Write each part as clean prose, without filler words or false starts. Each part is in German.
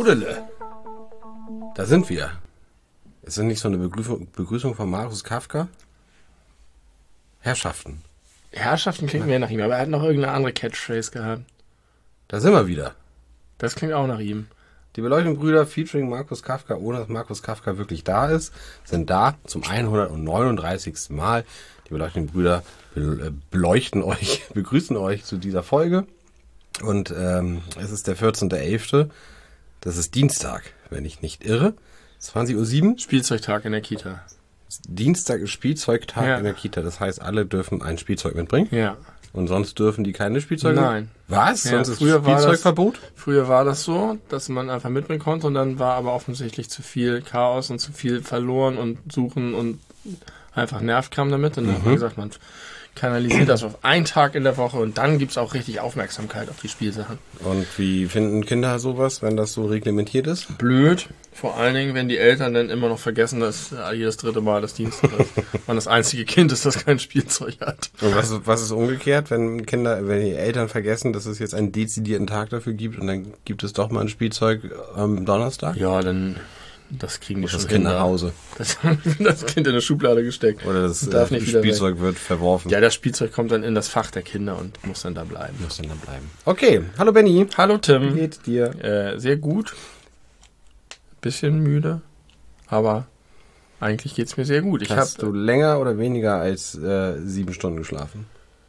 Dudele. Da sind wir. Ist das nicht so eine Begrüßung von Markus Kafka? Herrschaften. Herrschaften klingt mehr nach ihm, aber er hat noch irgendeine andere Catchphrase gehabt. Da sind wir wieder. Das klingt auch nach ihm. Die Beleuchtungsbrüder featuring Markus Kafka, ohne dass Markus Kafka wirklich da ist, sind da zum 139. Mal. Die Beleuchtungsbrüder begrüßen euch zu dieser Folge. Und es ist der 14.11. Das ist Dienstag, wenn ich nicht irre. 20:07 Uhr. Spielzeugtag in der Kita. Dienstag ist Spielzeugtag in der Kita. Das heißt, alle dürfen ein Spielzeug mitbringen. Ja. Und sonst dürfen die keine Spielzeuge? Nein. Was? Ja, Sonst ist früher Spielzeugverbot? Früher war das so, dass man einfach mitbringen konnte und dann war aber offensichtlich zu viel Chaos und zu viel verloren und suchen und einfach Nervkram damit. Und dann hat man gesagt, man kanalisiert das auf einen Tag in der Woche und dann gibt's auch richtig Aufmerksamkeit auf die Spielsachen. Und wie finden Kinder sowas, wenn das so reglementiert ist? Blöd. Vor allen Dingen, wenn die Eltern dann immer noch vergessen, dass jedes dritte Mal das Dienstag ist. Man das einzige Kind ist, das kein Spielzeug hat. Und was ist umgekehrt, wenn die Eltern vergessen, dass es jetzt einen dezidierten Tag dafür gibt und dann gibt es doch mal ein Spielzeug am Donnerstag? Ja, dann das kriegen die schon das Kind nach Hause. Das Kind in eine Schublade gesteckt. Oder das darf nicht Spielzeug wird verworfen. Ja, das Spielzeug kommt dann in das Fach der Kinder und muss dann da bleiben. Okay, hallo Benni. Hallo Tim. Wie geht's dir? Sehr gut. Bisschen müde, aber eigentlich geht's mir sehr gut. Hast du länger oder weniger als 7 Stunden geschlafen?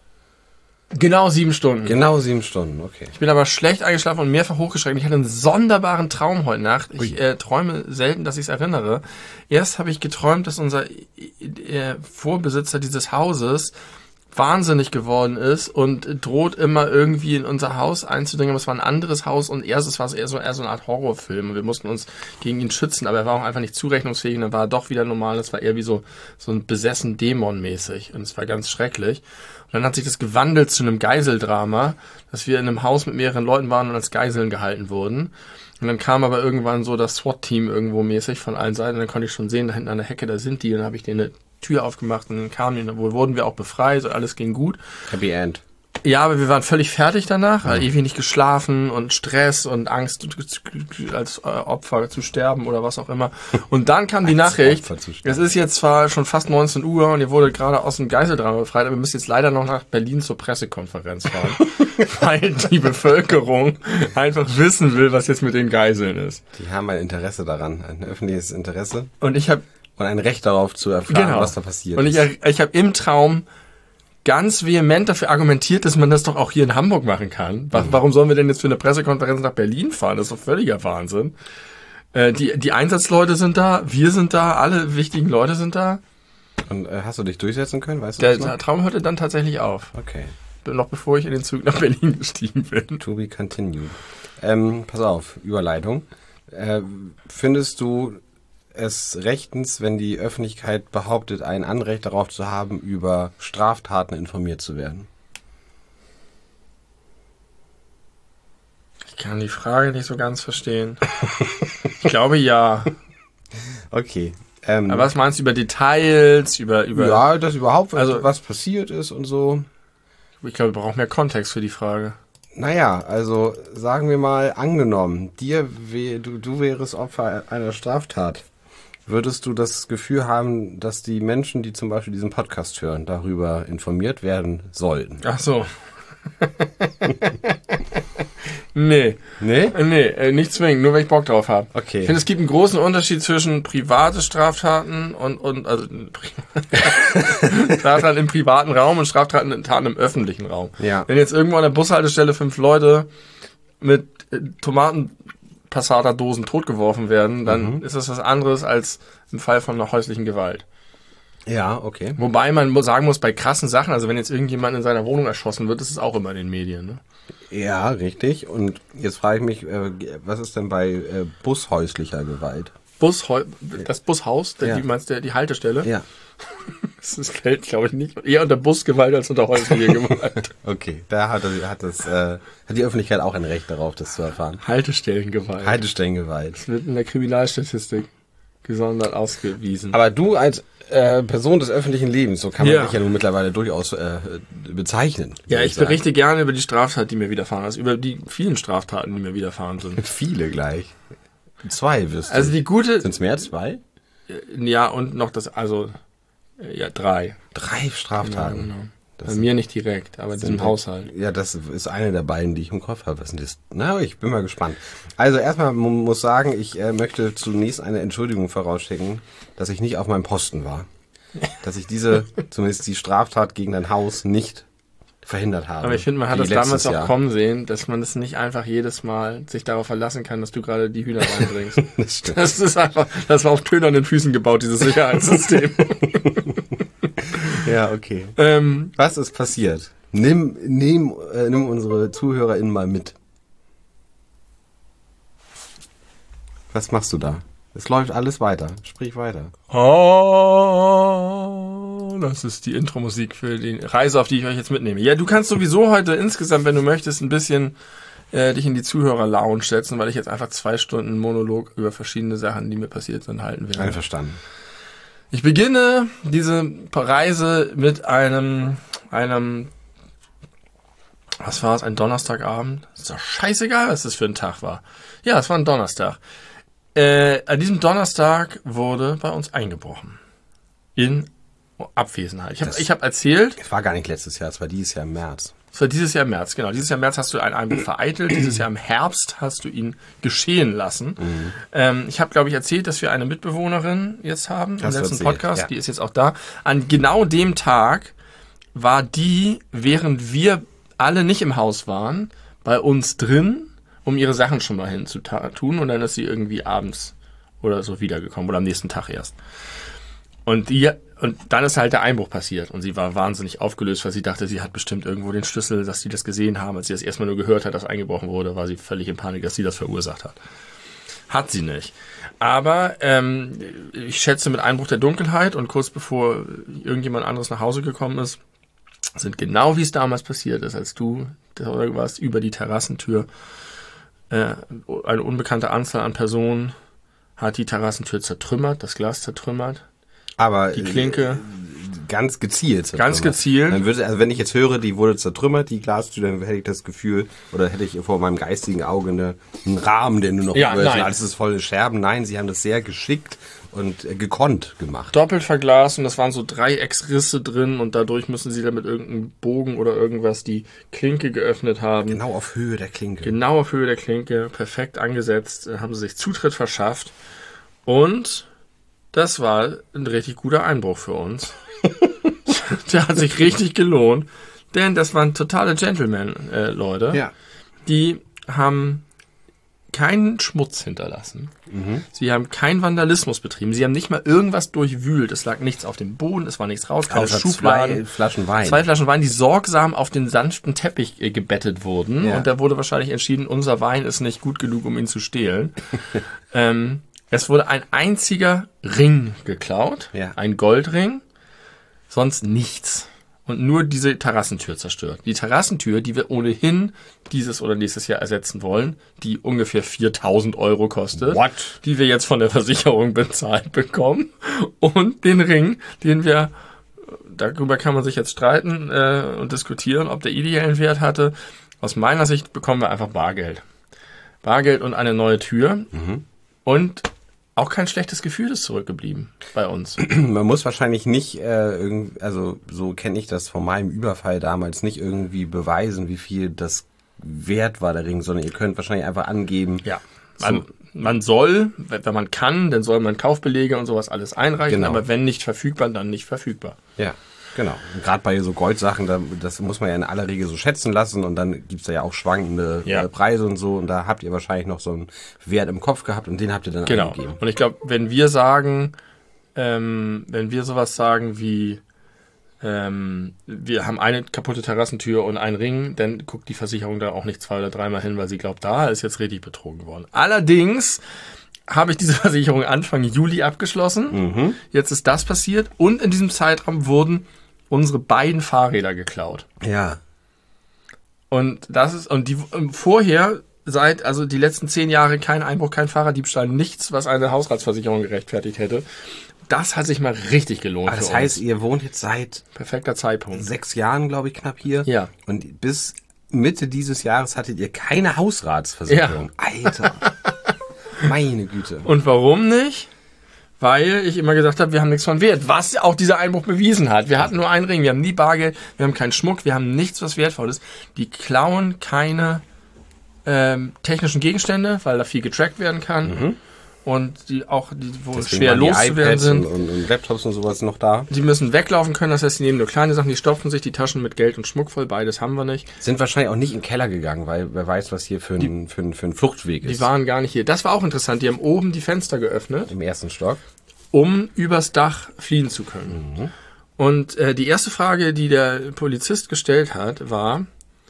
Genau 7 Stunden. Genau 7 Stunden, okay. Ich bin aber schlecht eingeschlafen und mehrfach hochgeschreckt. Ich hatte einen sonderbaren Traum heute Nacht. Ich träume selten, dass ich es erinnere. Erst habe ich geträumt, dass unser Vorbesitzer dieses Hauses wahnsinnig geworden ist und droht immer irgendwie in unser Haus einzudringen. Aber es war ein anderes Haus und es war eher so eine Art Horrorfilm. Und wir mussten uns gegen ihn schützen, aber er war auch einfach nicht zurechnungsfähig und dann war er doch wieder normal. Es war eher wie so ein besessen Dämon mäßig und es war ganz schrecklich. Und dann hat sich das gewandelt zu einem Geiseldrama, dass wir in einem Haus mit mehreren Leuten waren und als Geiseln gehalten wurden. Und dann kam aber irgendwann so das SWAT-Team irgendwo mäßig von allen Seiten. Und dann konnte ich schon sehen, da hinten an der Hecke, da sind die. Und dann habe ich denen eine Tür aufgemacht und dann kamen die. Und dann wurden wir auch befreit und alles ging gut. Happy End. Ja, aber wir waren völlig fertig danach, ewig nicht geschlafen und Stress und Angst als Opfer zu sterben oder was auch immer. Und dann kam die Nachricht, es ist jetzt zwar schon fast 19 Uhr und ihr wurdet gerade aus dem Geiseldrama befreit, aber ihr müsst jetzt leider noch nach Berlin zur Pressekonferenz fahren, weil die Bevölkerung einfach wissen will, was jetzt mit den Geiseln ist. Die haben ein Interesse daran, ein öffentliches Interesse. Und ich habe ein Recht darauf zu erfahren, was da passiert ist. Und ich habe im Traum ganz vehement dafür argumentiert, dass man das doch auch hier in Hamburg machen kann. Warum sollen wir denn jetzt für eine Pressekonferenz nach Berlin fahren? Das ist doch völliger Wahnsinn. Die Einsatzleute sind da, wir sind da, alle wichtigen Leute sind da. Und hast du dich durchsetzen können? Weißt du der Traum hörte dann tatsächlich auf. Okay. Noch bevor ich in den Zug nach Berlin gestiegen bin. To be continued. Pass auf, Überleitung. Findest du es rechtens, wenn die Öffentlichkeit behauptet, ein Anrecht darauf zu haben, über Straftaten informiert zu werden? Ich kann die Frage nicht so ganz verstehen. Ich glaube ja. Okay. Aber was meinst du über Details, über ja, dass überhaupt was passiert ist und so? Ich glaube, wir brauchen mehr Kontext für die Frage. Naja, also sagen wir mal, angenommen, du wärst Opfer einer Straftat. Würdest du das Gefühl haben, dass die Menschen, die zum Beispiel diesen Podcast hören, darüber informiert werden sollten? Ach so. Nee. Nee? Nee, nicht zwingend, nur wenn ich Bock drauf habe. Okay. Ich finde, es gibt einen großen Unterschied zwischen private Straftaten und Straftaten im privaten Raum und Straftaten im öffentlichen Raum. Ja. Wenn jetzt irgendwo an der Bushaltestelle 5 Leute mit Tomatenpassata-Dosen totgeworfen werden, dann ist das was anderes als im Fall von einer häuslichen Gewalt. Ja, okay. Wobei man sagen muss, bei krassen Sachen, also wenn jetzt irgendjemand in seiner Wohnung erschossen wird, ist es auch immer in den Medien, ne? Ja, richtig. Und jetzt frage ich mich, was ist denn bei bushäuslicher Gewalt? Das Bushaus, Ja. die Haltestelle? Ja. Das fällt, glaube ich, nicht eher unter Busgewalt als unter häusliche Gewalt. Okay, da hat die Öffentlichkeit auch ein Recht darauf, das zu erfahren. Haltestellengewalt. Haltestellengewalt. Das wird in der Kriminalstatistik gesondert ausgewiesen. Aber du als Person des öffentlichen Lebens, so kann man dich ja nun mittlerweile durchaus bezeichnen. Ja, ich berichte gerne über die Straftat, die mir widerfahren ist, über die vielen Straftaten, die mir widerfahren sind. Viele gleich. 2 wirst du. Also die gute... Sind es mehr als 2? Ja, und noch das, also, ja, 3. 3 Straftaten. Ja, genau. Das Bei mir nicht direkt, aber in diesem Haushalt. Ja, das ist eine der beiden, die ich im Kopf habe. Was sind das? Na, ich bin mal gespannt. Also erstmal muss sagen, ich möchte zunächst eine Entschuldigung vorausschicken, dass ich nicht auf meinem Posten war. Dass ich zumindest die Straftat gegen dein Haus nicht verhindert habe. Aber ich finde, man hat das damals auch kommen sehen, dass man das nicht einfach jedes Mal sich darauf verlassen kann, dass du gerade die Hühner reinbringst. Das stimmt. Das ist einfach, das war auf tönernen Füßen gebaut, dieses Sicherheitssystem. Ja, okay. Was ist passiert? Nimm unsere ZuhörerInnen mal mit. Was machst du da? Es läuft alles weiter. Sprich weiter. Oh, das ist die Intro-Musik für die Reise, auf die ich euch jetzt mitnehme. Ja, du kannst sowieso heute insgesamt, wenn du möchtest, ein bisschen dich in die Zuhörer-Lounge setzen, weil ich jetzt einfach 2 Stunden Monolog über verschiedene Sachen, die mir passiert sind, halten werde. Einverstanden. Ich beginne diese Reise mit einem, was war es, ein Donnerstagabend? Ist doch scheißegal, was das für ein Tag war. Ja, es war ein Donnerstag. An diesem Donnerstag wurde bei uns eingebrochen. In Abwesenheit. Ich hab erzählt. Es war gar nicht letztes Jahr, es war dieses Jahr im März. Es war dieses Jahr im März, genau. Dieses Jahr im März hast du einen Einbruch vereitelt. Dieses Jahr im Herbst hast du ihn geschehen lassen. Ich habe, glaube ich, erzählt, dass wir eine Mitbewohnerin jetzt haben im letzten Podcast. Ja. Die ist jetzt auch da. An genau dem Tag war die, während wir alle nicht im Haus waren, bei uns drin, um ihre Sachen schon mal hinzutun. Und dann ist sie irgendwie abends oder so wiedergekommen oder am nächsten Tag erst. Und dann ist halt der Einbruch passiert. Und sie war wahnsinnig aufgelöst, weil sie dachte, sie hat bestimmt irgendwo den Schlüssel, dass sie das gesehen haben. Als sie das erstmal nur gehört hat, dass eingebrochen wurde, war sie völlig in Panik, dass sie das verursacht hat. Hat sie nicht. Aber ich schätze, mit Einbruch der Dunkelheit und kurz bevor irgendjemand anderes nach Hause gekommen ist, sind genau wie es damals passiert ist, als du warst, über die Terrassentür. Eine unbekannte Anzahl an Personen hat die Terrassentür zertrümmert, das Glas zertrümmert. Aber die Klinke ganz gezielt zertrümmert. Ganz gezielt. Dann also wenn ich jetzt höre, die wurde zertrümmert, die Glastür, dann hätte ich das Gefühl, oder hätte ich vor meinem geistigen Auge einen Rahmen, den du noch alles ist volle Scherben. Nein, sie haben das sehr geschickt und gekonnt gemacht. Doppelt verglast und das waren so Dreiecksrisse drin und dadurch müssen sie dann mit irgendeinem Bogen oder irgendwas die Klinke geöffnet haben. Genau auf Höhe der Klinke. Genau auf Höhe der Klinke, perfekt angesetzt, haben sie sich Zutritt verschafft und das war ein richtig guter Einbruch für uns. Der hat sich richtig gelohnt, denn das waren totale Gentlemen, Leute. Ja. Die haben keinen Schmutz hinterlassen. Sie haben keinen Vandalismus betrieben. Sie haben nicht mal irgendwas durchwühlt. Es lag nichts auf dem Boden, es war nichts rausgekommen. Also Schubladen. 2 Flaschen Wein. 2 Flaschen Wein, die sorgsam auf den sanften Teppich gebettet wurden. Ja. Und da wurde wahrscheinlich entschieden, unser Wein ist nicht gut genug, um ihn zu stehlen. Es wurde ein einziger Ring geklaut. Ja. Ein Goldring. Sonst nichts. Und nur diese Terrassentür zerstört. Die Terrassentür, die wir ohnehin dieses oder nächstes Jahr ersetzen wollen, die ungefähr 4.000 € kostet. What? Die wir jetzt von der Versicherung bezahlt bekommen. Und den Ring, den wir, darüber kann man sich jetzt streiten und diskutieren, ob der ideellen Wert hatte. Aus meiner Sicht bekommen wir einfach Bargeld. Bargeld und eine neue Tür. Und auch kein schlechtes Gefühl ist zurückgeblieben bei uns. Man muss wahrscheinlich nicht, also so kenne ich das von meinem Überfall damals, nicht irgendwie beweisen, wie viel das wert war, der Ring, sondern ihr könnt wahrscheinlich einfach angeben. Ja, man soll, wenn man kann, dann soll man Kaufbelege und sowas alles einreichen, genau. Aber wenn nicht verfügbar, dann nicht verfügbar. Ja. Genau. Gerade bei so Goldsachen, das muss man ja in aller Regel so schätzen lassen und dann gibt's da ja auch schwankende Preise und so und da habt ihr wahrscheinlich noch so einen Wert im Kopf gehabt und den habt ihr dann angegeben. Und ich glaube, wenn wir sowas sagen wie wir haben eine kaputte Terrassentür und einen Ring, dann guckt die Versicherung da auch nicht 2 oder 3 Mal hin, weil sie glaubt, da ist jetzt richtig betrogen worden. Allerdings habe ich diese Versicherung Anfang Juli abgeschlossen. Jetzt ist das passiert und in diesem Zeitraum wurden unsere beiden Fahrräder geklaut. Ja. Und die vorher also die letzten 10 Jahre kein Einbruch, kein Fahrraddiebstahl, nichts, was eine Hausratsversicherung gerechtfertigt hätte. Das hat sich mal richtig gelohnt. Aber das heißt, ihr wohnt jetzt seit perfekter Zeitpunkt 6 Jahren, glaube ich, knapp hier. Ja. Und bis Mitte dieses Jahres hattet ihr keine Hausratsversicherung. Ja. Alter. Meine Güte. Und warum nicht? Weil ich immer gesagt habe, wir haben nichts von Wert. Was auch dieser Einbruch bewiesen hat. Wir hatten nur einen Ring, wir haben nie Bargeld, wir haben keinen Schmuck, wir haben nichts, was wertvoll ist. Die klauen keine technischen Gegenstände, weil da viel getrackt werden kann. Und die wo Deswegen schwer waren die loszuwerden iPads sind. und Laptops und sowas noch da. Die müssen weglaufen können, das heißt, die nehmen nur kleine Sachen, die stopfen sich die Taschen mit Geld und Schmuck voll, beides haben wir nicht. Sind wahrscheinlich auch nicht in den Keller gegangen, weil wer weiß, was hier für ein Fluchtweg ist. Die waren gar nicht hier. Das war auch interessant, die haben oben die Fenster geöffnet, Im ersten Stock. um übers Dach fliehen zu können. Und die erste Frage, die der Polizist gestellt hat, war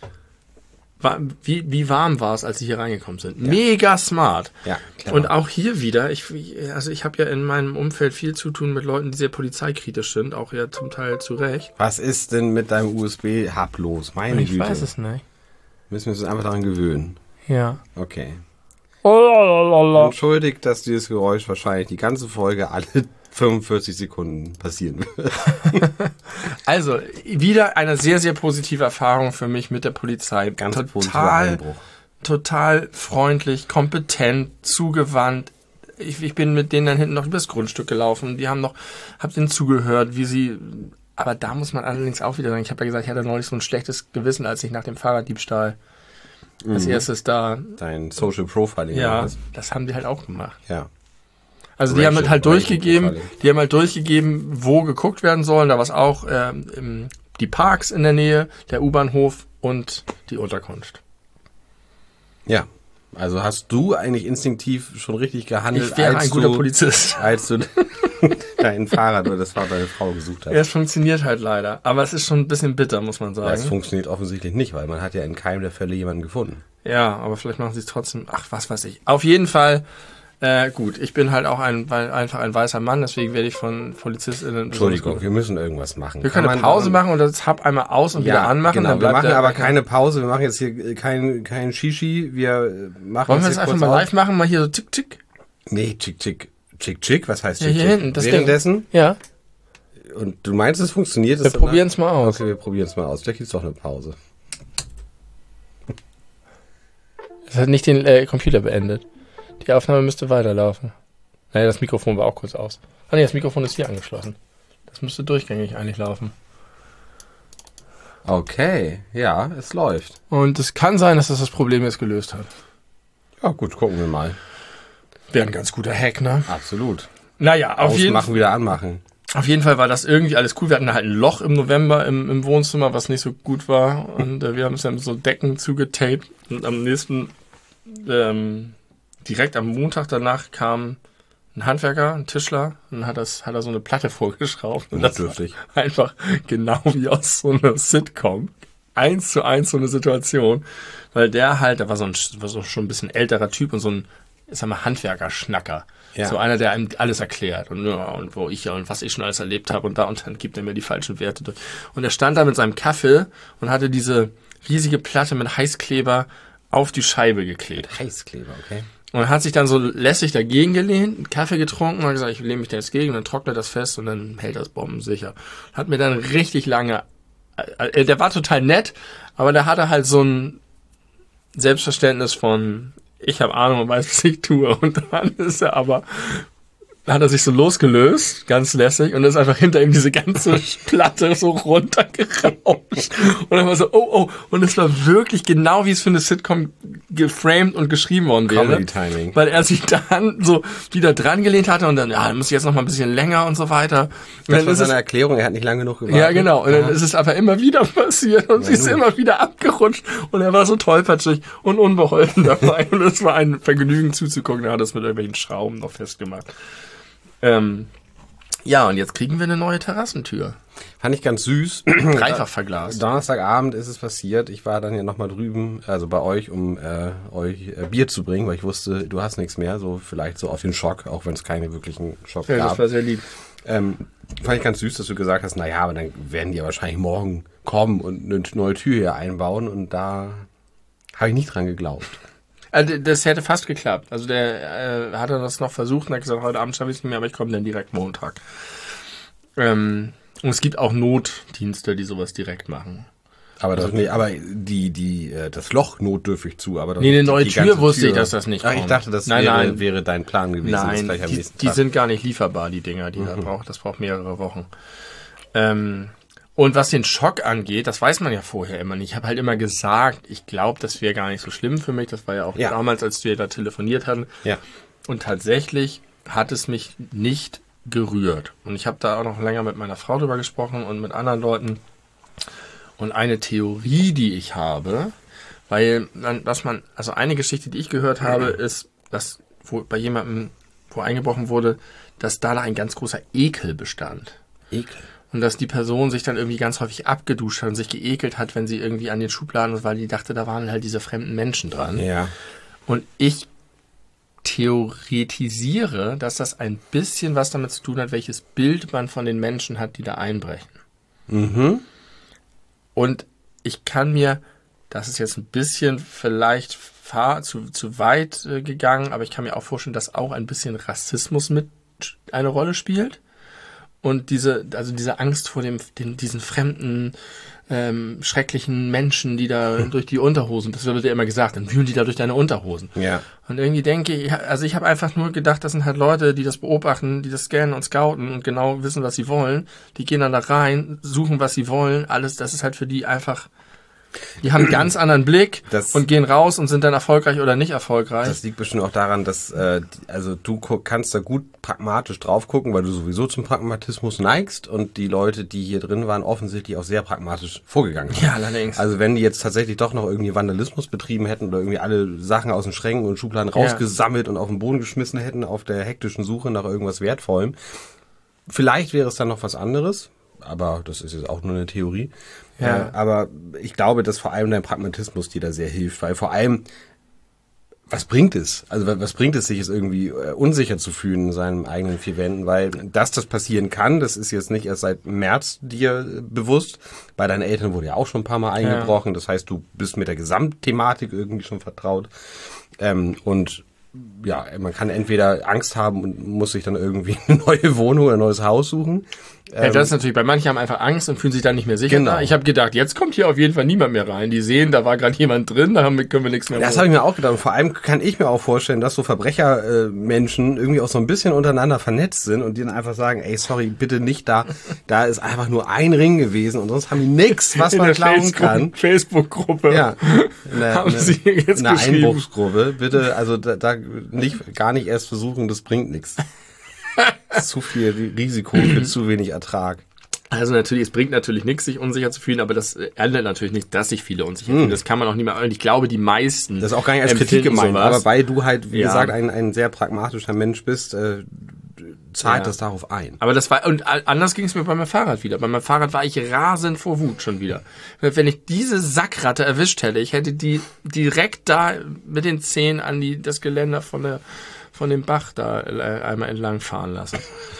wie warm war es, als sie hier reingekommen sind? Ja. Mega smart. Ja, klar. Und auch hier wieder, ich habe ja in meinem Umfeld viel zu tun mit Leuten, die sehr polizeikritisch sind, auch ja zum Teil zu Recht. Was ist denn mit deinem USB-Hub los? Meine Güte. Ich weiß es nicht. Müssen wir uns einfach daran gewöhnen. Ja. Okay. Oh, Entschuldigt, dass dieses Geräusch wahrscheinlich die ganze Folge alle 45 Sekunden passieren wird. Also, wieder eine sehr, sehr positive Erfahrung für mich mit der Polizei. Ganz positiver Einbruch. Total freundlich, kompetent, zugewandt. Ich bin mit denen dann hinten noch übers Grundstück gelaufen. Die hab denen zugehört, aber da muss man allerdings auch wieder sagen, ich habe ja gesagt, ich hatte neulich so ein schlechtes Gewissen, als ich nach dem Fahrraddiebstahl als erstes da... Dein Social Profiling. Ja, das haben die halt auch gemacht. Ja. Also die haben halt durchgegeben, wo geguckt werden soll. Da war es auch die Parks in der Nähe, der U-Bahnhof und die Unterkunft. Ja, also hast du eigentlich instinktiv schon richtig gehandelt, Ich wäre ein guter Polizist. als du dein Fahrrad oder das Fahrrad deiner Frau gesucht hast. Ja, es funktioniert halt leider. Aber es ist schon ein bisschen bitter, muss man sagen. Ja, es funktioniert offensichtlich nicht, weil man hat ja in keinem der Fälle jemanden gefunden. Ja, aber vielleicht machen sie es trotzdem. Ach, was weiß ich. Auf jeden Fall... gut, ich bin halt auch einfach ein weißer Mann, deswegen werde ich von PolizistInnen... Entschuldigung, wir müssen irgendwas machen. Wir können eine Pause machen und das Hub einmal aus und wieder anmachen. Genau, dann wir bleibt machen aber keine Pause, wir machen jetzt hier kein Shishi, wir machen Wollen wir jetzt das einfach mal live machen, mal hier so tick-tick? Nee, chick, was heißt Ja, chick? hier hinten, das Währenddessen? Ding. Ja. Und du meinst, es funktioniert? Wir probieren es mal aus. Okay, wir probieren es mal aus. Vielleicht gibt es doch eine Pause. Das hat nicht den Computer beendet. Die Aufnahme müsste weiterlaufen. Naja, das Mikrofon war auch kurz aus. Ah nee, das Mikrofon ist hier angeschlossen. Das müsste durchgängig eigentlich laufen. Okay, ja, es läuft. Und es kann sein, dass das Problem jetzt gelöst hat. Ja gut, gucken wir mal. Wäre ein ganz guter Hack, ne? Absolut. Naja, Ausmachen, wieder anmachen. Auf jeden Fall war das irgendwie alles cool. Wir hatten halt ein Loch im November im Wohnzimmer, was nicht so gut war. Und wir haben es dann so Decken zugetaped. Und am nächsten, direkt am Montag danach kam ein Handwerker, ein Tischler, und hat er so eine Platte vorgeschraubt. Und das war einfach genau wie aus so einer Sitcom. 1:1 so eine Situation. Weil der war so schon ein bisschen älterer Typ und so ein, ich sag mal, Handwerker-Schnacker. Ja. So einer, der einem alles erklärt und was ich schon alles erlebt habe und dann gibt er mir die falschen Werte durch. Und er stand da mit seinem Kaffee und hatte diese riesige Platte mit Heißkleber auf die Scheibe geklebt. Heißkleber, okay. Und hat sich dann so lässig dagegen gelehnt, einen Kaffee getrunken und hat gesagt, ich lehne mich da jetzt gegen und dann trocknet das fest und dann hält das bombensicher. Hat mir dann richtig lange, der war total nett, aber der hatte halt so ein Selbstverständnis von, ich habe Ahnung und weiß, was ich tue. Und dann hat er sich so losgelöst, ganz lässig, und ist einfach hinter ihm diese ganze Platte so runtergerauscht. Und dann war so, oh, und es war wirklich genau, wie es für eine Sitcom geframed und geschrieben worden wäre. Comedy-Timing. Weil er sich dann so wieder dran gelehnt hatte und dann, dann muss ich jetzt noch mal ein bisschen länger und so weiter. Und das war seine Erklärung, er hat nicht lange genug gewartet. Ja, genau. Und dann ist es aber immer wieder passiert und sie ist immer wieder abgerutscht und er war so tollpatschig und unbeholfen dabei. Und es war ein Vergnügen zuzugucken. Er hat das mit irgendwelchen Schrauben noch festgemacht. Ja, und jetzt kriegen wir eine neue Terrassentür. Fand ich ganz süß. Dreifach verglast. Donnerstagabend ist es passiert. Ich war dann ja nochmal drüben, also bei euch, um euch Bier zu bringen, weil ich wusste, du hast nichts mehr. So vielleicht so auf den Schock, auch wenn es keine wirklichen Schock gab. Ja, das war sehr lieb. Fand ich ganz süß, dass du gesagt hast, naja, aber dann werden die ja wahrscheinlich morgen kommen und eine neue Tür hier einbauen. Und da habe ich nicht dran geglaubt. Also das hätte fast geklappt. Also der hat das noch versucht und hat gesagt, heute Abend schaffe ich es nicht mehr, aber ich komme dann direkt Montag. Und es gibt auch Notdienste, die sowas direkt machen. Aber das, nee, aber das Loch notdürftig zu, aber nee, eine neue Tür wusste ich, dass das nicht kommt. Ich dachte, das wäre dein Plan gewesen. Nein, das gleich am nächsten die Tag. sind gar nicht lieferbar, die Dinger, die das braucht mehrere Wochen. Und was den Schock angeht, das weiß man ja vorher immer nicht. Ich habe halt immer gesagt, ich glaube, das wäre gar nicht so schlimm für mich. Das war ja auch damals, als wir da telefoniert hatten. Ja. Und tatsächlich hat es mich nicht gerührt. Und ich habe da auch noch länger mit meiner Frau drüber gesprochen und mit anderen Leuten. Und eine Theorie, die ich habe, weil also eine Geschichte, die ich gehört habe, ist, dass bei jemandem, wo eingebrochen wurde, dass da ein ganz großer Ekel bestand. Ekel? Und dass die Person sich dann irgendwie ganz häufig abgeduscht hat und sich geekelt hat, wenn sie irgendwie an den Schubladen ist, weil die dachte, da waren halt diese fremden Menschen dran. Ja. Und ich theoretisiere, dass das ein bisschen was damit zu tun hat, welches Bild man von den Menschen hat, die da einbrechen. Mhm. Und ich kann mir, das ist jetzt ein bisschen vielleicht zu weit gegangen, aber ich kann mir auch vorstellen, dass auch ein bisschen Rassismus mit eine Rolle spielt. Und diese Angst vor diesen fremden, schrecklichen Menschen, die da durch die Unterhosen, das wird ja immer gesagt, dann wühlen die da durch deine Unterhosen. Ja. Und irgendwie denke ich, also ich habe einfach nur gedacht, das sind halt Leute, die das beobachten, die das scannen und scouten und genau wissen, was sie wollen. Die gehen dann da rein, suchen, was sie wollen. Alles, das ist halt für die einfach, die haben einen ganz anderen Blick und gehen raus und sind dann erfolgreich oder nicht erfolgreich. Das liegt bestimmt auch daran, dass also du kannst da gut pragmatisch drauf gucken, weil du sowieso zum Pragmatismus neigst und die Leute, die hier drin waren, offensichtlich auch sehr pragmatisch vorgegangen sind. Ja, allerdings. Also wenn die jetzt tatsächlich doch noch irgendwie Vandalismus betrieben hätten oder irgendwie alle Sachen aus den Schränken und Schubladen rausgesammelt und auf den Boden geschmissen hätten auf der hektischen Suche nach irgendwas Wertvollem, vielleicht wäre es dann noch was anderes, aber das ist jetzt auch nur eine Theorie. Ja. Aber ich glaube, dass vor allem dein Pragmatismus dir da sehr hilft, weil vor allem, was bringt es? Also was bringt es, sich jetzt irgendwie unsicher zu fühlen in seinen eigenen vier Wänden? Weil das passieren kann, das ist jetzt nicht erst seit März dir bewusst. Bei deinen Eltern wurde ja auch schon ein paar Mal eingebrochen. Das heißt, du bist mit der Gesamtthematik irgendwie schon vertraut. Und ja, man kann entweder Angst haben und muss sich dann irgendwie eine neue Wohnung oder ein neues Haus suchen. Ja, das ist natürlich, bei manchen haben einfach Angst und fühlen sich dann nicht mehr sicher. Genau. Ich habe gedacht, jetzt kommt hier auf jeden Fall niemand mehr rein. Die sehen, da war gerade jemand drin, können wir nichts mehr Das habe ich mir auch gedacht. Und vor allem kann ich mir auch vorstellen, dass so Verbrechermenschen irgendwie auch so ein bisschen untereinander vernetzt sind und die dann einfach sagen, ey, sorry, bitte nicht da. Da ist einfach nur ein Ring gewesen und sonst haben die nichts, was man klauen kann. Facebook-Gruppe. Ja, haben sie jetzt eine geschrieben. Einbruchsgruppe. Bitte, also da gar nicht erst versuchen, das bringt nichts. Zu viel Risiko für zu wenig Ertrag. Also natürlich, es bringt natürlich nichts, sich unsicher zu fühlen, aber das ändert natürlich nicht, dass sich viele unsicher fühlen. Das kann man auch nicht mehr, und ich glaube, die meisten. Das ist auch gar nicht als Kritik gemeint, sowas. aber weil du halt, wie gesagt, ein sehr pragmatischer Mensch bist, zahlt das darauf ein. Aber das war, und anders ging es mir bei meinem Fahrrad wieder. Bei meinem Fahrrad war ich rasend vor Wut schon wieder. Wenn ich diese Sackratte erwischt hätte, ich hätte die direkt da mit den Zehen an das Geländer von dem Bach da einmal entlang fahren lassen.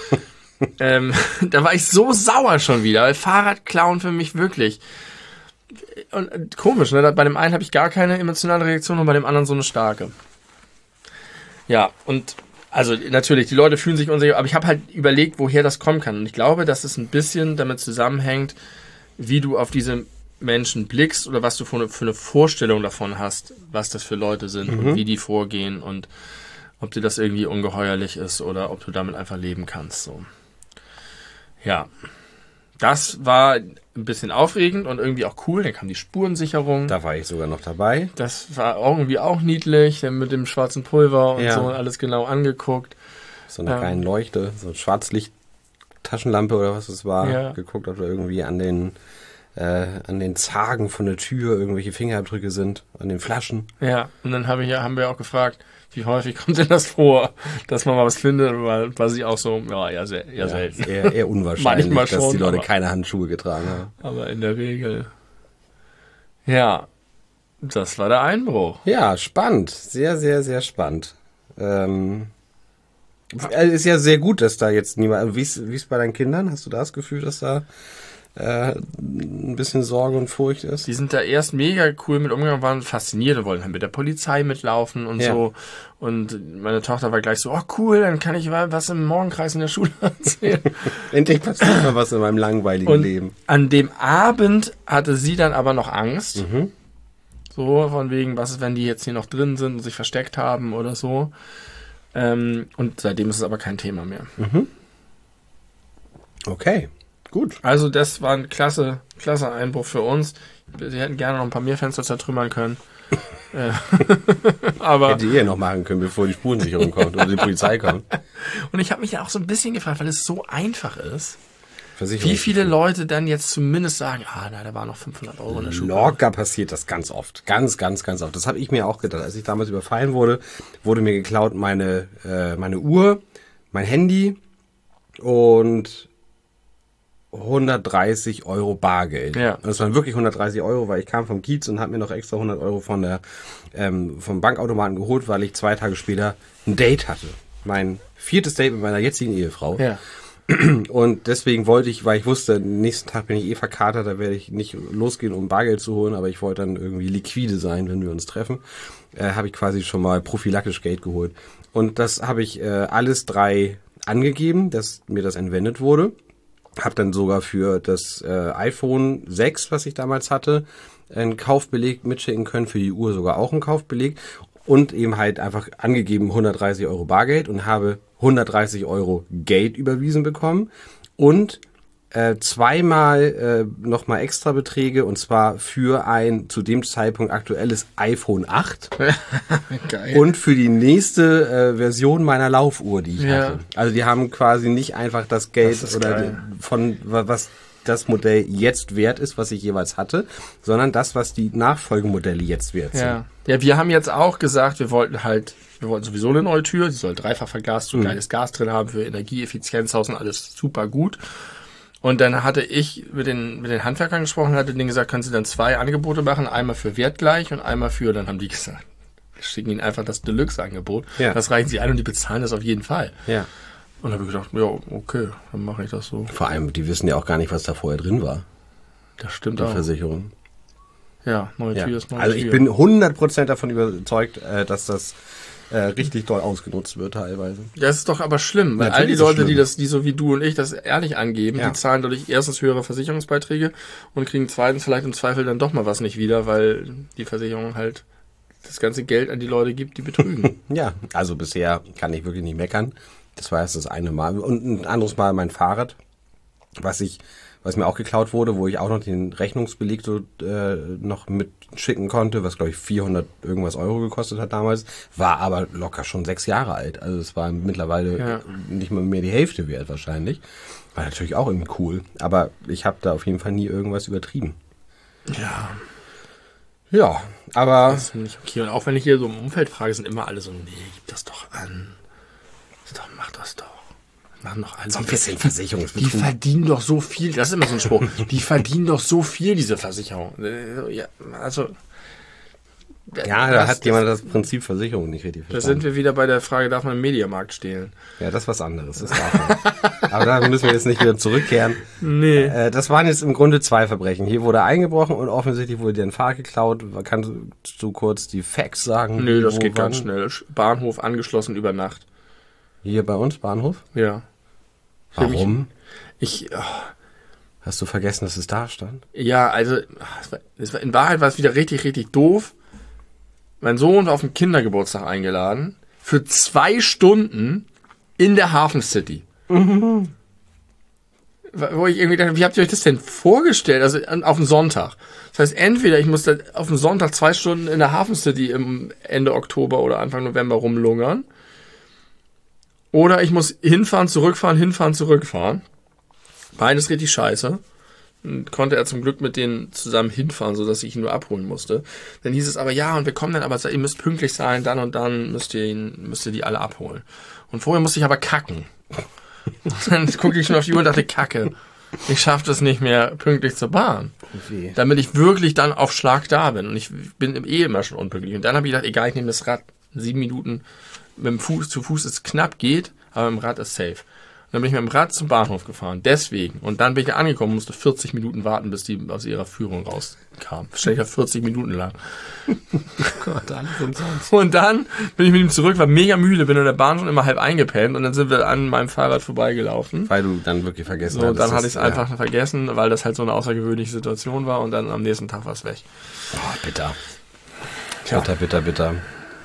Da war ich so sauer schon wieder, weil Fahrradklauen für mich wirklich. Und komisch, ne? Bei dem einen habe ich gar keine emotionale Reaktion und bei dem anderen so eine starke. Ja, und also natürlich, die Leute fühlen sich unsicher, aber ich habe halt überlegt, woher das kommen kann. Und ich glaube, dass es ein bisschen damit zusammenhängt, wie du auf diese Menschen blickst oder was du für eine Vorstellung davon hast, was das für Leute sind und wie die vorgehen und ob dir das irgendwie ungeheuerlich ist oder ob du damit einfach leben kannst. So. Ja, das war ein bisschen aufregend und irgendwie auch cool. Dann kam die Spurensicherung. Da war ich sogar noch dabei. Das war irgendwie auch niedlich, dann mit dem schwarzen Pulver und so alles genau angeguckt. So eine kleine Leuchte, so eine Schwarzlicht-Taschenlampe oder was es war. Geguckt, ob da irgendwie an den Zagen von der Tür irgendwelche Fingerabdrücke sind, an den Flaschen. Ja, und dann haben wir auch gefragt, wie häufig kommt denn das vor, dass man mal was findet, weil war sie auch so, eher selten. Eher unwahrscheinlich, Manchmal schon, dass die Leute keine Handschuhe getragen haben. Aber in der Regel. Ja, das war der Einbruch. Ja, spannend. Sehr, sehr, sehr spannend. Ist ja sehr gut, dass da jetzt niemand, wie ist bei deinen Kindern? Hast du da das Gefühl, dass da ein bisschen Sorge und Furcht ist. Die sind da erst mega cool mit umgegangen, waren fasziniert und wollten halt mit der Polizei mitlaufen und so. Und meine Tochter war gleich so, oh cool, dann kann ich was im Morgenkreis in der Schule erzählen. Endlich passiert mal was in meinem langweiligen Leben. An dem Abend hatte sie dann aber noch Angst. So, von wegen, was ist, wenn die jetzt hier noch drin sind und sich versteckt haben oder so. Und seitdem ist es aber kein Thema mehr. Okay, gut. Also das war ein klasse Einbruch für uns. Sie hätten gerne noch ein paar mehr Fenster zertrümmern können. Aber Hätte ihr noch machen können, bevor die Spurensicherung kommt oder die Polizei kommt. und ich habe mich ja auch so ein bisschen gefragt, weil es so einfach ist, Versicherung. wie viele Leute dann jetzt zumindest sagen, da waren noch 500 Euro in der Schublade. Locker passiert das ganz oft. Ganz oft. Das habe ich mir auch gedacht. Als ich damals überfallen wurde, wurde mir geklaut meine Uhr, mein Handy und 130 Euro Bargeld. Ja. Und das waren wirklich 130 Euro, weil ich kam vom Kiez und habe mir noch extra 100 Euro vom Bankautomaten geholt, weil ich 2 Tage später ein Date hatte. Mein 4. Date mit meiner jetzigen Ehefrau. Ja. Und deswegen wollte ich, weil ich wusste, nächsten Tag bin ich verkatert, da werde ich nicht losgehen, um Bargeld zu holen, aber ich wollte dann irgendwie liquide sein, wenn wir uns treffen, habe ich quasi schon mal prophylaktisch Geld geholt. Und das habe ich alles 3 angegeben, dass mir das entwendet wurde. Habe dann sogar für das iPhone 6, was ich damals hatte, einen Kaufbeleg mitschicken können, für die Uhr sogar auch einen Kaufbeleg und eben halt einfach angegeben 130 Euro Bargeld und habe 130 Euro Geld überwiesen bekommen und 2-mal nochmal extra Beträge und zwar für ein zu dem Zeitpunkt aktuelles iPhone 8 Geil. und für die nächste Version meiner Laufuhr, die ich hatte. Also die haben quasi nicht einfach das Geld oder von was das Modell jetzt wert ist, was ich jeweils hatte, sondern das, was die Nachfolgemodelle jetzt wert sind. Ja, wir haben jetzt auch gesagt, wir wollten sowieso eine neue Tür, die soll dreifach verglast, so geiles Gas drin haben für Energieeffizienzhaus und alles super gut. Und dann hatte ich mit den Handwerkern gesprochen, hatte denen gesagt, können Sie dann 2 Angebote machen, einmal für wertgleich und einmal für, dann haben die gesagt, wir schicken Ihnen einfach das Deluxe-Angebot, das reichen Sie ein und die bezahlen das auf jeden Fall. Ja. Und dann habe ich gedacht, ja, okay, dann mache ich das so. Vor allem, die wissen ja auch gar nicht, was da vorher drin war. Das stimmt Die auch. Versicherung. Ja, neue Tür ist neue Also Tür. ich bin 100% davon überzeugt, dass das richtig doll ausgenutzt wird teilweise. Das ist doch aber schlimm, weil Natürlich all die ist es Leute, schlimm. die so wie du und ich das ehrlich angeben, die zahlen dadurch erstens höhere Versicherungsbeiträge und kriegen zweitens vielleicht im Zweifel dann doch mal was nicht wieder, weil die Versicherung halt das ganze Geld an die Leute gibt, die betrügen. Ja, also bisher kann ich wirklich nicht meckern. Das war erst das eine Mal. Und ein anderes Mal mein Fahrrad, was mir auch geklaut wurde, wo ich auch noch den Rechnungsbeleg so noch mitschicken konnte, was glaube ich 400 irgendwas Euro gekostet hat damals, war aber locker schon 6 Jahre alt. Also es war mittlerweile nicht mal mehr die Hälfte wert wahrscheinlich. War natürlich auch irgendwie cool, aber ich habe da auf jeden Fall nie irgendwas übertrieben. Ja, aber Das finde ich okay. Und auch wenn ich hier so im Umfeld frage, sind immer alle so, nee, gib das doch an. Mach das doch. Machen doch alle. so ein bisschen Versicherungsbetrug. Die verdienen doch so viel. Das ist immer so ein Spruch. Die verdienen doch so viel, diese Versicherung. Ja, also. Ja, da hat jemand das Prinzip Versicherung nicht richtig Da verstanden. sind wir wieder bei der Frage, darf man im Mediamarkt stehlen? Ja, das ist was anderes. Das darf man. Aber da müssen wir jetzt nicht wieder zurückkehren. Nee. Das waren jetzt im Grunde 2 Verbrechen. Hier wurde eingebrochen und offensichtlich wurde dir ein Fahrrad geklaut. Kannst du kurz die Facts sagen? Nö, das Wo, geht wann? ganz schnell. Bahnhof angeschlossen über Nacht. Hier bei uns, Bahnhof? Ja. Warum? Ich Hast du vergessen, dass es da stand? ja, also, in Wahrheit war es wieder richtig, richtig doof. Mein Sohn war auf den Kindergeburtstag eingeladen. Für 2 Stunden in der Hafen City. Wo ich irgendwie dachte, wie habt ihr euch das denn vorgestellt? Also auf den Sonntag. Das heißt, entweder ich muss da auf den Sonntag 2 Stunden in der Hafen City im Ende Oktober oder Anfang November rumlungern. Oder ich muss hinfahren, zurückfahren. Beides richtig scheiße. Und konnte er zum Glück mit denen zusammen hinfahren, sodass ich ihn nur abholen musste. Dann hieß es aber, ja, und wir kommen dann aber, ihr müsst pünktlich sein, dann und dann müsst ihr die alle abholen. Und vorher musste ich aber kacken. Und dann guckte ich schon auf die Uhr und dachte, Kacke, ich schaffe das nicht mehr pünktlich zur Bahn. Wie? Damit ich wirklich dann auf Schlag da bin. Und ich bin immer schon unpünktlich. Und dann habe ich gedacht, egal, ich nehme das Rad 7 Minuten mit dem Fuß, zu Fuß ist knapp, geht, aber mit dem Rad ist safe. Und Dann bin ich mit dem Rad zum Bahnhof gefahren. Deswegen. Und dann bin ich da angekommen, musste 40 Minuten warten, bis die aus ihrer Führung rauskam. Wahrscheinlich ja 40 Minuten lang. Gott, alles umsonst. Und dann bin ich mit ihm zurück, war mega müde, bin in der Bahn schon immer halb eingepennt und dann sind wir an meinem Fahrrad vorbeigelaufen. Weil du dann wirklich vergessen So, hattest. dann hatte ich es einfach vergessen, weil das halt so eine außergewöhnliche Situation war und dann am nächsten Tag war es weg. Oh, bitter. Tja. Bitter.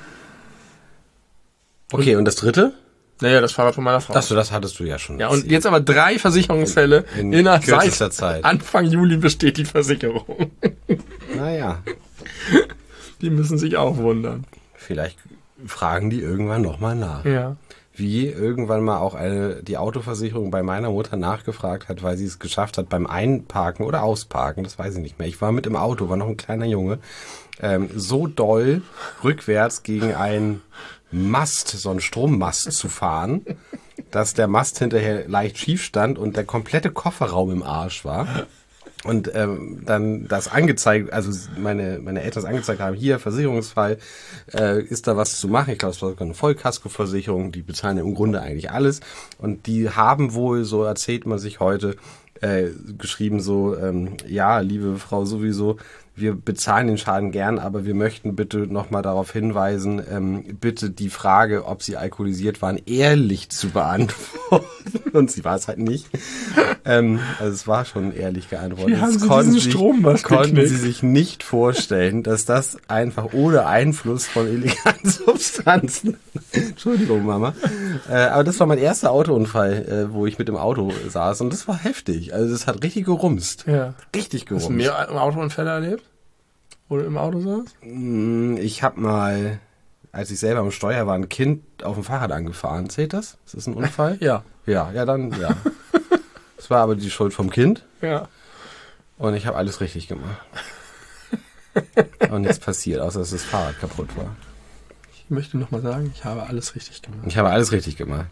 Okay, und das dritte? Naja, das Fahrrad von meiner Frau. Achso, das hattest du ja schon. Ja, und jetzt aber 3 Versicherungsfälle in innerhalb kürzester Zeit. Anfang Juli besteht die Versicherung. Naja, Die müssen sich auch wundern. vielleicht fragen die irgendwann nochmal nach. Ja. Wie irgendwann mal auch die Autoversicherung bei meiner Mutter nachgefragt hat, weil sie es geschafft hat beim Einparken oder Ausparken, das weiß ich nicht mehr. Ich war mit im Auto, war noch ein kleiner Junge, so doll rückwärts gegen einen Mast, so einen Strommast zu fahren, dass der Mast hinterher leicht schief stand und der komplette Kofferraum im Arsch war. Und dann das angezeigt, also meine Eltern es angezeigt haben, hier Versicherungsfall, ist da was zu machen. Ich glaube, es war sogar eine Vollkaskoversicherung, die bezahlen ja im Grunde eigentlich alles. Und die haben wohl, so erzählt man sich heute, geschrieben so, ja, liebe Frau sowieso, wir bezahlen den Schaden gern, aber wir möchten bitte nochmal darauf hinweisen, bitte die Frage, ob Sie alkoholisiert waren, ehrlich zu beantworten. Und sie war es halt nicht. Also es war schon ehrlich geantwortet. Wie haben Sie diesen Strommast konnten geknickt? sie sich nicht vorstellen, dass das einfach ohne Einfluss von illegalen Substanzen, Entschuldigung Mama, aber das war mein erster Autounfall, wo ich mit dem Auto saß und das war heftig. Also das hat richtig gerumst. Ja. Richtig Hast du gerumst. mehr Autounfälle erlebt? Wo du im Auto saßt? Ich habe mal, als ich selber am Steuer war, ein Kind auf dem Fahrrad angefahren. Zählt das? Ist das ein Unfall? Ja. Ja, dann, ja. Das war aber die Schuld vom Kind Ja. und ich habe alles richtig gemacht. Und nichts passiert, außer dass das Fahrrad kaputt war. Ich möchte nochmal sagen, ich habe alles richtig gemacht. Ich habe alles richtig gemacht.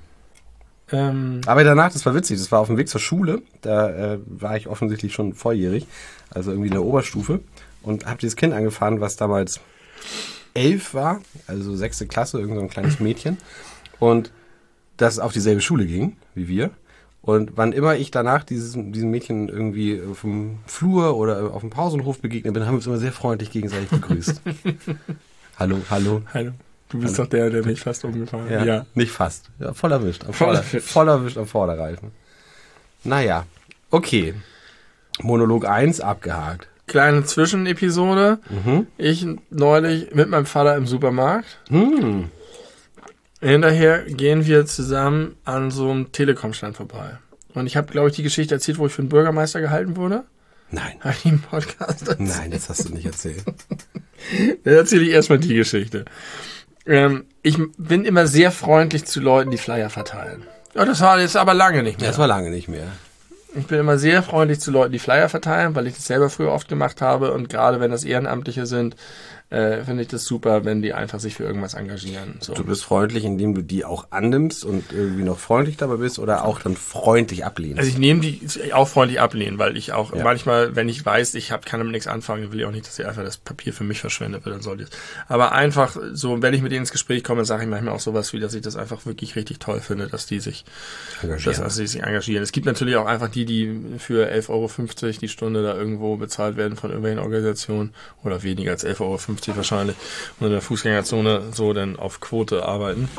Aber danach, das war witzig, das war auf dem Weg zur Schule, da war ich offensichtlich schon volljährig, also irgendwie in der Oberstufe und habe dieses Kind angefahren, was damals 11 war, also 6. Klasse, irgend so ein kleines Mädchen und das auf dieselbe Schule ging wie wir und wann immer ich danach diesem Mädchen irgendwie auf dem Flur oder auf dem Pausenhof begegnet bin, haben wir uns immer sehr freundlich gegenseitig begrüßt. Hallo. Hallo. Du bist doch der mich fast umgefahren hat. Ja, nicht fast. Ja, voll erwischt. Voll erwischt am Vorderreifen. Naja, okay. Monolog 1 abgehakt. Kleine Zwischenepisode. Ich neulich mit meinem Vater im Supermarkt. Hinterher gehen wir zusammen an so einem Telekom-Stand vorbei. Und ich habe, glaube ich, die Geschichte erzählt, wo ich für einen Bürgermeister gehalten wurde. Nein. Habe ich im Podcast erzählt? Nein, das hast du nicht erzählt. Dann erzähle ich erstmal die Geschichte. Ich bin immer sehr freundlich zu Leuten, die Flyer verteilen. Ja, das war jetzt aber lange nicht mehr. Das war lange nicht mehr. Ich bin immer sehr freundlich zu Leuten, die Flyer verteilen, weil ich das selber früher oft gemacht habe. Und gerade wenn das Ehrenamtliche sind, finde ich das super, wenn die einfach sich für irgendwas engagieren. So. Du bist freundlich, indem du die auch annimmst und irgendwie noch freundlich dabei bist oder auch dann freundlich ablehnst? Also ich nehme die auch freundlich ablehnen, weil ich auch manchmal, wenn ich weiß, ich kann damit nichts anfangen, dann will ich auch nicht, dass sie einfach das Papier für mich verschwendet wird, dann soll das. Aber einfach so, wenn ich mit denen ins Gespräch komme, sage ich manchmal auch sowas wie, dass ich das einfach wirklich richtig toll finde, dass die sich engagieren. Es gibt natürlich auch einfach die für 11,50 Euro die Stunde da irgendwo bezahlt werden von irgendwelchen Organisationen oder weniger als 11,50 Euro wahrscheinlich und in der Fußgängerzone so dann auf Quote arbeiten.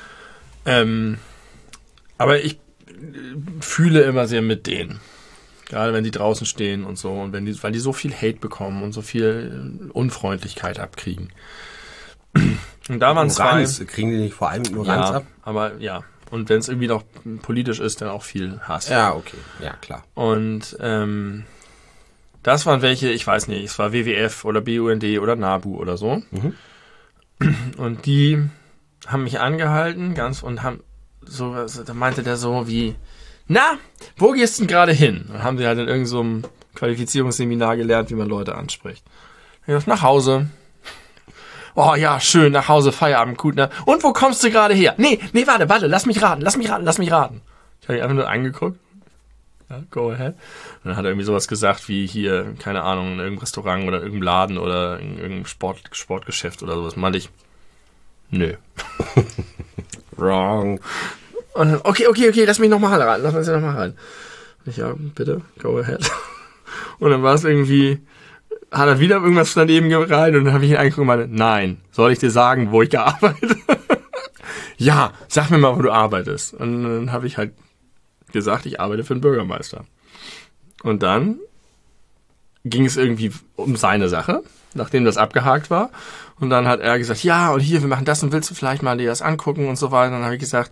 Aber ich fühle immer sehr mit denen. Gerade wenn die draußen stehen und so und weil die so viel Hate bekommen und so viel Unfreundlichkeit abkriegen. Und da waren zwei. Kriegen die nicht vor allem Ignoranz ab? Aber ja. Und wenn es irgendwie noch politisch ist, dann auch viel Hass. Ja, okay. Ja, klar. Und das waren welche, ich weiß nicht, es war WWF oder BUND oder NABU oder so. Und die haben mich angehalten und haben so, da meinte der so wie, na, wo gehst du denn gerade hin? Und haben sie halt in irgendeinem so einem Qualifizierungsseminar gelernt, wie man Leute anspricht. Ich dachte, nach Hause. Oh ja, schön, nach Hause, Feierabend, gut, ne? Und wo kommst du gerade her? Nee, warte, lass mich raten. Ich habe ihn einfach nur angeguckt. Ja, go ahead. Und dann hat er irgendwie sowas gesagt wie hier, keine Ahnung, in irgendeinem Restaurant oder irgendeinem Laden oder in irgendeinem Sportgeschäft oder sowas. Meinte ich, nö. Wrong. Und dann, okay, lass mich nochmal ran. Lass mich nochmal ran. Und ich, ja, bitte, go ahead. Und dann war es irgendwie, hat er wieder irgendwas daneben gereiht und dann habe ich ihn angeguckt und meinte, nein, soll ich dir sagen, wo ich gearbeitet? Ja, sag mir mal, wo du arbeitest. Und dann habe ich halt gesagt, ich arbeite für den Bürgermeister. Und dann ging es irgendwie um seine Sache, nachdem das abgehakt war. Und dann hat er gesagt, ja, und hier, wir machen das und willst du vielleicht mal dir das angucken und so weiter. Und dann habe ich gesagt,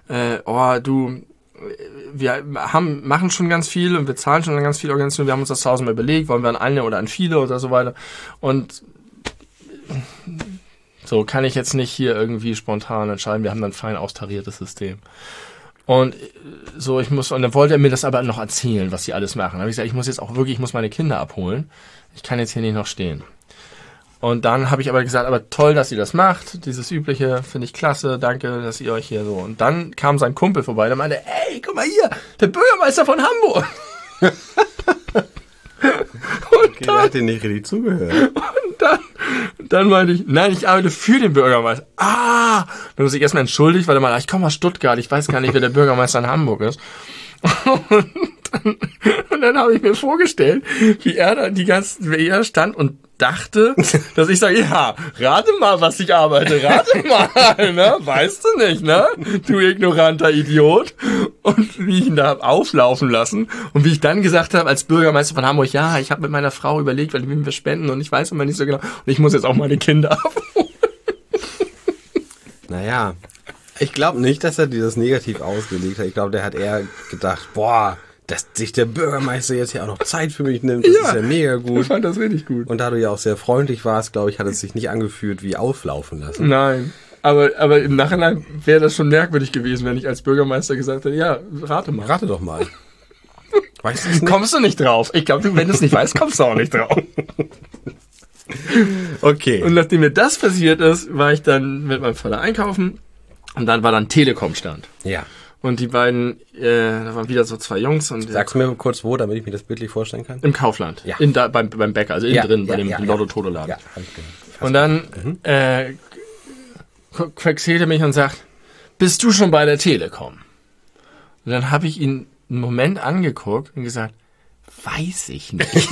wir machen schon ganz viel und wir zahlen schon an ganz viele Organisationen. Wir haben uns das 1000-mal überlegt, wollen wir an eine oder an viele oder so weiter. Und so kann ich jetzt nicht hier irgendwie spontan entscheiden. Wir haben dann ein fein austariertes System. Und so, und dann wollte er mir das aber noch erzählen, was sie alles machen. Dann habe ich gesagt, ich muss meine Kinder abholen. Ich kann jetzt hier nicht noch stehen. Und dann habe ich aber gesagt, aber toll, dass ihr das macht. Dieses Übliche finde ich klasse. Danke, dass ihr euch hier so. Und dann kam sein Kumpel vorbei, der meinte, ey, guck mal hier, der Bürgermeister von Hamburg. Okay, der hat dir nicht richtig zugehört. Und dann meinte ich, nein, ich arbeite für den Bürgermeister. Dann muss ich erstmal entschuldigt, weil er meinte, ich komme aus Stuttgart, ich weiß gar nicht, wer der Bürgermeister in Hamburg ist. Und dann habe ich mir vorgestellt, wie er da stand und dachte, dass ich sage, ja, rate mal, was ich arbeite, rate mal, ne? Weißt du nicht, ne? Du ignoranter Idiot. Und wie ich ihn da hab auflaufen lassen und wie ich dann gesagt habe, als Bürgermeister von Hamburg, ja, ich habe mit meiner Frau überlegt, weil wir spenden und ich weiß immer nicht so genau und ich muss jetzt auch meine Kinder abholen. Naja, ich glaube nicht, dass er dir das negativ ausgelegt hat. Ich glaube, der hat eher gedacht, boah, dass sich der Bürgermeister jetzt ja auch noch Zeit für mich nimmt, das ist ja mega gut. Ich fand das richtig gut. Und da du ja auch sehr freundlich warst, glaube ich, hat es sich nicht angefühlt wie auflaufen lassen. Nein, aber im Nachhinein wäre das schon merkwürdig gewesen, wenn ich als Bürgermeister gesagt hätte, ja, rate mal. Rate doch mal. Weißt du es nicht? Kommst du nicht drauf. Ich glaube, wenn du es nicht weißt, kommst du auch nicht drauf. Okay. Und nachdem mir das passiert ist, war ich dann mit meinem Vater einkaufen und dann war dann Telekom-Stand. Ja. Und die beiden, da waren wieder so zwei Jungs. Und sagst du mir kurz wo, damit ich mir das bildlich vorstellen kann? Im Kaufland. Ja. Beim Bäcker, also innen drin, bei dem Lotto-Toto-Laden. Ja, hab ich gehört. Und dann quaxiert er mich und sagt, bist du schon bei der Telekom? Und dann habe ich ihn einen Moment angeguckt und gesagt, weiß ich nicht.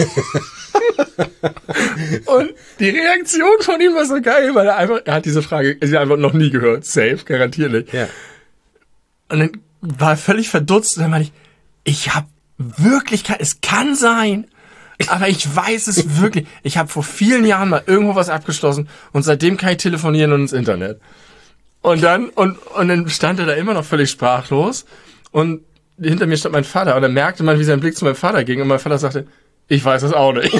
Und die Reaktion von ihm war so geil, weil er hat diese Antwort noch nie gehört. Safe, garantiert nicht. Ja. Und dann war er völlig verdutzt und dann meinte ich habe Wirklichkeit, es kann sein, aber ich weiß es wirklich. Ich habe vor vielen Jahren mal irgendwo was abgeschlossen und seitdem kann ich telefonieren und ins Internet. Und dann stand er da immer noch völlig sprachlos und hinter mir stand mein Vater und dann merkte man, wie sein Blick zu meinem Vater ging und mein Vater sagte, ich weiß es auch nicht.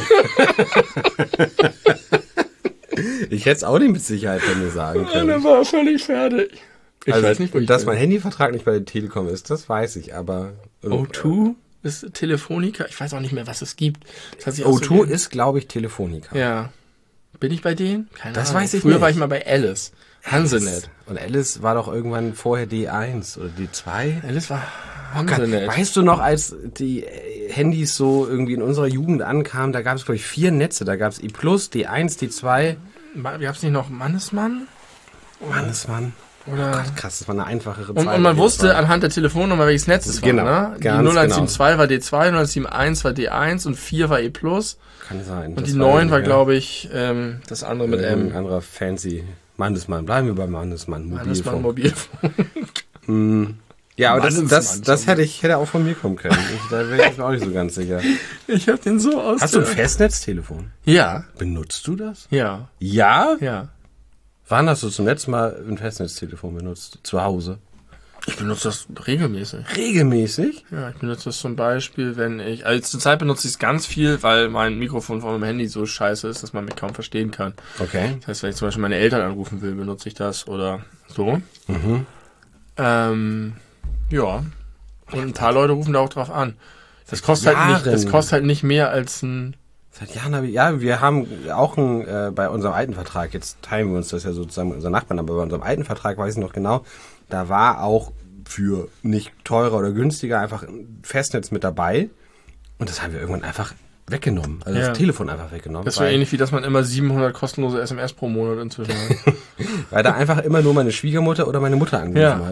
Ich hätte es auch nicht mit Sicherheit von mir sagen können. Und dann war er völlig fertig. Ich weiß nicht, wo ich dass mein Handyvertrag nicht bei der Telekom ist, das weiß ich, aber... O2 ist Telefonica, ich weiß auch nicht mehr, was es gibt. Das O2 ist, glaube ich, Telefonica. Ja. Bin ich bei denen? Keine das Ahnung. Weiß ich Früher nicht. war ich mal bei Alice. Hansenet. Und Alice war doch irgendwann vorher D1 oder D2? Alice war Hansenet. Weißt du noch, als die Handys so irgendwie in unserer Jugend ankamen, da gab es, glaube ich, 4 Netze. Da gab es I+, D1, D2. Gab es nicht noch Mannesmann? Mannesmann. Oder? Oh Gott, krass, das war eine einfachere Zeit. Und man wusste anhand der Telefonnummer, welches Netz es war. Genau, Ne? Die ganz 0172 war D2, 0171 war D1 und 4 war E+. Kann sein. Und die 9 war, glaube ich, das andere mit M. Ein anderer fancy Mannesmann. Bleiben wir bei Mannesmann. Mannesmann Mobilfunk. Ja, aber das hätte auch von mir kommen können. Da wäre ich jetzt auch nicht so ganz sicher. Ich hab den so aus. Hast du ein Festnetztelefon? Ja. Benutzt du das? Ja. Ja? Ja. Wann hast du zum letzten Mal ein Festnetztelefon benutzt? Zu Hause? Ich benutze das regelmäßig. Regelmäßig? Ja, ich benutze das zum Beispiel, also zur Zeit benutze ich es ganz viel, weil mein Mikrofon von meinem Handy so scheiße ist, dass man mich kaum verstehen kann. Okay. Das heißt, wenn ich zum Beispiel meine Eltern anrufen will, benutze ich das oder so. Ja. Und ein paar Leute rufen da auch drauf an. Das kostet halt nicht mehr als ein... Seit Jahren wir haben auch bei unserem alten Vertrag, jetzt teilen wir uns das ja sozusagen mit unseren Nachbarn, aber bei unserem alten Vertrag weiß ich noch genau, da war auch für nicht teurer oder günstiger einfach ein Festnetz mit dabei und das haben wir irgendwann einfach weggenommen, also das Telefon einfach weggenommen. Das wäre ähnlich wie, dass man immer 700 kostenlose SMS pro Monat inzwischen hat. Weil da einfach immer nur meine Schwiegermutter oder meine Mutter angerufen hat.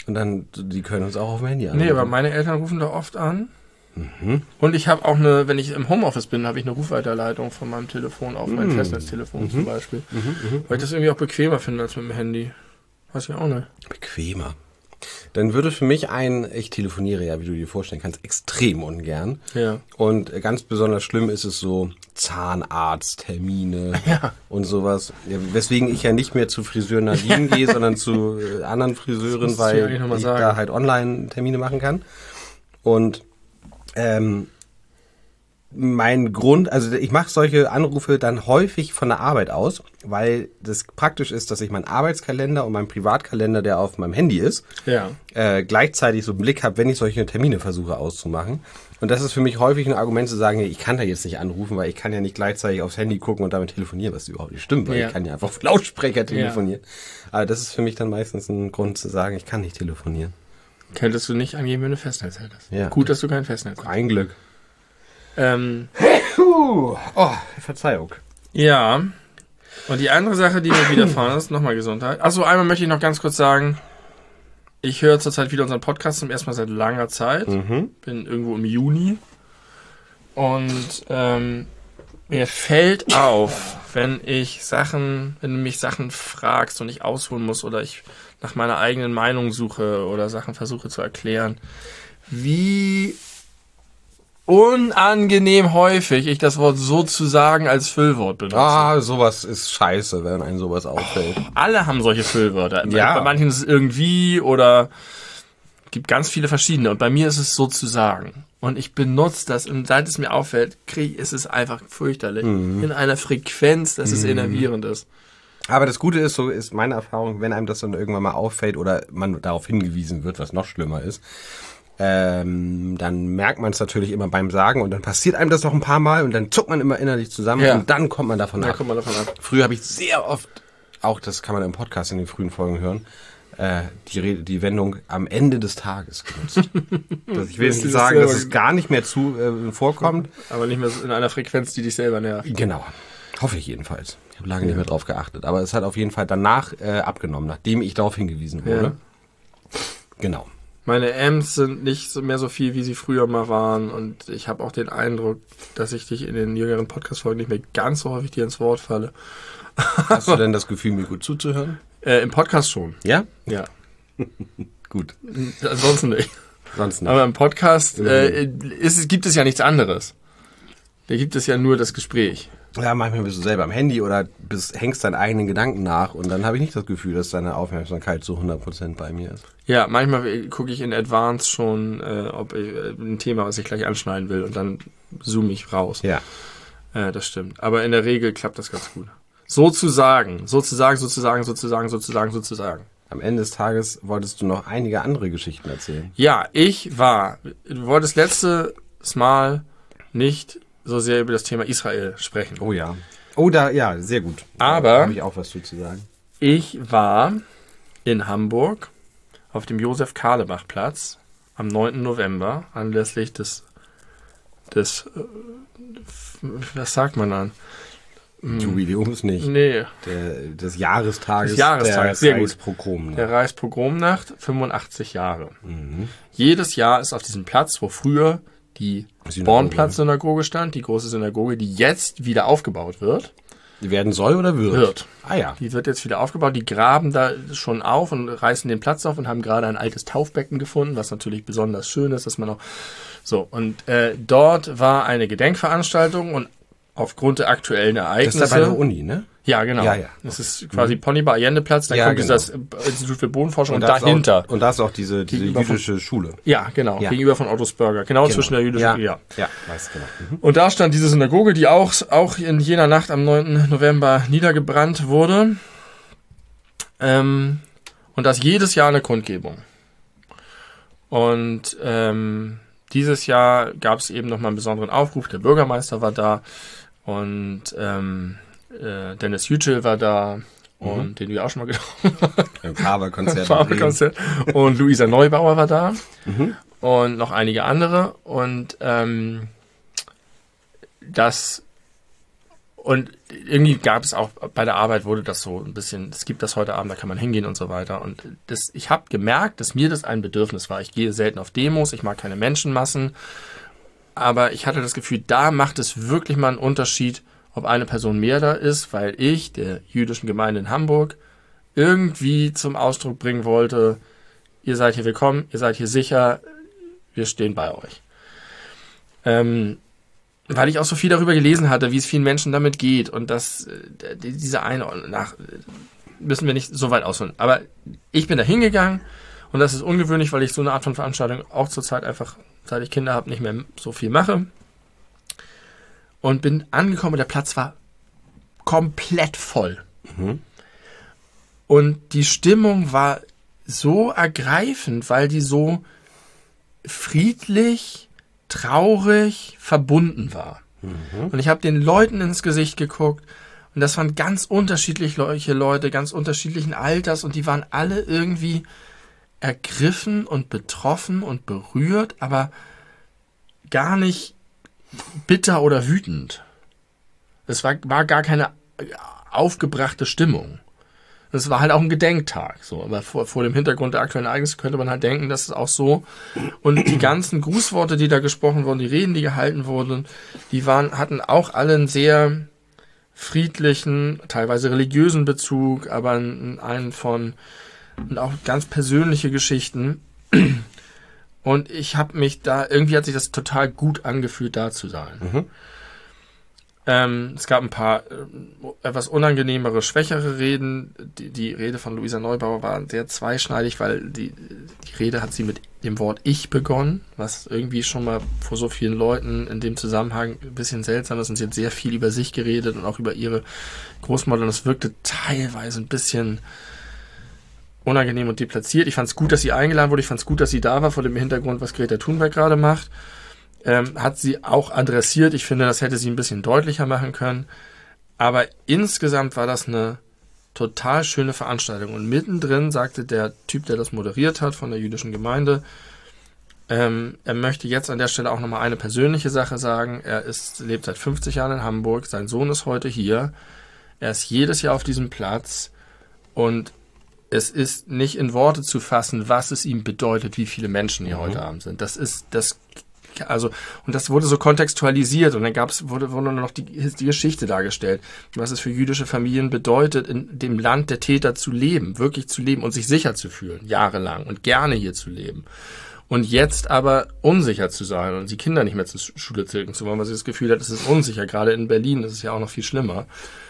Und dann, die können uns auch auf dem Handy anrufen. Nee, aber meine Eltern rufen da oft an. Und ich habe auch wenn ich im Homeoffice bin, habe ich eine Rufweiterleitung von meinem Telefon auf mein Festnetztelefon zum Beispiel. Weil ich das irgendwie auch bequemer finde als mit dem Handy. Weiß ich auch nicht. Bequemer. Dann würde für mich ich telefoniere ja, wie du dir vorstellen kannst, extrem ungern. Ja. Und ganz besonders schlimm ist es so Zahnarzttermine und sowas. Ja, weswegen ich ja nicht mehr zu Friseur Nadine gehe, sondern zu anderen Friseuren, weil ich da halt Online-Termine machen kann. Und mein Grund, also ich mache solche Anrufe dann häufig von der Arbeit aus, weil das praktisch ist, dass ich meinen Arbeitskalender und meinen Privatkalender, der auf meinem Handy ist, gleichzeitig so einen Blick habe, wenn ich solche Termine versuche auszumachen. Und das ist für mich häufig ein Argument zu sagen, ich kann da jetzt nicht anrufen, weil ich kann ja nicht gleichzeitig aufs Handy gucken und damit telefonieren, was überhaupt nicht stimmt, weil ich kann ja einfach auf Lautsprecher telefonieren. Aber das ist für mich dann meistens ein Grund zu sagen, ich kann nicht telefonieren. Könntest du nicht angeben, wenn du Festnetz hättest. Ja. Gut, dass du kein Festnetz hast. Ein Glück. Verzeihung. Ja. Und die andere Sache, die mir widerfahren ist, nochmal Gesundheit. Achso, einmal möchte ich noch ganz kurz sagen, ich höre zurzeit wieder unseren Podcast zum ersten Mal seit langer Zeit. Bin irgendwo im Juni. Und mir fällt auf, wenn du mich Sachen fragst und ich ausholen muss oder ich nach meiner eigenen Meinung suche oder Sachen versuche zu erklären, wie unangenehm häufig ich das Wort sozusagen als Füllwort benutze. Sowas ist scheiße, wenn einem sowas auffällt. Alle haben solche Füllwörter. Ja. Bei manchen ist es irgendwie oder gibt ganz viele verschiedene. Und bei mir ist es sozusagen. Und ich benutze das und seit es mir auffällt, ist es einfach fürchterlich. In einer Frequenz, dass es enervierend ist. Aber das Gute ist, so ist meine Erfahrung, wenn einem das dann irgendwann mal auffällt oder man darauf hingewiesen wird, was noch schlimmer ist, dann merkt man es natürlich immer beim Sagen und dann passiert einem das noch ein paar Mal und dann zuckt man immer innerlich zusammen und dann kommt man davon ab. Früher habe ich sehr oft, auch das kann man im Podcast in den frühen Folgen hören, die Wendung am Ende des Tages genutzt. Ich will jetzt nicht sagen, dass es gar nicht mehr vorkommt. Aber nicht mehr in einer Frequenz, die dich selber nervt. Genau. Hoffe ich jedenfalls. Ich habe lange nicht mehr drauf geachtet. Aber es hat auf jeden Fall danach abgenommen, nachdem ich darauf hingewiesen wurde. Ja. Genau. Meine M's sind nicht mehr so viel, wie sie früher mal waren. Und ich habe auch den Eindruck, dass ich dich in den jüngeren Podcast-Folgen nicht mehr ganz so häufig dir ins Wort falle. Hast du denn das Gefühl, mir gut zuzuhören? Im Podcast schon. Ja? Ja. Gut. Ansonsten nicht. Sonst nicht. Aber im Podcast gibt es ja nichts anderes. Da gibt es ja nur das Gespräch. Ja, manchmal bist du selber am Handy oder hängst deinen eigenen Gedanken nach und dann habe ich nicht das Gefühl, dass deine Aufmerksamkeit zu 100% bei mir ist. Ja, manchmal gucke ich in Advance schon, ob ich ein Thema, was ich gleich anschneiden will und dann zoome ich raus. Ja. Das stimmt. Aber in der Regel klappt das ganz gut. Sozusagen. Am Ende des Tages wolltest du noch einige andere Geschichten erzählen. Ja, du wolltest letztes Mal nicht so sehr über das Thema Israel sprechen. Oh ja. Sehr gut. Aber da habe ich auch was zu sagen. Ich war in Hamburg auf dem Josef-Karlebach-Platz am 9. November anlässlich des was sagt man dann? Jubiläums nicht. Nee. Des Jahrestages der Reichspogromnacht. Der Reichspogromnacht, 85 Jahre. Jedes Jahr ist auf diesem Platz, wo früher die Bornplatz-Synagoge stand, die große Synagoge, die jetzt wieder aufgebaut wird. Die werden soll oder wird? Ah ja. Die wird jetzt wieder aufgebaut. Die graben da schon auf und reißen den Platz auf und haben gerade ein altes Taufbecken gefunden, was natürlich besonders schön ist, dass man auch so. Und dort war eine Gedenkveranstaltung und aufgrund der aktuellen Ereignisse. Das ist ja bei der Uni, ne? Ja, genau. Ja. Das ist quasi Ponybar Allendeplatz, dann kommt das Institut für Bodenforschung und dahinter. Und da ist auch diese jüdische Schule. Ja, genau. Ja. Gegenüber von Ottos Burger. Genau zwischen der jüdischen Ja, weiß genau. Und da stand diese Synagoge, die auch in jener Nacht am 9. November niedergebrannt wurde. Und das jedes Jahr eine Kundgebung. Und dieses Jahr gab es eben nochmal einen besonderen Aufruf. Der Bürgermeister war da und Dennis Yücel war da und den wir auch schon mal getroffen haben. Im Faber-Konzert. Und Luisa Neubauer war da und noch einige andere. Und Und irgendwie gab es auch, bei der Arbeit wurde das so ein bisschen, es gibt das heute Abend, da kann man hingehen und so weiter. Und ich habe gemerkt, dass mir das ein Bedürfnis war. Ich gehe selten auf Demos, ich mag keine Menschenmassen. Aber ich hatte das Gefühl, da macht es wirklich mal einen Unterschied, ob eine Person mehr da ist, weil ich der jüdischen Gemeinde in Hamburg irgendwie zum Ausdruck bringen wollte, ihr seid hier willkommen, ihr seid hier sicher, wir stehen bei euch. Weil ich auch so viel darüber gelesen hatte, wie es vielen Menschen damit geht und dass diese Einordnung müssen wir nicht so weit ausholen. Aber ich bin da hingegangen und das ist ungewöhnlich, weil ich so eine Art von Veranstaltung auch zurzeit einfach, seit ich Kinder habe, nicht mehr so viel mache. Und bin angekommen und der Platz war komplett voll. Mhm. Und die Stimmung war so ergreifend, weil die so friedlich, traurig, verbunden war. Mhm. Und ich habe den Leuten ins Gesicht geguckt und das waren ganz unterschiedliche Leute, ganz unterschiedlichen Alters und die waren alle irgendwie ergriffen und betroffen und berührt, aber gar nicht bitter oder wütend. Es war gar keine aufgebrachte Stimmung. Es war halt auch ein Gedenktag, so. Aber vor dem Hintergrund der aktuellen Ereignisse könnte man halt denken, das ist auch so. Und die ganzen Grußworte, die da gesprochen wurden, die Reden, die gehalten wurden, hatten auch alle einen sehr friedlichen, teilweise religiösen Bezug, aber und auch ganz persönliche Geschichten. Und ich habe mich irgendwie hat sich das total gut angefühlt, da zu sein. Mhm. Es gab ein paar etwas unangenehmere, schwächere Reden. Die Rede von Luisa Neubauer war sehr zweischneidig, weil die Rede hat sie mit dem Wort Ich begonnen, was irgendwie schon mal vor so vielen Leuten in dem Zusammenhang ein bisschen seltsam ist. Und sie hat sehr viel über sich geredet und auch über ihre Großmutter. Und es wirkte teilweise ein bisschen unangenehm und deplatziert. Ich fand es gut, dass sie eingeladen wurde. Ich fand es gut, dass sie da war, vor dem Hintergrund, was Greta Thunberg gerade macht. Hat sie auch adressiert. Ich finde, das hätte sie ein bisschen deutlicher machen können. Aber insgesamt war das eine total schöne Veranstaltung. Und mittendrin sagte der Typ, der das moderiert hat von der jüdischen Gemeinde, er möchte jetzt an der Stelle auch nochmal eine persönliche Sache sagen. Er lebt seit 50 Jahren in Hamburg. Sein Sohn ist heute hier. Er ist jedes Jahr auf diesem Platz. Und es ist nicht in Worte zu fassen, was es ihm bedeutet, wie viele Menschen hier heute Abend sind. Und das wurde so kontextualisiert und dann wurde nur noch die Geschichte dargestellt, was es für jüdische Familien bedeutet, in dem Land der Täter zu leben, wirklich zu leben und sich sicher zu fühlen, jahrelang und gerne hier zu leben. Und jetzt aber unsicher zu sein und die Kinder nicht mehr zur Schule zirken zu wollen, weil sie das Gefühl hat, es ist unsicher. Gerade in Berlin ist es ja auch noch viel schlimmer.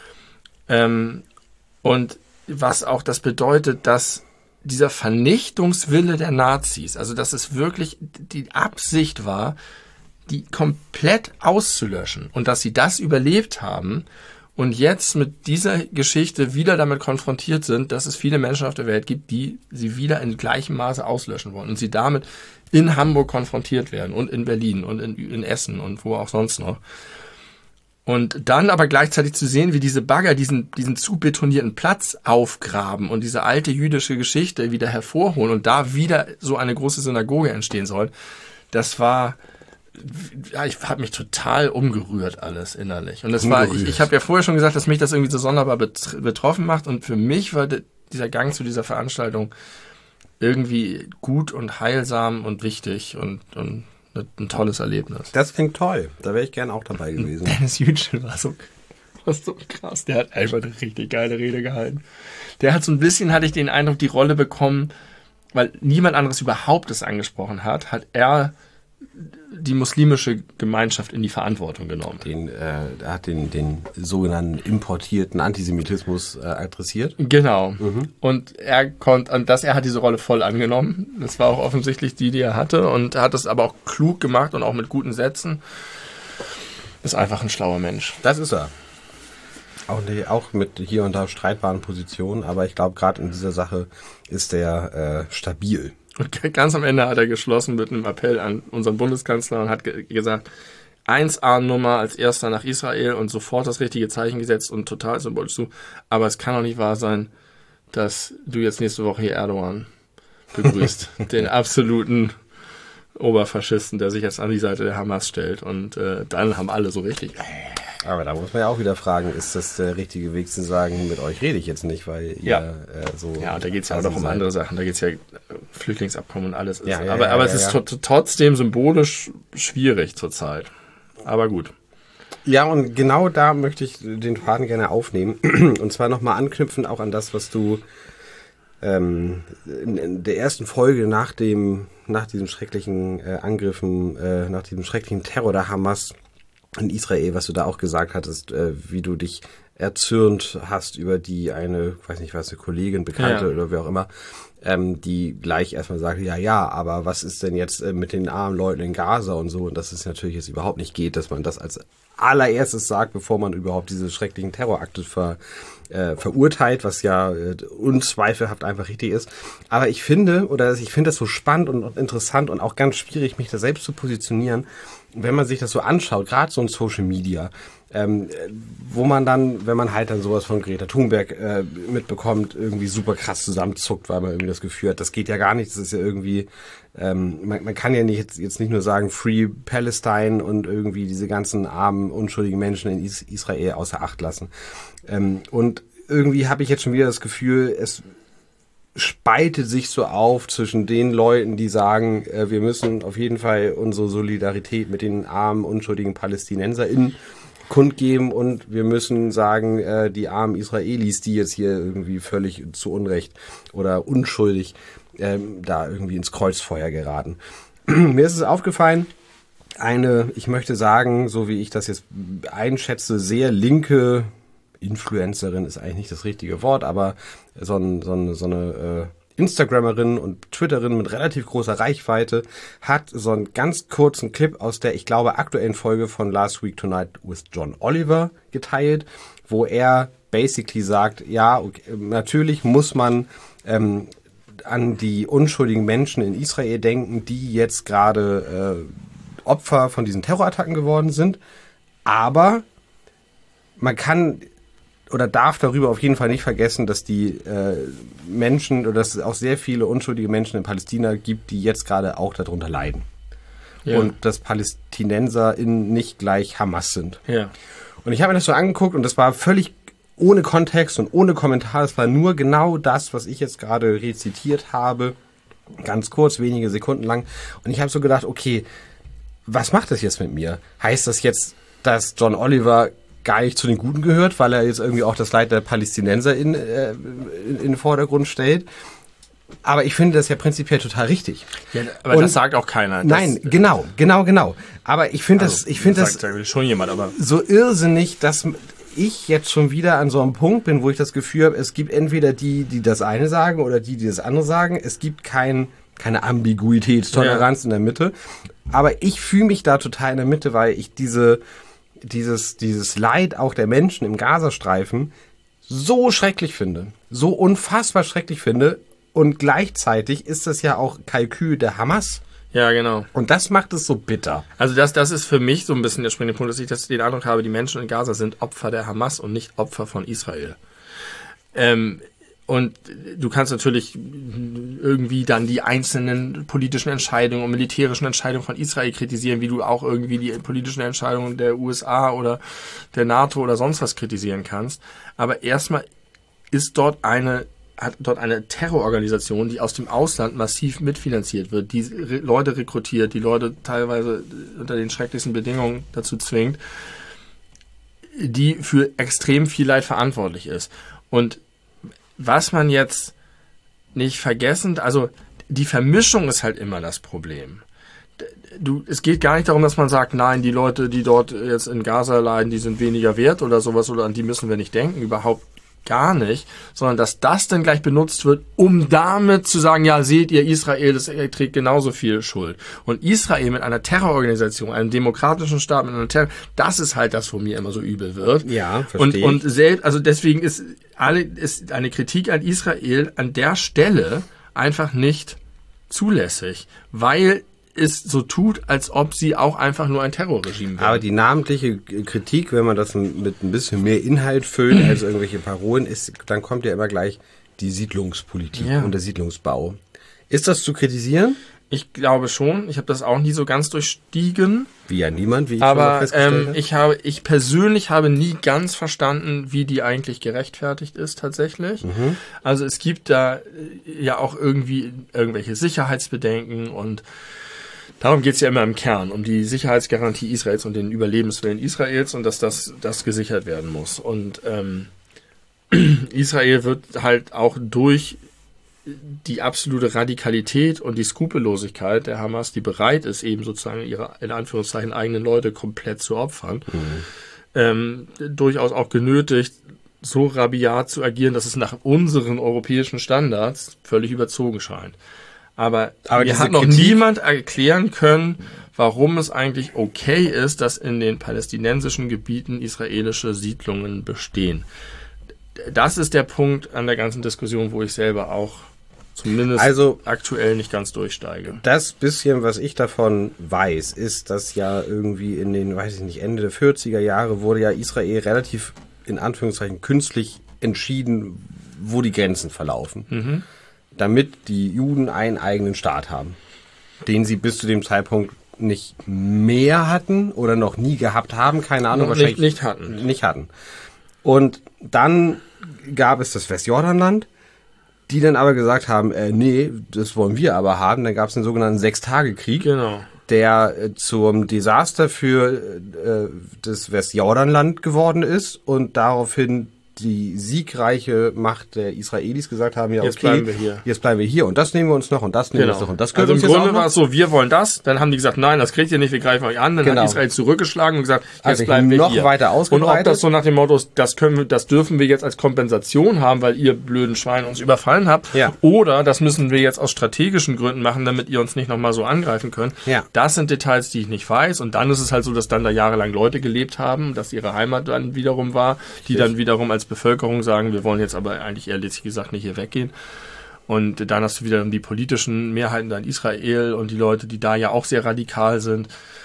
Und was auch das bedeutet, dass dieser Vernichtungswille der Nazis, also dass es wirklich die Absicht war, die komplett auszulöschen und dass sie das überlebt haben und jetzt mit dieser Geschichte wieder damit konfrontiert sind, dass es viele Menschen auf der Welt gibt, die sie wieder in gleichem Maße auslöschen wollen und sie damit in Hamburg konfrontiert werden und in Berlin und in Essen und wo auch sonst noch. Und dann aber gleichzeitig zu sehen, wie diese Bagger diesen zu betonierten Platz aufgraben und diese alte jüdische Geschichte wieder hervorholen und da wieder so eine große Synagoge entstehen soll, das war, ja, ich habe mich total umgerührt alles innerlich. Und das war, ich habe ja vorher schon gesagt, dass mich das irgendwie so sonderbar betroffen macht und für mich war dieser Gang zu dieser Veranstaltung irgendwie gut und heilsam und wichtig und ein tolles Erlebnis. Das klingt toll. Da wäre ich gern auch dabei gewesen. Dennis Yücel war so krass. Der hat einfach eine richtig geile Rede gehalten. Der hat so ein bisschen, hatte ich den Eindruck, die Rolle bekommen, weil niemand anderes überhaupt es angesprochen hat er die muslimische Gemeinschaft in die Verantwortung genommen. Er hat den sogenannten importierten Antisemitismus adressiert. Genau. Mhm. Und er hat diese Rolle voll angenommen. Das war auch offensichtlich die er hatte und er hat das aber auch klug gemacht und auch mit guten Sätzen. Ist einfach ein schlauer Mensch. Das ist er. Auch mit hier und da streitbaren Positionen, aber ich glaube, gerade in dieser Sache ist er stabil. Und ganz am Ende hat er geschlossen mit einem Appell an unseren Bundeskanzler und hat gesagt, 1A-Nummer als erster nach Israel und sofort das richtige Zeichen gesetzt und total symbolisch zu. Aber es kann doch nicht wahr sein, dass du jetzt nächste Woche hier Erdogan begrüßt. Den absoluten Oberfaschisten, der sich jetzt an die Seite der Hamas stellt. Und dann haben alle so richtig Aber da muss man ja auch wieder fragen, ist das der richtige Weg zu sagen, mit euch rede ich jetzt nicht, weil ihr so... Ja, und da geht es ja auch noch um andere Sachen. Da geht es ja Flüchtlingsabkommen und alles. Ja, aber es ist trotzdem symbolisch schwierig zurzeit. Aber gut. Ja, und genau da möchte ich den Faden gerne aufnehmen. Und zwar nochmal anknüpfen auch an das, was du in der ersten Folge nach diesen schrecklichen Angriffen, nach diesem schrecklichen Terror der Hamas in Israel, was du da auch gesagt hattest, wie du dich erzürnt hast über eine Kollegin, Bekannte oder wer auch immer, die gleich erstmal sagt, aber was ist denn jetzt mit den armen Leuten in Gaza und so, und dass es natürlich jetzt überhaupt nicht geht, dass man das als allererstes sagt, bevor man überhaupt diese schrecklichen Terrorakte verurteilt, was ja unzweifelhaft einfach richtig ist. Aber ich finde das so spannend und interessant und auch ganz schwierig, mich da selbst zu positionieren, wenn man sich das so anschaut, gerade so in Social Media, wo man dann, wenn man halt dann sowas von Greta Thunberg mitbekommt, irgendwie super krass zusammenzuckt, weil man irgendwie das Gefühl hat, das geht ja gar nicht, das ist ja irgendwie, man kann ja nicht jetzt nicht nur sagen Free Palestine und irgendwie diese ganzen armen, unschuldigen Menschen in Israel außer Acht lassen. Und irgendwie habe ich jetzt schon wieder das Gefühl, es spaltet sich so auf zwischen den Leuten, die sagen, wir müssen auf jeden Fall unsere Solidarität mit den armen, unschuldigen PalästinenserInnen kundgeben, und wir müssen sagen, die armen Israelis, die jetzt hier irgendwie völlig zu Unrecht oder unschuldig da irgendwie ins Kreuzfeuer geraten. Mir ist es aufgefallen, ich möchte sagen, so wie ich das jetzt einschätze, sehr linke Influencerin ist eigentlich nicht das richtige Wort, aber so eine Instagramerin und Twitterin mit relativ großer Reichweite hat so einen ganz kurzen Clip aus der, ich glaube, aktuellen Folge von Last Week Tonight with John Oliver geteilt, wo er basically sagt, ja, okay, natürlich muss man an die unschuldigen Menschen in Israel denken, die jetzt gerade Opfer von diesen Terrorattacken geworden sind, aber man kann oder darf darüber auf jeden Fall nicht vergessen, dass die Menschen oder dass es auch sehr viele unschuldige Menschen in Palästina gibt, die jetzt gerade auch darunter leiden. Ja. Und dass PalästinenserInnen nicht gleich Hamas sind. Ja. Und ich habe mir das so angeguckt und das war völlig ohne Kontext und ohne Kommentar. Es war nur genau das, was ich jetzt gerade rezitiert habe. Ganz kurz, wenige Sekunden lang. Und ich habe so gedacht, okay, was macht das jetzt mit mir? Heißt das jetzt, dass John Oliver gar nicht zu den Guten gehört, weil er jetzt irgendwie auch das Leid der Palästinenser in den Vordergrund stellt? Aber ich finde das ja prinzipiell total richtig. Ja, aber das sagt auch keiner. Nein, genau. Aber ich finde das sagt schon jemand, aber so irrsinnig, dass ich jetzt schon wieder an so einem Punkt bin, wo ich das Gefühl habe, es gibt entweder die das eine sagen oder die das andere sagen. Es gibt keine Ambiguitätstoleranz in der Mitte. Aber ich fühle mich da total in der Mitte, weil ich dieses Leid auch der Menschen im Gazastreifen so schrecklich finde, so unfassbar schrecklich finde, und gleichzeitig ist das ja auch Kalkül der Hamas. Ja, genau. Und das macht es so bitter. Also das ist für mich so ein bisschen der springende Punkt, dass ich den Eindruck habe, die Menschen in Gaza sind Opfer der Hamas und nicht Opfer von Israel. Und du kannst natürlich irgendwie dann die einzelnen politischen Entscheidungen und militärischen Entscheidungen von Israel kritisieren, wie du auch irgendwie die politischen Entscheidungen der USA oder der NATO oder sonst was kritisieren kannst. Aber erstmal hat dort eine Terrororganisation, die aus dem Ausland massiv mitfinanziert wird, die Leute rekrutiert, die Leute teilweise unter den schrecklichsten Bedingungen dazu zwingt, die für extrem viel Leid verantwortlich ist. Und was man jetzt nicht vergessen, also die Vermischung ist halt immer das Problem. Es geht gar nicht darum, dass man sagt, nein, die Leute, die dort jetzt in Gaza leiden, die sind weniger wert oder sowas, oder an die müssen wir nicht denken, überhaupt gar nicht, sondern dass das dann gleich benutzt wird, um damit zu sagen, ja, seht ihr, Israel, das trägt genauso viel Schuld. Und Israel mit einer Terrororganisation, einem demokratischen Staat mit einer das ist halt das, wo mir immer so übel wird. Ja, verstehe. Und selbst, also deswegen ist eine Kritik an Israel an der Stelle einfach nicht zulässig, weil es so tut, als ob sie auch einfach nur ein Terrorregime wären. Aber die namentliche Kritik, wenn man das mit ein bisschen mehr Inhalt füllt als irgendwelche Parolen, dann kommt ja immer gleich die Siedlungspolitik und der Siedlungsbau. Ist das zu kritisieren? Ich glaube schon. Ich habe das auch nie so ganz durchstiegen. Wie ja niemand, wie ich Aber schon festgestellt habe. ich persönlich habe nie ganz verstanden, wie die eigentlich gerechtfertigt ist tatsächlich. Also es gibt da ja auch irgendwie irgendwelche Sicherheitsbedenken und darum geht's ja immer im Kern, um die Sicherheitsgarantie Israels und den Überlebenswillen Israels und dass das gesichert werden muss. Und Israel wird halt auch durch die absolute Radikalität und die Skrupellosigkeit der Hamas, die bereit ist, eben sozusagen ihre, in Anführungszeichen, eigenen Leute komplett zu opfern, durchaus auch genötigt, so rabiat zu agieren, dass es nach unseren europäischen Standards völlig überzogen scheint. Aber mir hat noch niemand erklären können, warum es eigentlich okay ist, dass in den palästinensischen Gebieten israelische Siedlungen bestehen. Das ist der Punkt an der ganzen Diskussion, wo ich selber auch zumindest aktuell nicht ganz durchsteige. Das bisschen, was ich davon weiß, ist, dass ja irgendwie in den, weiß ich nicht, Ende der 40er Jahre wurde ja Israel relativ, in Anführungszeichen, künstlich entschieden, wo die Grenzen verlaufen. Damit die Juden einen eigenen Staat haben, den sie bis zu dem Zeitpunkt nicht mehr hatten oder noch nie gehabt haben, keine Ahnung, wahrscheinlich nicht hatten. Und dann gab es das Westjordanland, die dann aber gesagt haben, nee, das wollen wir aber haben. Dann gab es den sogenannten Sechstagekrieg, der zum Desaster für das Westjordanland geworden ist und daraufhin die siegreiche Macht der Israelis gesagt haben, ja, jetzt okay, jetzt bleiben wir hier und das nehmen wir uns noch und das nehmen wir uns noch und das können also wir im uns Grunde war es so, wir wollen das, dann haben die gesagt, nein, das kriegt ihr nicht, wir greifen euch an, dann hat Israel zurückgeschlagen und gesagt, jetzt bleiben wir noch hier. Weiter ausgebreitet. Und ob das so nach dem Motto, das dürfen wir jetzt als Kompensation haben, weil ihr blöden Schweine uns überfallen habt, oder das müssen wir jetzt aus strategischen Gründen machen, damit ihr uns nicht nochmal so angreifen könnt. Das sind Details, die ich nicht weiß und dann ist es halt so, dass dann da jahrelang Leute gelebt haben, dass ihre Heimat dann wiederum war, die dann wiederum als Bevölkerung sagen, wir wollen jetzt aber eigentlich ehrlich gesagt nicht hier weggehen. Und dann hast du wieder die politischen Mehrheiten da in Israel und die Leute, die da ja auch sehr radikal sind.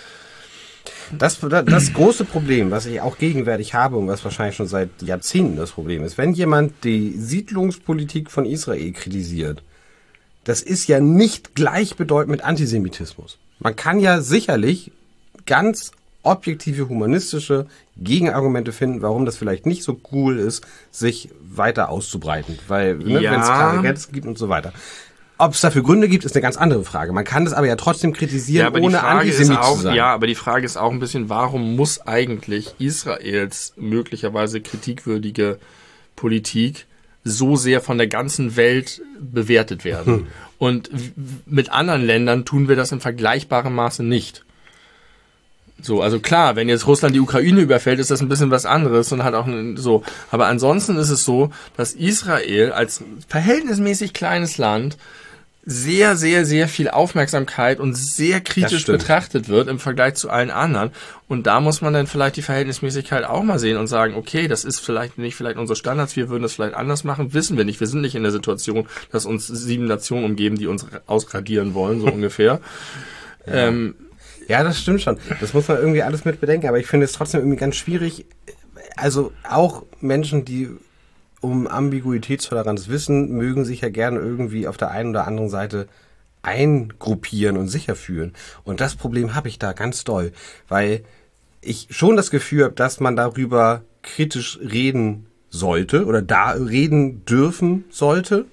Das große Problem, was ich auch gegenwärtig habe und was wahrscheinlich schon seit Jahrzehnten das Problem ist, wenn jemand die Siedlungspolitik von Israel kritisiert, das ist ja nicht gleichbedeutend mit Antisemitismus. Man kann ja sicherlich ganz objektive, humanistische Gegenargumente finden, warum das vielleicht nicht so cool ist, sich weiter auszubreiten. Weil, wenn es klare Grenzen gibt und so weiter. Ob es dafür Gründe gibt, ist eine ganz andere Frage. Man kann das aber ja trotzdem kritisieren, ohne Antisemit zu sein. Ja, aber die Frage ist auch ein bisschen, warum muss eigentlich Israels möglicherweise kritikwürdige Politik so sehr von der ganzen Welt bewertet werden? Und mit anderen Ländern tun wir das in vergleichbarem Maße nicht. So, also klar, wenn jetzt Russland die Ukraine überfällt, ist das ein bisschen was anderes und hat auch so. Aber ansonsten ist es so, dass Israel als verhältnismäßig kleines Land sehr, sehr, sehr viel Aufmerksamkeit und sehr kritisch betrachtet wird im Vergleich zu allen anderen. Und da muss man dann vielleicht die Verhältnismäßigkeit auch mal sehen und sagen, okay, das ist vielleicht nicht unsere Standards, wir würden das vielleicht anders machen, wissen wir nicht. Wir sind nicht in der Situation, dass uns 7 Nationen umgeben, die uns ausradieren wollen, so ungefähr. Ja, das stimmt schon. Das muss man irgendwie alles mit bedenken. Aber ich finde es trotzdem irgendwie ganz schwierig. Also auch Menschen, die um Ambiguitätstoleranz wissen, mögen sich ja gerne irgendwie auf der einen oder anderen Seite eingruppieren und sicher fühlen. Und das Problem habe ich da ganz doll. Weil ich schon das Gefühl habe, dass man darüber kritisch reden sollte oder da reden dürfen sollte,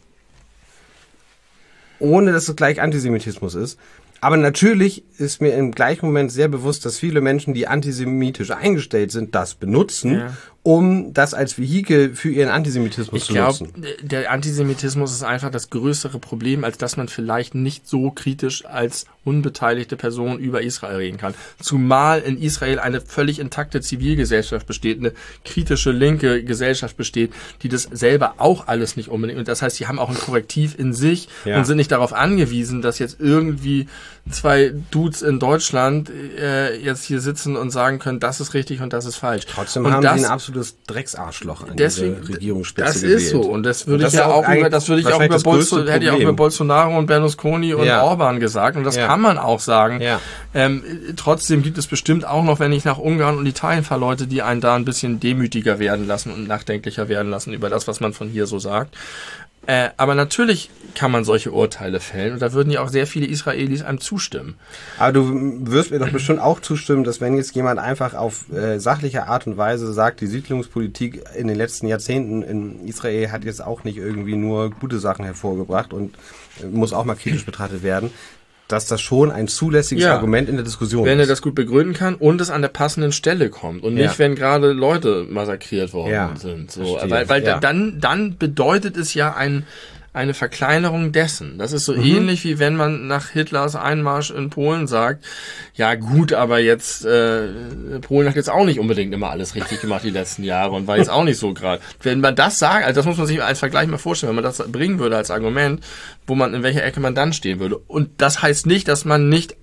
ohne dass es gleich Antisemitismus ist. Aber natürlich ist mir im gleichen Moment sehr bewusst, dass viele Menschen, die antisemitisch eingestellt sind, das benutzen, um das als Vehikel für ihren Antisemitismus zu nutzen. Ich glaube, der Antisemitismus ist einfach das größere Problem, als dass man vielleicht nicht so kritisch als unbeteiligte Person über Israel reden kann. Zumal in Israel eine völlig intakte Zivilgesellschaft besteht, eine kritische linke Gesellschaft besteht, die das selber auch alles nicht unbedingt. Und das heißt, sie haben auch ein Korrektiv in sich und sind nicht darauf angewiesen, dass jetzt irgendwie 2 Dudes in Deutschland jetzt hier sitzen und sagen können, das ist richtig und das ist falsch. Trotzdem haben sie ein absolutes Drecksarschloch an diese Regierungsspitze das gewählt. Das ist so und das würde ich ja auch über Bolsonaro und Berlusconi und Orban gesagt und das kann man auch sagen. Trotzdem gibt es bestimmt auch noch, wenn ich nach Ungarn und Italien fahre, Leute, die einen da ein bisschen demütiger werden lassen und nachdenklicher werden lassen über das, was man von hier so sagt. Aber natürlich kann man solche Urteile fällen und da würden ja auch sehr viele Israelis einem zustimmen. Aber du wirst mir doch bestimmt auch zustimmen, dass wenn jetzt jemand einfach auf sachliche Art und Weise sagt, die Siedlungspolitik in den letzten Jahrzehnten in Israel hat jetzt auch nicht irgendwie nur gute Sachen hervorgebracht und muss auch mal kritisch betrachtet werden, dass das schon ein zulässiges Argument in der Diskussion ist. Wenn er das gut begründen kann und es an der passenden Stelle kommt und nicht, wenn gerade Leute massakriert worden sind. So. Weil dann bedeutet es ja eine Verkleinerung dessen. Das ist so ähnlich, wie wenn man nach Hitlers Einmarsch in Polen sagt, ja gut, aber jetzt Polen hat jetzt auch nicht unbedingt immer alles richtig gemacht die letzten Jahre und war jetzt auch nicht so gerade. Wenn man das sagt, also das muss man sich als Vergleich mal vorstellen, wenn man das bringen würde als Argument, wo man in welcher Ecke man dann stehen würde. Und das heißt nicht, dass man nicht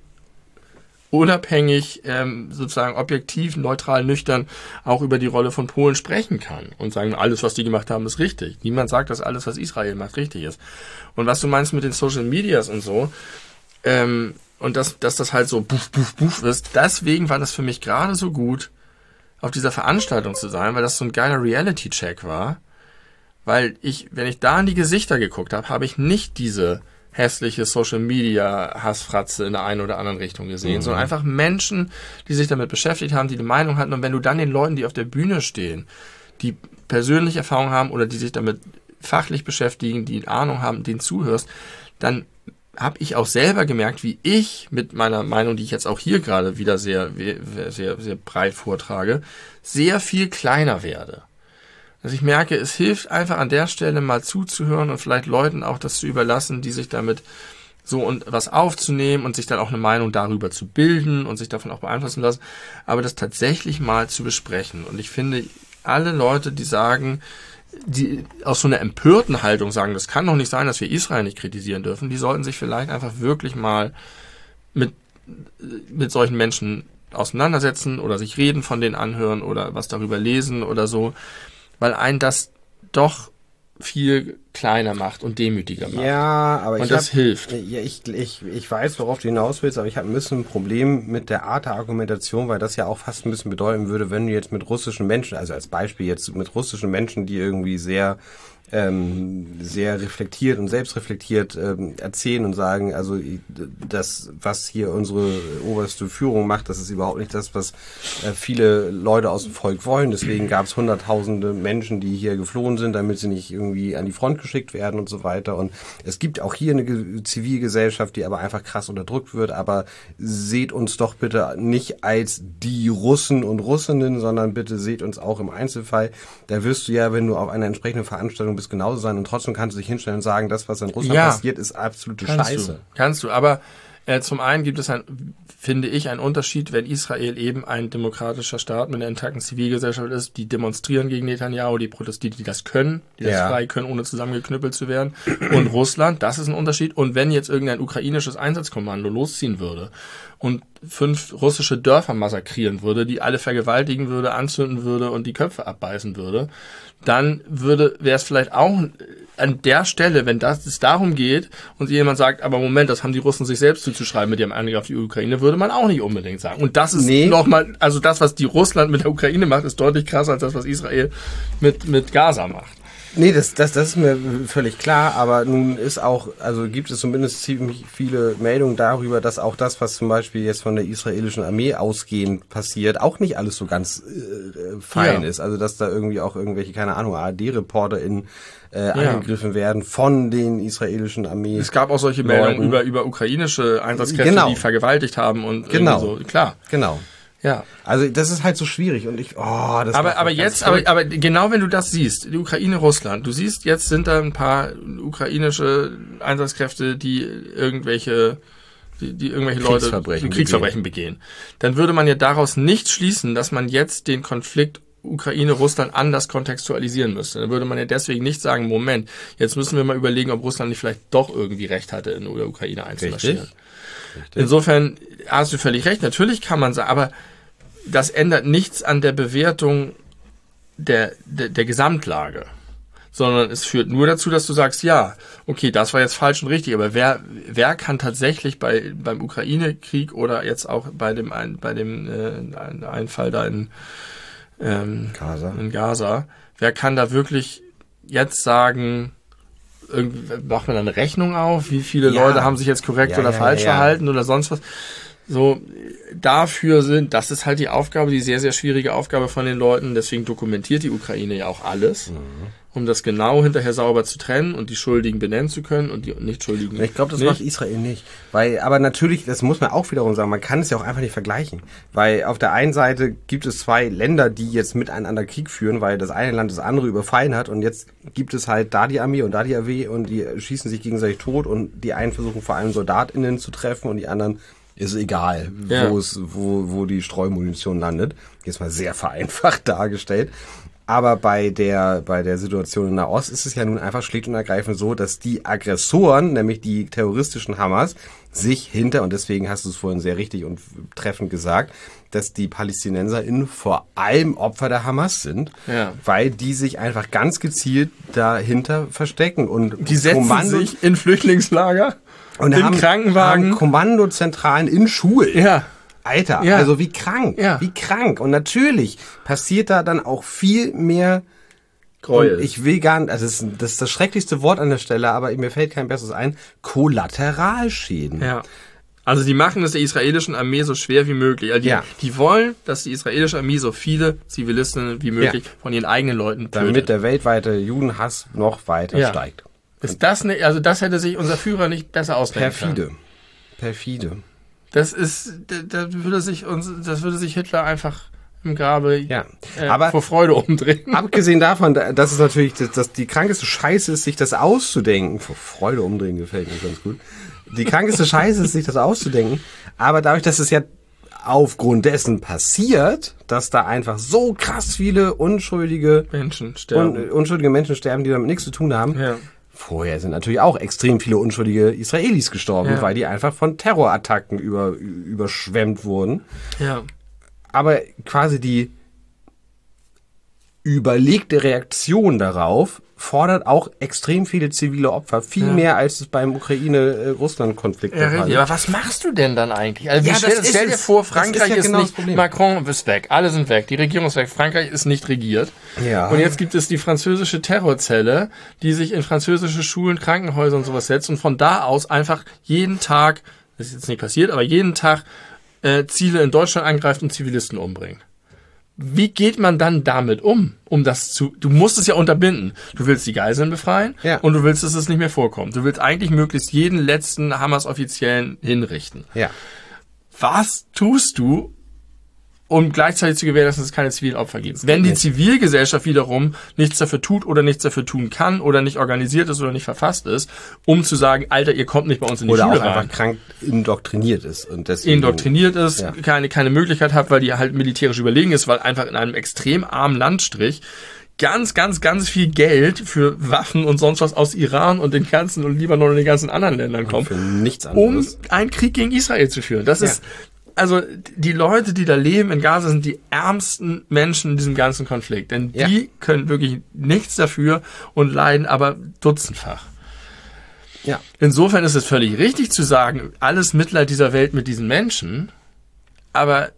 unabhängig, sozusagen objektiv, neutral, nüchtern auch über die Rolle von Polen sprechen kann und sagen, alles, was die gemacht haben, ist richtig. Niemand sagt, dass alles, was Israel macht, richtig ist. Und was du meinst mit den Social Medias und so, und dass das halt so buff ist, deswegen war das für mich gerade so gut, auf dieser Veranstaltung zu sein, weil das so ein geiler Reality-Check war, weil wenn ich da in die Gesichter geguckt habe, habe ich nicht diese hässliche Social-Media-Hassfratze in der einen oder anderen Richtung gesehen, sondern einfach Menschen, die sich damit beschäftigt haben, die eine Meinung hatten. Und wenn du dann den Leuten, die auf der Bühne stehen, die persönliche Erfahrung haben oder die sich damit fachlich beschäftigen, die Ahnung haben, denen zuhörst, dann habe ich auch selber gemerkt, wie ich mit meiner Meinung, die ich jetzt auch hier gerade wieder sehr, sehr, sehr breit vortrage, sehr viel kleiner werde. Also ich merke, es hilft einfach an der Stelle mal zuzuhören und vielleicht Leuten auch das zu überlassen, die sich damit so und was aufzunehmen und sich dann auch eine Meinung darüber zu bilden und sich davon auch beeinflussen lassen, aber das tatsächlich mal zu besprechen. Und ich finde, alle Leute, die sagen, die aus so einer empörten Haltung sagen, das kann doch nicht sein, dass wir Israel nicht kritisieren dürfen, die sollten sich vielleicht einfach wirklich mal mit solchen Menschen auseinandersetzen oder sich Reden von denen anhören oder was darüber lesen oder so, weil einen das doch viel kleiner macht und demütiger macht. Ja, aber und das hilft. Ja, ich weiß, worauf du hinaus willst, aber ich habe ein bisschen ein Problem mit der Art der Argumentation, weil das ja auch fast ein bisschen bedeuten würde, wenn du jetzt mit russischen Menschen, also als Beispiel jetzt mit russischen Menschen, die irgendwie sehr reflektiert und selbstreflektiert erzählen und sagen, also das, was hier unsere oberste Führung macht, das ist überhaupt nicht das, was viele Leute aus dem Volk wollen. Deswegen gab es hunderttausende Menschen, die hier geflohen sind, damit sie nicht irgendwie an die Front geschickt werden und so weiter. Und es gibt auch hier eine Zivilgesellschaft, die aber einfach krass unterdrückt wird. Aber seht uns doch bitte nicht als die Russen und Russinnen, sondern bitte seht uns auch im Einzelfall. Da wirst du ja, wenn du auf einer entsprechenden Veranstaltung bist, genauso sein und trotzdem kannst du dich hinstellen und sagen, das, was in Russland passiert, ist absolute Scheiße. Kannst du, aber zum einen gibt es finde ich, einen Unterschied, wenn Israel eben ein demokratischer Staat mit einer intakten Zivilgesellschaft ist, die demonstrieren gegen Netanyahu, die protestieren, die das können, die das frei können, ohne zusammengeknüppelt zu werden. Und Russland, das ist ein Unterschied. Und wenn jetzt irgendein ukrainisches Einsatzkommando losziehen würde und 5 russische Dörfer massakrieren würde, die alle vergewaltigen würde, anzünden würde und die Köpfe abbeißen würde, dann wäre es vielleicht auch an der Stelle, wenn es darum geht und jemand sagt, aber Moment, das haben die Russen sich selbst zuzuschreiben mit ihrem Angriff auf die Ukraine, würde man auch nicht unbedingt sagen. Und das ist nochmal, also das, was die Russland mit der Ukraine macht, ist deutlich krasser als das, was Israel mit Gaza macht. Nee, das ist mir völlig klar, aber nun ist auch, also gibt es zumindest ziemlich viele Meldungen darüber, dass auch das, was zum Beispiel jetzt von der israelischen Armee ausgehend passiert, auch nicht alles so ganz fein ist. Also dass da irgendwie auch irgendwelche, keine Ahnung, ARD-Reporter angegriffen werden von den israelischen Armee. Es gab auch solche Meldungen über ukrainische Einsatzkräfte, die vergewaltigt haben und so, klar. Genau. Ja. Also das ist halt so schwierig und aber genau wenn du das siehst, die Ukraine, Russland, du siehst, jetzt sind da ein paar ukrainische Einsatzkräfte, die irgendwelche Leute Kriegsverbrechen begehen. Dann würde man ja daraus nicht schließen, dass man jetzt den Konflikt Ukraine-Russland anders kontextualisieren müsste. Dann würde man ja deswegen nicht sagen, Moment, jetzt müssen wir mal überlegen, ob Russland nicht vielleicht doch irgendwie Recht hatte, in der Ukraine einzumarschieren. Richtig. Insofern hast du völlig recht, natürlich kann man sagen, aber das ändert nichts an der Bewertung der Gesamtlage, sondern es führt nur dazu, dass du sagst, ja, okay, das war jetzt falsch und richtig, aber wer kann tatsächlich beim Ukraine-Krieg oder jetzt auch bei dem Einfall da in Gaza, wer kann da wirklich jetzt sagen, irgendwie, macht man dann eine Rechnung auf, wie viele Ja. Leute haben sich jetzt korrekt oder falsch verhalten oder sonst was. So, das ist halt die Aufgabe, die sehr, sehr schwierige Aufgabe von den Leuten. Deswegen dokumentiert die Ukraine ja auch alles, um das genau hinterher sauber zu trennen und die Schuldigen benennen zu können und die Nicht-Schuldigen Ich glaube, das nicht. macht Israel nicht. Aber natürlich, das muss man auch wiederum sagen, man kann es ja auch einfach nicht vergleichen. Weil auf der einen Seite gibt es zwei Länder, die jetzt miteinander Krieg führen, weil das eine Land das andere überfallen hat und jetzt gibt es halt da die Armee und da die AW und die schießen sich gegenseitig tot und die einen versuchen vor allem SoldatInnen zu treffen und die anderen ist egal, wo die Streumunition landet. Jetzt mal sehr vereinfacht dargestellt. Aber bei der Situation in Nahost ist es ja nun einfach schlicht und ergreifend so, dass die Aggressoren, nämlich die terroristischen Hamas, sich hinter, und deswegen hast du es vorhin sehr richtig und treffend gesagt, dass die PalästinenserInnen vor allem Opfer der Hamas sind, weil die sich einfach ganz gezielt dahinter verstecken. Und die setzen sich in Flüchtlingslager, und in Krankenwagen. Haben Kommandozentralen in Schulen. Ja. Alter, Ja. also wie krank, wie krank. Und natürlich passiert da dann auch viel mehr Gräuel. Und ich will gar nicht, also das ist das schrecklichste Wort an der Stelle, aber mir fällt kein besseres ein, Kollateralschäden. Ja. Also die machen es der israelischen Armee so schwer wie möglich. Also die wollen, dass die israelische Armee so viele Zivilistinnen wie möglich von ihren eigenen Leuten tötet. Damit der weltweite Judenhass noch weiter steigt. Ist das nicht, also das hätte sich unser Führer nicht besser ausdenken können. Perfide. Das würde sich Hitler einfach im Grabe aber vor Freude umdrehen. Abgesehen davon, dass es natürlich dass die krankeste Scheiße ist, sich das auszudenken. Vor Freude umdrehen gefällt mir ganz gut. Die krankeste Scheiße ist, sich das auszudenken. Aber dadurch, dass es ja aufgrund dessen passiert, dass da einfach so krass viele unschuldige Menschen sterben, die damit nichts zu tun haben. Ja. Vorher sind natürlich auch extrem viele unschuldige Israelis gestorben, weil die einfach von Terrorattacken überschwemmt wurden. Ja. Aber quasi die überlegte Reaktion darauf fordert auch extrem viele zivile Opfer. Viel mehr, als es beim Ukraine-Russland-Konflikt der Fall ist. Aber was machst du denn dann eigentlich? Also stell dir vor, Frankreich ist genau nicht, Macron ist weg, alle sind weg, die Regierung ist weg, Frankreich ist nicht regiert. Ja. Und jetzt gibt es die französische Terrorzelle, die sich in französische Schulen, Krankenhäuser und sowas setzt und von da aus einfach jeden Tag, das ist jetzt nicht passiert, aber jeden Tag Ziele in Deutschland angreift und Zivilisten umbringt. Wie geht man dann damit um du musst es ja unterbinden. Du willst die Geiseln befreien und du willst, dass es nicht mehr vorkommt. Du willst eigentlich möglichst jeden letzten Hamas-Offiziellen hinrichten. Ja. Was tust du, um gleichzeitig zu gewährleisten, dass es keine zivilen Opfer gibt? Wenn die Zivilgesellschaft wiederum nichts dafür tut oder nichts dafür tun kann oder nicht organisiert ist oder nicht verfasst ist, um zu sagen, Alter, ihr kommt nicht bei uns in die Schule rein. Oder auch einfach krank indoktriniert ist. Und deswegen keine Möglichkeit hat, weil die halt militärisch überlegen ist, weil einfach in einem extrem armen Landstrich ganz, ganz, ganz viel Geld für Waffen und sonst was aus Iran und den ganzen und Libanon und den ganzen anderen Ländern kommt, für nichts anderes, um einen Krieg gegen Israel zu führen. Das ist also die Leute, die da leben in Gaza, sind die ärmsten Menschen in diesem ganzen Konflikt. Denn die können wirklich nichts dafür und leiden aber dutzendfach. Ja. Insofern ist es völlig richtig zu sagen, alles Mitleid dieser Welt mit diesen Menschen. Aber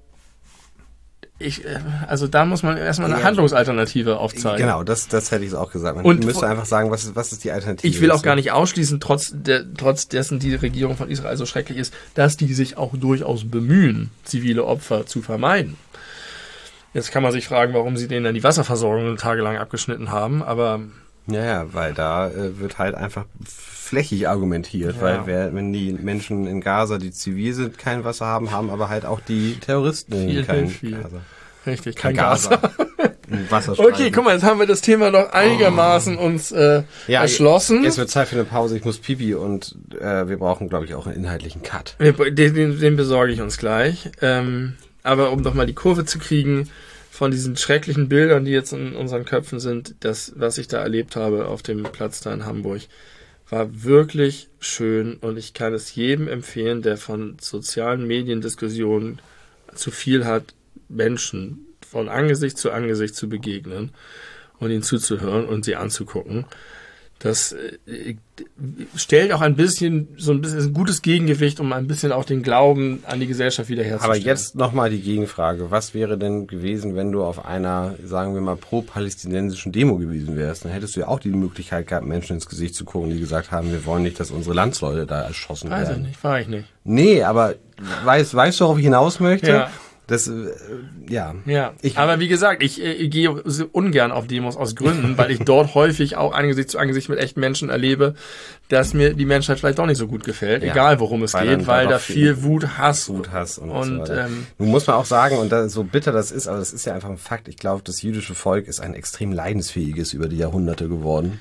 da muss man erstmal eine Handlungsalternative aufzeigen. Genau, das hätte ich auch gesagt. Man müsste einfach sagen, was ist die Alternative? Ich will auch gar nicht ausschließen, trotz dessen die Regierung von Israel so schrecklich ist, dass die sich auch durchaus bemühen, zivile Opfer zu vermeiden. Jetzt kann man sich fragen, warum sie denen dann die Wasserversorgung tagelang abgeschnitten haben, aber... Ja, weil da wird halt einfach flächig argumentiert, weil wenn die Menschen in Gaza, die zivil sind, kein Wasser haben aber halt auch die Terroristen kein Gaza. Richtig, kein Gaza. Okay, guck mal, jetzt haben wir das Thema doch einigermaßen uns erschlossen. Es wird Zeit für eine Pause, ich muss pipi und wir brauchen, glaube ich, auch einen inhaltlichen Cut. Den besorge ich uns gleich. Aber um doch mal die Kurve zu kriegen von diesen schrecklichen Bildern, die jetzt in unseren Köpfen sind, das, was ich da erlebt habe auf dem Platz da in Hamburg, war wirklich schön und ich kann es jedem empfehlen, der von sozialen Mediendiskussionen zu viel hat, Menschen von Angesicht zu begegnen und ihnen zuzuhören und sie anzugucken. Das stellt auch ein bisschen ein gutes Gegengewicht, um ein bisschen auch den Glauben an die Gesellschaft wiederherzustellen. Aber jetzt nochmal die Gegenfrage. Was wäre denn gewesen, wenn du auf einer, sagen wir mal, pro-palästinensischen Demo gewesen wärst? Dann hättest du ja auch die Möglichkeit gehabt, Menschen ins Gesicht zu gucken, die gesagt haben, wir wollen nicht, dass unsere Landsleute da erschossen werden. Weiß ich nicht, war ich nicht. Nee, aber weißt du, worauf ich hinaus möchte? Ja. Das, ja. Ja, aber wie gesagt, ich gehe ungern auf Demos aus Gründen, weil ich dort häufig auch Angesicht zu Angesicht mit echten Menschen erlebe, dass mir die Menschheit vielleicht doch nicht so gut gefällt, egal worum es geht, weil da viel Wut, Hass und so weiter. Nun muss man auch sagen, und da, so bitter das ist, aber das ist ja einfach ein Fakt, ich glaube, das jüdische Volk ist ein extrem leidensfähiges über die Jahrhunderte geworden.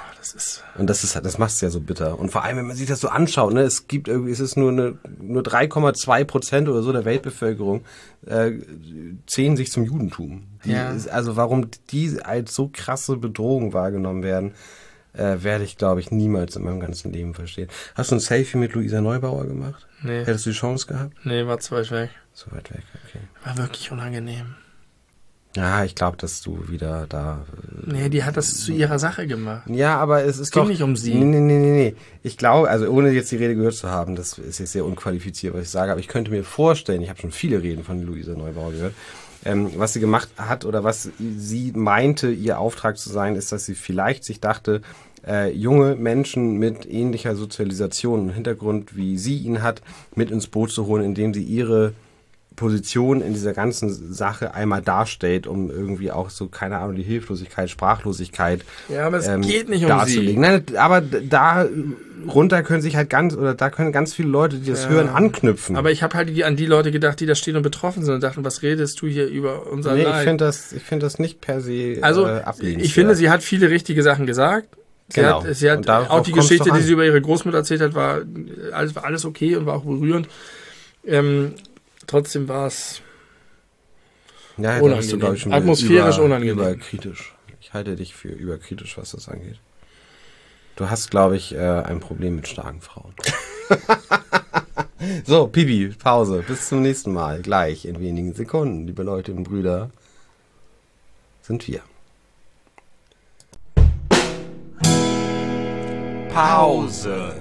Das macht es ja so bitter. Und vor allem, wenn man sich das so anschaut, ne, es ist nur 3,2% oder so der Weltbevölkerung zählen sich zum Judentum. Also warum die als so krasse Bedrohung wahrgenommen werden, werde ich, glaube ich, niemals in meinem ganzen Leben verstehen. Hast du ein Selfie mit Luisa Neubauer gemacht? Nee. Hättest du die Chance gehabt? Nee, war zu weit weg. Zu weit weg, okay. War wirklich unangenehm. Ja, ich glaube, dass du wieder da... Nee, die hat das zu ihrer Sache gemacht. Ja, aber es ging nicht um sie. Nee. Ich glaube, also ohne jetzt die Rede gehört zu haben, das ist jetzt sehr unqualifiziert, was ich sage, aber ich könnte mir vorstellen, ich habe schon viele Reden von Luisa Neubauer gehört, was sie gemacht hat oder was sie meinte, ihr Auftrag zu sein, ist, dass sie vielleicht sich dachte, junge Menschen mit ähnlicher Sozialisation und Hintergrund, wie sie ihn hat, mit ins Boot zu holen, indem sie ihre Position in dieser ganzen Sache einmal darstellt, um irgendwie auch so, keine Ahnung, die Hilflosigkeit, Sprachlosigkeit aber es geht nicht um darzulegen. Nein, aber da runter können sich halt da können ganz viele Leute, die das hören, anknüpfen. Aber ich habe halt an die Leute gedacht, die da stehen und betroffen sind und dachten, was redest du hier über unser Leid? Ich finde das nicht per se ablehnend. Ich finde, sie hat viele richtige Sachen gesagt. Sie hat auch die Geschichte, die sie über ihre Großmutter erzählt hat, war alles okay und war auch berührend. Trotzdem war es unangenehm. Atmosphärisch unangenehm. Überkritisch. Ich halte dich für überkritisch, was das angeht. Du hast, glaube ich, ein Problem mit starken Frauen. So, Pipi, Pause. Bis zum nächsten Mal. Gleich in wenigen Sekunden, liebe Leute und Brüder, sind wir. Pause.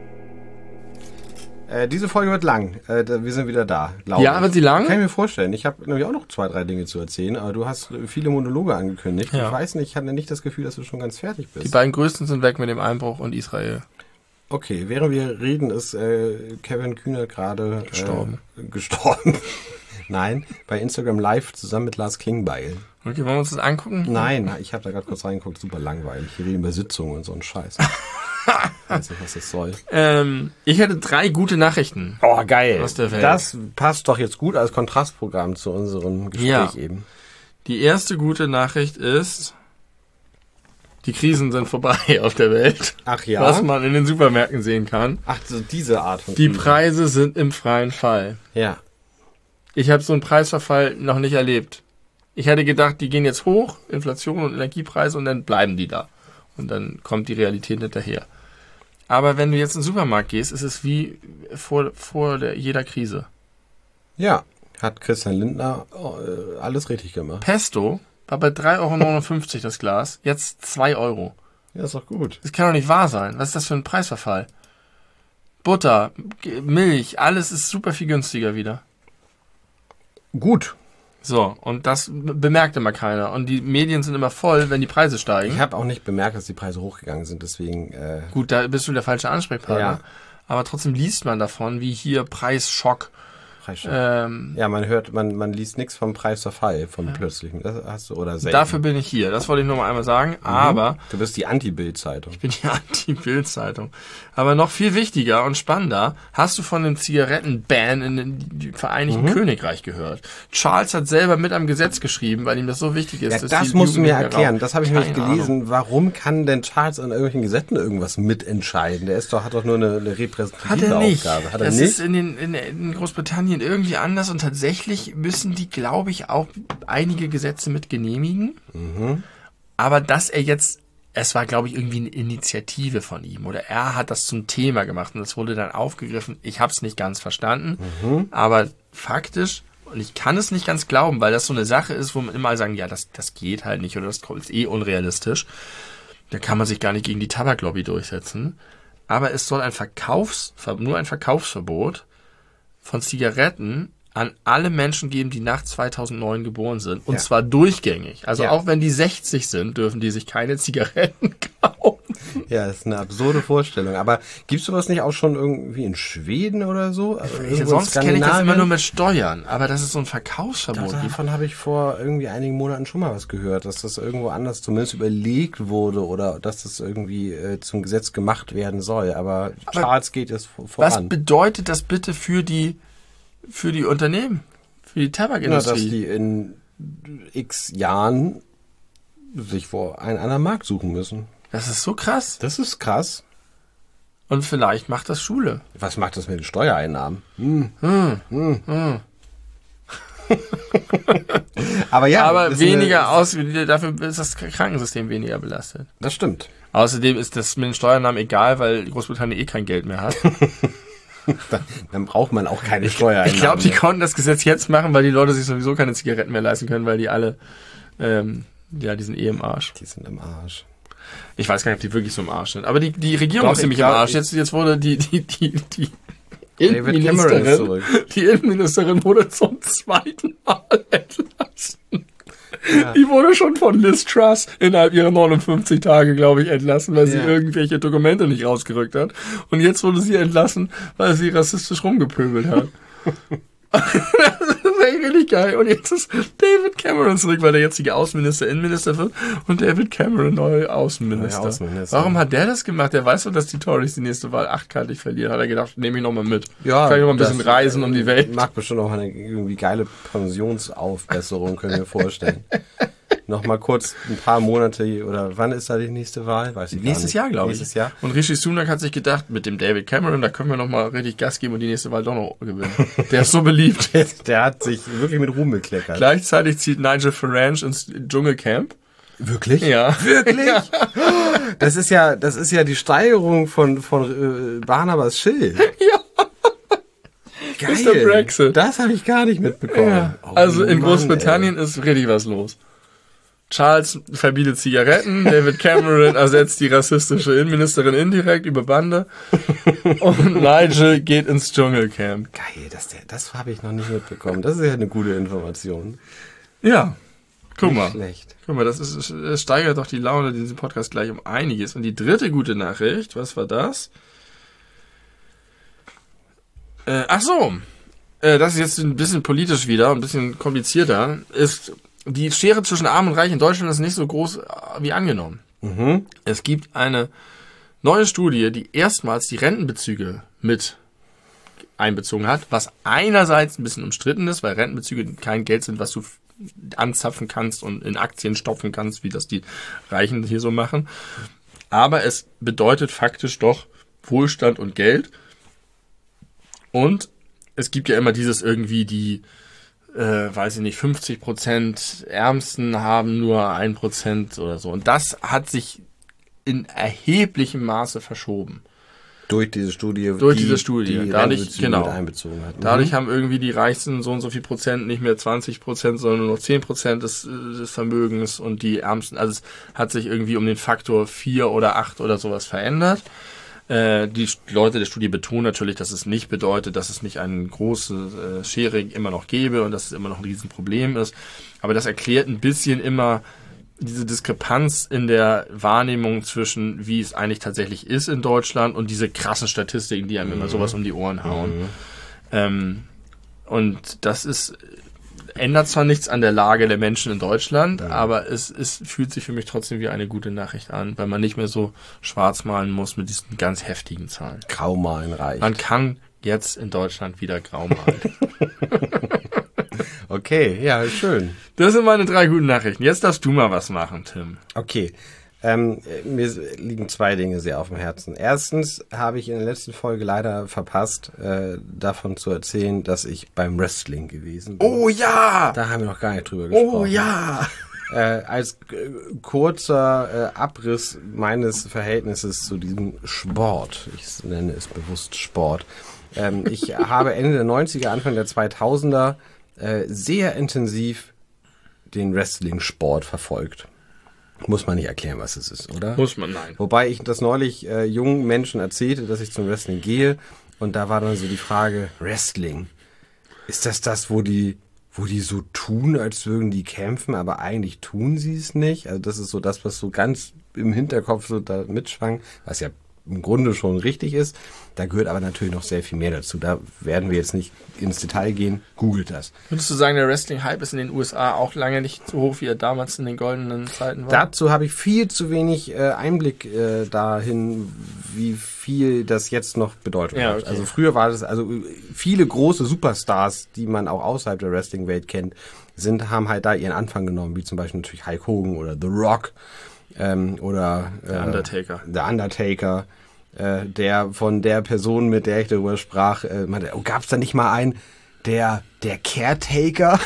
Diese Folge wird lang. Wir sind wieder da. Ja, wird sie lang? Kann ich mir vorstellen. Ich habe nämlich auch noch 2, 3 Dinge zu erzählen, aber du hast viele Monologe angekündigt. Ja. Ich weiß nicht, ich hatte nicht das Gefühl, dass du schon ganz fertig bist. Die beiden größten sind weg mit dem Einbruch und Israel. Okay, während wir reden, ist Kevin Kühner gerade gestorben. Nein, bei Instagram Live zusammen mit Lars Klingbeil. Okay, wollen wir uns das angucken? Nein, ich habe da gerade kurz reingeguckt, super langweilig. Wir reden über Sitzungen und so einen Scheiß. Ich weiß nicht, was das soll. Ich hätte 3 gute Nachrichten. Oh, geil. Aus der Welt. Das passt doch jetzt gut als Kontrastprogramm zu unserem Gespräch eben. Die erste gute Nachricht ist, die Krisen sind vorbei auf der Welt. Ach ja? Was man in den Supermärkten sehen kann. Ach, so diese Art von Die Preise sind im freien Fall. Ja. Ich habe so einen Preisverfall noch nicht erlebt. Ich hätte gedacht, die gehen jetzt hoch, Inflation und Energiepreise, und dann bleiben die da. Und dann kommt die Realität hinterher. Aber wenn du jetzt in den Supermarkt gehst, ist es wie vor jeder Krise. Ja, hat Christian Lindner alles richtig gemacht. Pesto war bei 3,59 € das Glas, jetzt 2 €. Ja, ist doch gut. Das kann doch nicht wahr sein. Was ist das für ein Preisverfall? Butter, Milch, alles ist super viel günstiger wieder. Gut. So, und das bemerkt immer keiner. Und die Medien sind immer voll, wenn die Preise steigen. Ich habe auch nicht bemerkt, dass die Preise hochgegangen sind, deswegen... Gut, da bist du der falsche Ansprechpartner. Ja. Aber trotzdem liest man davon, wie hier Preisschock. Ja, man liest nichts vom Preisverfall, vom plötzlichen. Das hast du, oder selten. Dafür bin ich hier. Das wollte ich nur mal einmal sagen. Aber du bist die Anti-Bild-Zeitung. Ich bin die Anti-Bild-Zeitung. Aber noch viel wichtiger und spannender, hast du von dem Zigarettenban in dem Vereinigten Königreich gehört? Charles hat selber mit am Gesetz geschrieben, weil ihm das so wichtig ist. Ja, das musst du mir erklären. Das habe ich nämlich gelesen. Warum kann denn Charles an irgendwelchen Gesetzen irgendwas mitentscheiden? Der hat doch nur eine repräsentative Aufgabe. Hat er nicht? Das ist in Großbritannien irgendwie anders, und tatsächlich müssen die, glaube ich, auch einige Gesetze mit genehmigen. Aber dass er jetzt, es war, glaube ich, irgendwie eine Initiative von ihm, oder er hat das zum Thema gemacht und das wurde dann aufgegriffen. Ich habe es nicht ganz verstanden, aber faktisch, und ich kann es nicht ganz glauben, weil das so eine Sache ist, wo man immer sagen, ja, das geht halt nicht, oder das ist unrealistisch. Da kann man sich gar nicht gegen die Tabaklobby durchsetzen. Aber es soll nur ein Verkaufsverbot von Zigaretten an alle Menschen geben, die nach 2009 geboren sind. Und zwar durchgängig. Also auch wenn die 60 sind, dürfen die sich keine Zigaretten kaufen. Ja, das ist eine absurde Vorstellung. Aber gibt's sowas nicht auch schon irgendwie in Schweden oder so? Also sonst kenne ich das immer nur mit Steuern. Aber dass es so ein Verkaufsverbot gibt. Davon habe ich vor irgendwie einigen Monaten schon mal was gehört, dass das irgendwo anders zumindest überlegt wurde oder dass das irgendwie zum Gesetz gemacht werden soll. Aber Charles geht es voran. Was bedeutet das bitte für die Unternehmen, für die Tabakindustrie? Dass die in x Jahren sich vor einen anderen Markt suchen müssen. Das ist so krass. Das ist krass. Und vielleicht macht das Schule. Was macht das mit den Steuereinnahmen? Aber dafür ist das Krankensystem weniger belastet. Das stimmt. Außerdem ist das mit den Steuereinnahmen egal, weil Großbritannien kein Geld mehr hat. Dann braucht man auch keine Steuereinnahmen. Ich glaube, die konnten das Gesetz jetzt machen, weil die Leute sich sowieso keine Zigaretten mehr leisten können, weil die alle, die sind im Arsch. Die sind im Arsch. Ich weiß gar nicht, ob die wirklich so im Arsch sind. Aber die Regierung ist nämlich im Arsch. Jetzt wurde die Innenministerin wurde zum zweiten Mal entlassen. Ja. Die wurde schon von Liz Truss innerhalb ihrer 59 Tage, glaube ich, entlassen, weil sie irgendwelche Dokumente nicht rausgerückt hat. Und jetzt wurde sie entlassen, weil sie rassistisch rumgepöbelt hat. Das ist echt richtig geil. Und jetzt ist David Cameron zurück, weil der jetzige Außenminister Innenminister wird und David Cameron neuer Außenminister. Warum hat der das gemacht? Der weiß doch, dass die Tories die nächste Wahl achtkantig verlieren. Hat er gedacht, nehme ich nochmal mit. Ja, kann ich noch ein bisschen reisen um die Welt. Mag bestimmt auch eine irgendwie geile Pensionsaufbesserung, können wir vorstellen. Nochmal kurz ein paar Monate, oder wann ist da die nächste Wahl? Weiß ich Nächstes Jahr, glaube ich. Nächstes Jahr. Und Rishi Sunak hat sich gedacht, mit dem David Cameron, da können wir nochmal richtig Gas geben und die nächste Wahl doch noch gewinnen. Der ist so beliebt. Der hat sich wirklich mit Ruhm bekleckert. Gleichzeitig zieht Nigel Farage ins Dschungelcamp. Wirklich? Ja. Wirklich? Ja. Das ist ja die Steigerung von Barnabas Schill. Ja. Geil. Das ist der Brexit. Das habe ich gar nicht mitbekommen. Ja. Also in Großbritannien ist richtig was los. Charles verbietet Zigaretten, David Cameron ersetzt die rassistische Innenministerin indirekt über Bande und Nigel geht ins Dschungelcamp. Geil, das habe ich noch nicht mitbekommen. Das ist ja eine gute Information. Ja, guck nicht mal. Schlecht. Guck mal, das steigert doch die Laune in diesem Podcast gleich um einiges. Und die dritte gute Nachricht, was war das? Das ist jetzt ein bisschen politisch wieder, ein bisschen komplizierter, ist... Die Schere zwischen Arm und Reich in Deutschland ist nicht so groß wie angenommen. Mhm. Es gibt eine neue Studie, die erstmals die Rentenbezüge mit einbezogen hat, was einerseits ein bisschen umstritten ist, weil Rentenbezüge kein Geld sind, was du anzapfen kannst und in Aktien stopfen kannst, wie das die Reichen hier so machen. Aber es bedeutet faktisch doch Wohlstand und Geld. Und es gibt ja immer dieses irgendwie die 50% Ärmsten haben nur 1% oder so. Und das hat sich in erheblichem Maße verschoben. Durch diese Studie. Die dadurch, genau. Mit einbezogen hat. Dadurch haben irgendwie die Reichsten so und so viel Prozent, nicht mehr 20%, sondern nur noch 10% des Vermögens und die Ärmsten. Also es hat sich irgendwie um den Faktor 4 oder 8 oder sowas verändert. Die Leute der Studie betonen natürlich, dass es nicht bedeutet, dass es nicht eine große Schere immer noch gäbe und dass es immer noch ein Riesenproblem ist. Aber das erklärt ein bisschen immer diese Diskrepanz in der Wahrnehmung zwischen, wie es eigentlich tatsächlich ist in Deutschland und diese krassen Statistiken, die einem immer sowas um die Ohren hauen. Und das ändert zwar nichts an der Lage der Menschen in Deutschland, aber es fühlt sich für mich trotzdem wie eine gute Nachricht an, weil man nicht mehr so schwarz malen muss mit diesen ganz heftigen Zahlen. Grau malen reicht. Man kann jetzt in Deutschland wieder grau malen. Okay, ja, schön. Das sind meine 3 guten Nachrichten. Jetzt darfst du mal was machen, Tim. Okay. Mir liegen 2 Dinge sehr auf dem Herzen. Erstens habe ich in der letzten Folge leider verpasst, davon zu erzählen, dass ich beim Wrestling gewesen bin. Oh ja! Da haben wir noch gar nicht drüber gesprochen. Oh ja! Als kurzer Abriss meines Verhältnisses zu diesem Sport, ich nenne es bewusst Sport. Ich habe Ende der 90er, Anfang der 2000er sehr intensiv den Wrestling-Sport verfolgt. Muss man nicht erklären, was es ist, oder? Muss man, nein. Wobei ich das neulich jungen Menschen erzählte, dass ich zum Wrestling gehe. Und da war dann so die Frage, Wrestling, ist das, wo die so tun, als würden die kämpfen, aber eigentlich tun sie es nicht? Also das ist so das, was so ganz im Hinterkopf so da mitschwang, was ja im Grunde schon richtig ist. Da gehört aber natürlich noch sehr viel mehr dazu. Da werden wir jetzt nicht ins Detail gehen. Googelt das. Würdest du sagen, der Wrestling-Hype ist in den USA auch lange nicht so hoch, wie er damals in den goldenen Zeiten war? Dazu habe ich viel zu wenig Einblick dahin, wie viel das jetzt noch Bedeutung hat. Okay. Also früher war das, also viele große Superstars, die man auch außerhalb der Wrestling-Welt kennt, haben halt da ihren Anfang genommen, wie zum Beispiel natürlich Hulk Hogan oder The Rock oder der Undertaker. Der Undertaker, der von der Person, mit der ich darüber sprach, meinte, oh, gab's da nicht mal einen, der Caretaker?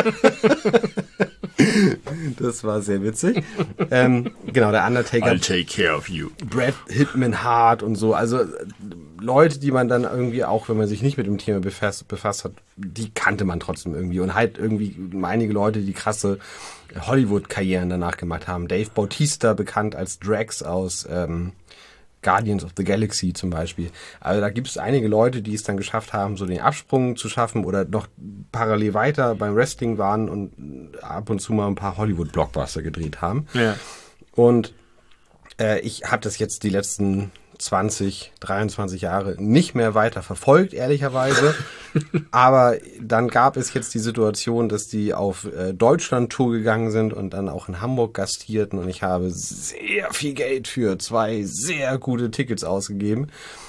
Das war sehr witzig. Genau, der Undertaker. I'll take care of you. Bret Hitman Hart und so. Also Leute, die man dann irgendwie auch, wenn man sich nicht mit dem Thema befasst hat, die kannte man trotzdem irgendwie. Und halt irgendwie einige Leute, die krasse Hollywood-Karrieren danach gemacht haben. Dave Bautista, bekannt als Drax aus Guardians of the Galaxy zum Beispiel. Also da gibt es einige Leute, die es dann geschafft haben, so den Absprung zu schaffen oder noch parallel weiter beim Wrestling waren und ab und zu mal ein paar Hollywood-Blockbuster gedreht haben. Ja. Und ich habe das jetzt die letzten 23 Jahre nicht mehr weiter verfolgt, ehrlicherweise. Aber dann gab es jetzt die Situation, dass die auf Deutschland-Tour gegangen sind und dann auch in Hamburg gastierten. Und ich habe sehr viel Geld für 2 sehr gute Tickets ausgegeben.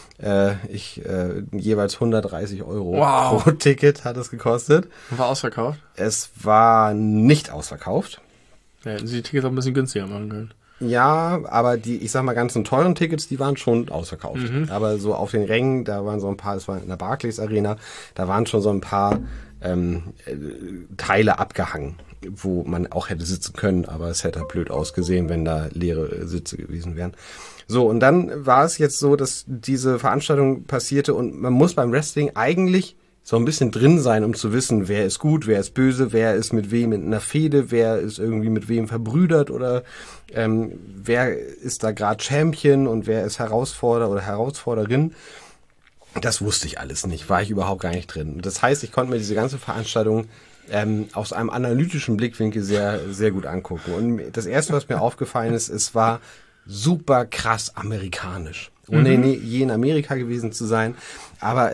Jeweils 130 Euro pro Ticket hat es gekostet. War ausverkauft? Es war nicht ausverkauft. Ja, hätten sie die Tickets auch ein bisschen günstiger machen können. Ja, aber die, ich sag mal, ganzen teuren Tickets, die waren schon ausverkauft. Aber so auf den Rängen, da waren so ein paar, das war in der Barclays Arena, da waren schon so ein paar Teile abgehangen, wo man auch hätte sitzen können, aber es hätte blöd ausgesehen, wenn da leere Sitze gewesen wären. So, und dann war es jetzt so, dass diese Veranstaltung passierte und man muss beim Wrestling eigentlich so ein bisschen drin sein, um zu wissen, wer ist gut, wer ist böse, wer ist mit wem in einer Fehde, wer ist irgendwie mit wem verbrüdert oder wer ist da gerade Champion und wer ist Herausforderer oder Herausforderin. Das wusste ich alles nicht, war ich überhaupt gar nicht drin. Das heißt, ich konnte mir diese ganze Veranstaltung aus einem analytischen Blickwinkel sehr, sehr gut angucken. Und das Erste, was mir aufgefallen ist, es war super krass amerikanisch. Ohne je in Amerika gewesen zu sein, aber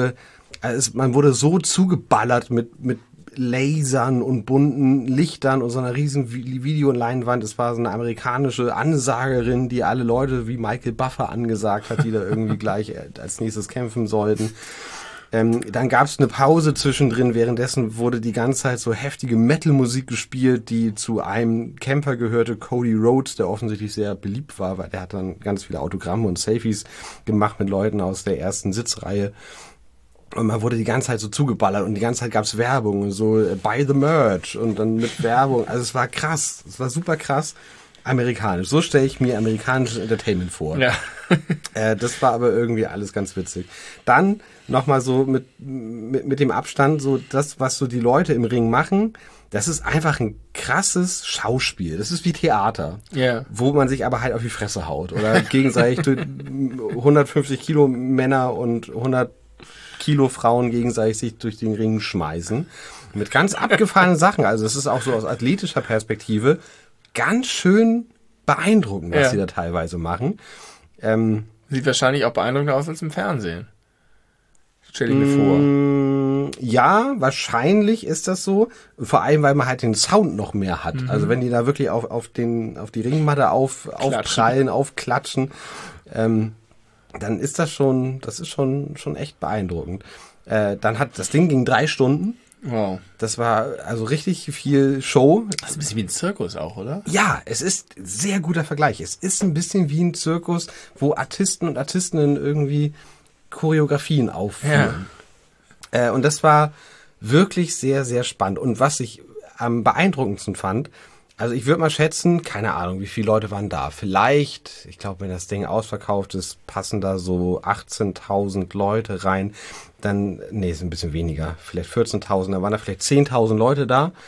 man wurde so zugeballert mit Lasern und bunten Lichtern und so einer riesen Videoleinwand. Es war so eine amerikanische Ansagerin, die alle Leute wie Michael Buffer angesagt hat, die da irgendwie gleich als nächstes kämpfen sollten. Dann gab es eine Pause zwischendrin, währenddessen wurde die ganze Zeit so heftige Metal-Musik gespielt, die zu einem Kämpfer gehörte, Cody Rhodes, der offensichtlich sehr beliebt war, weil der hat dann ganz viele Autogramme und Selfies gemacht mit Leuten aus der ersten Sitzreihe. Und man wurde die ganze Zeit so zugeballert und die ganze Zeit gab's Werbung und so, buy the merch und dann mit Werbung. Also es war krass, es war super krass amerikanisch. So stelle ich mir amerikanisches Entertainment vor. Ja. Das war aber irgendwie alles ganz witzig. Dann nochmal so mit dem Abstand, so das, was so die Leute im Ring machen, das ist einfach ein krasses Schauspiel. Das ist wie Theater, wo man sich aber halt auf die Fresse haut oder gegenseitig 150 Kilo Männer und 100 Kilo Frauen gegenseitig sich durch den Ring schmeißen. Mit ganz abgefahrenen Sachen. Also es ist auch so aus athletischer Perspektive ganz schön beeindruckend, was sie da teilweise machen. Sieht wahrscheinlich auch beeindruckender aus als im Fernsehen. Stell ich mir vor. Ja, wahrscheinlich ist das so. Vor allem, weil man halt den Sound noch mehr hat. Also wenn die da wirklich auf die Ringmatte aufprallen, aufklatschen, dann ist das ist schon echt beeindruckend. Das Ding ging 3 Stunden. Wow. Das war also richtig viel Show. Das ist ein bisschen wie ein Zirkus auch, oder? Ja, es ist ein sehr guter Vergleich. Es ist ein bisschen wie ein Zirkus, wo Artisten und Artistinnen irgendwie Choreografien aufführen. Ja. Und das war wirklich sehr, sehr spannend. Und was ich am beeindruckendsten fand, also ich würde mal schätzen, keine Ahnung, wie viele Leute waren da. Vielleicht, ich glaube, wenn das Ding ausverkauft ist, passen da so 18.000 Leute rein. Dann, ist ein bisschen weniger, vielleicht 14.000, dann waren da vielleicht 10.000 Leute da.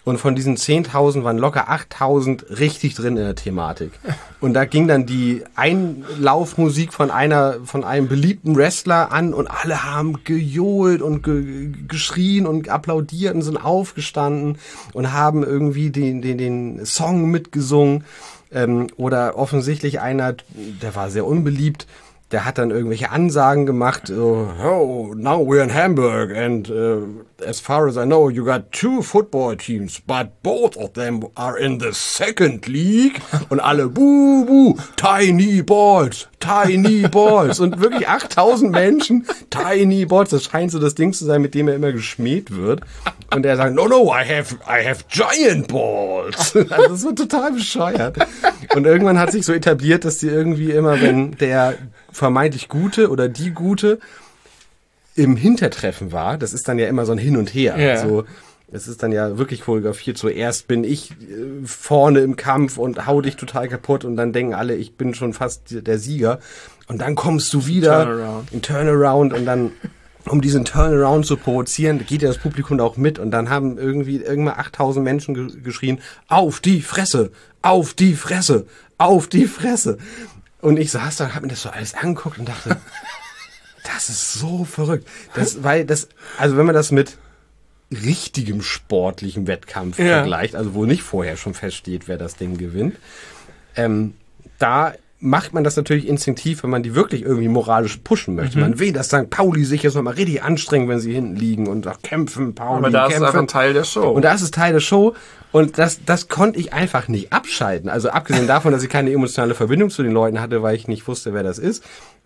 Und von diesen 10.000 waren locker 8.000 richtig drin in der Thematik. Und da ging dann die Einlaufmusik von einem beliebten Wrestler an und alle haben gejohlt und geschrien und applaudiert und sind aufgestanden und haben irgendwie den Song mitgesungen. Oder offensichtlich einer, der war sehr unbeliebt, der hat dann irgendwelche Ansagen gemacht, so, oh, now we're in Hamburg and as far as I know, you got 2 football teams, but both of them are in the second league. Und alle, buh, tiny balls. Und wirklich 8.000 Menschen, tiny balls. Das scheint so das Ding zu sein, mit dem er immer geschmäht wird. Und er sagt, no, I have giant balls. Also das wird total bescheuert. Und irgendwann hat sich so etabliert, dass die irgendwie immer, wenn der vermeintlich Gute oder die Gute im Hintertreffen war, das ist dann ja immer so ein Hin und Her. Yeah. So, es ist dann ja wirklich choreografiert. Zuerst bin ich vorne im Kampf und hau dich total kaputt und dann denken alle, ich bin schon fast der Sieger. Und dann kommst du wieder in Turnaround und dann, um diesen Turnaround zu provozieren, geht ja das Publikum auch mit und dann haben irgendwann 8.000 Menschen geschrien, auf die Fresse, auf die Fresse, auf die Fresse. Und ich saß da und hab mir das so alles angeguckt und dachte, das ist so verrückt. Also wenn man das mit richtigem sportlichem Wettkampf vergleicht, also wo nicht vorher schon feststeht, wer das Ding gewinnt, da macht man das natürlich instinktiv, wenn man die wirklich irgendwie moralisch pushen möchte. Man will, dass St. Pauli sich jetzt nochmal richtig anstrengen, wenn sie hinten liegen und auch kämpfen, Pauli, aber da kämpfen. ist es einfach Teil der Show. Und da ist es Teil der Show und das konnte ich einfach nicht abschalten. Also abgesehen davon, dass ich keine emotionale Verbindung zu den Leuten hatte, weil ich nicht wusste, wer das ist.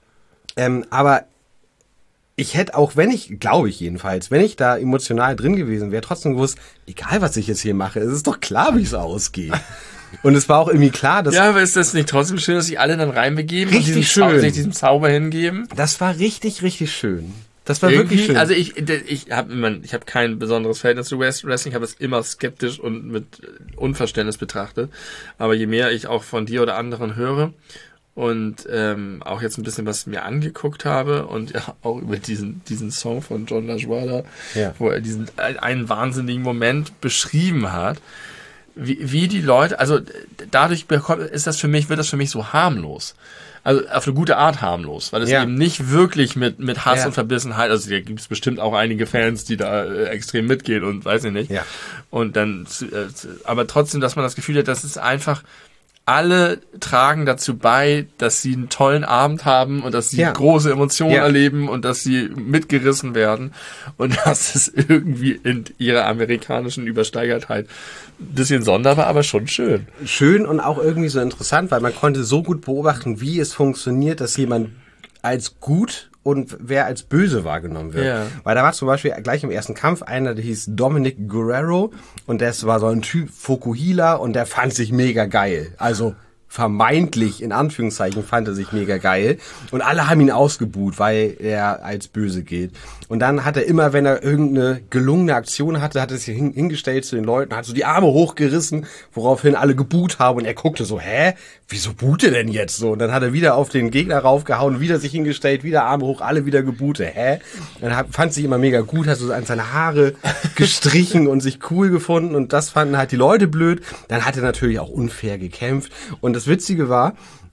Aber ich hätte auch, wenn ich da emotional drin gewesen wäre, trotzdem gewusst, egal was ich jetzt hier mache, es ist doch klar, wie es ausgeht. Und es war auch irgendwie klar, dass... Ja, aber ist das nicht trotzdem schön, dass sich alle dann reinbegeben richtig und schön. Sich diesem Zauber hingeben? Das war richtig, richtig schön. Das war irgendwie wirklich schön. Also ich habe kein besonderes Verhältnis zu Wrestling, ich habe es immer skeptisch und mit Unverständnis betrachtet. Aber je mehr ich auch von dir oder anderen höre und auch jetzt ein bisschen was mir angeguckt habe und ja auch über diesen Song von John LaJoie, wo er diesen einen wahnsinnigen Moment beschrieben hat, wie die Leute, also dadurch wird das für mich so harmlos. Also auf eine gute Art harmlos, weil es eben nicht wirklich mit Hass und Verbissenheit, also da gibt es bestimmt auch einige Fans, die da extrem mitgehen und weiß ich nicht. Ja. Und dann, aber trotzdem, dass man das Gefühl hat, das ist einfach, alle tragen dazu bei, dass sie einen tollen Abend haben und dass sie große Emotionen erleben und dass sie mitgerissen werden und dass es irgendwie in ihrer amerikanischen Übersteigertheit ein bisschen sonderbar, aber schon schön. Schön und auch irgendwie so interessant, weil man konnte so gut beobachten, wie es funktioniert, dass jemand als gut und wer als böse wahrgenommen wird. Ja. Weil da war zum Beispiel gleich im ersten Kampf einer, der hieß Dominic Guerrero und das war so ein Typ Fukuhila und der fand sich mega geil. Also vermeintlich, in Anführungszeichen, fand er sich mega geil. Und alle haben ihn ausgebuht, weil er als böse gilt. Und dann hat er immer, wenn er irgendeine gelungene Aktion hatte, hat er sich hingestellt zu den Leuten, hat so die Arme hochgerissen, woraufhin alle gebuht haben. Und er guckte so, wieso buht er denn jetzt so? Und dann hat er wieder auf den Gegner raufgehauen, wieder sich hingestellt, wieder Arme hoch, alle wieder gebuht. Dann fand sich immer mega gut, hat so an seine Haare gestrichen und sich cool gefunden. Und das fanden halt die Leute blöd. Dann hat er natürlich auch unfair gekämpft. Und das Witzige war,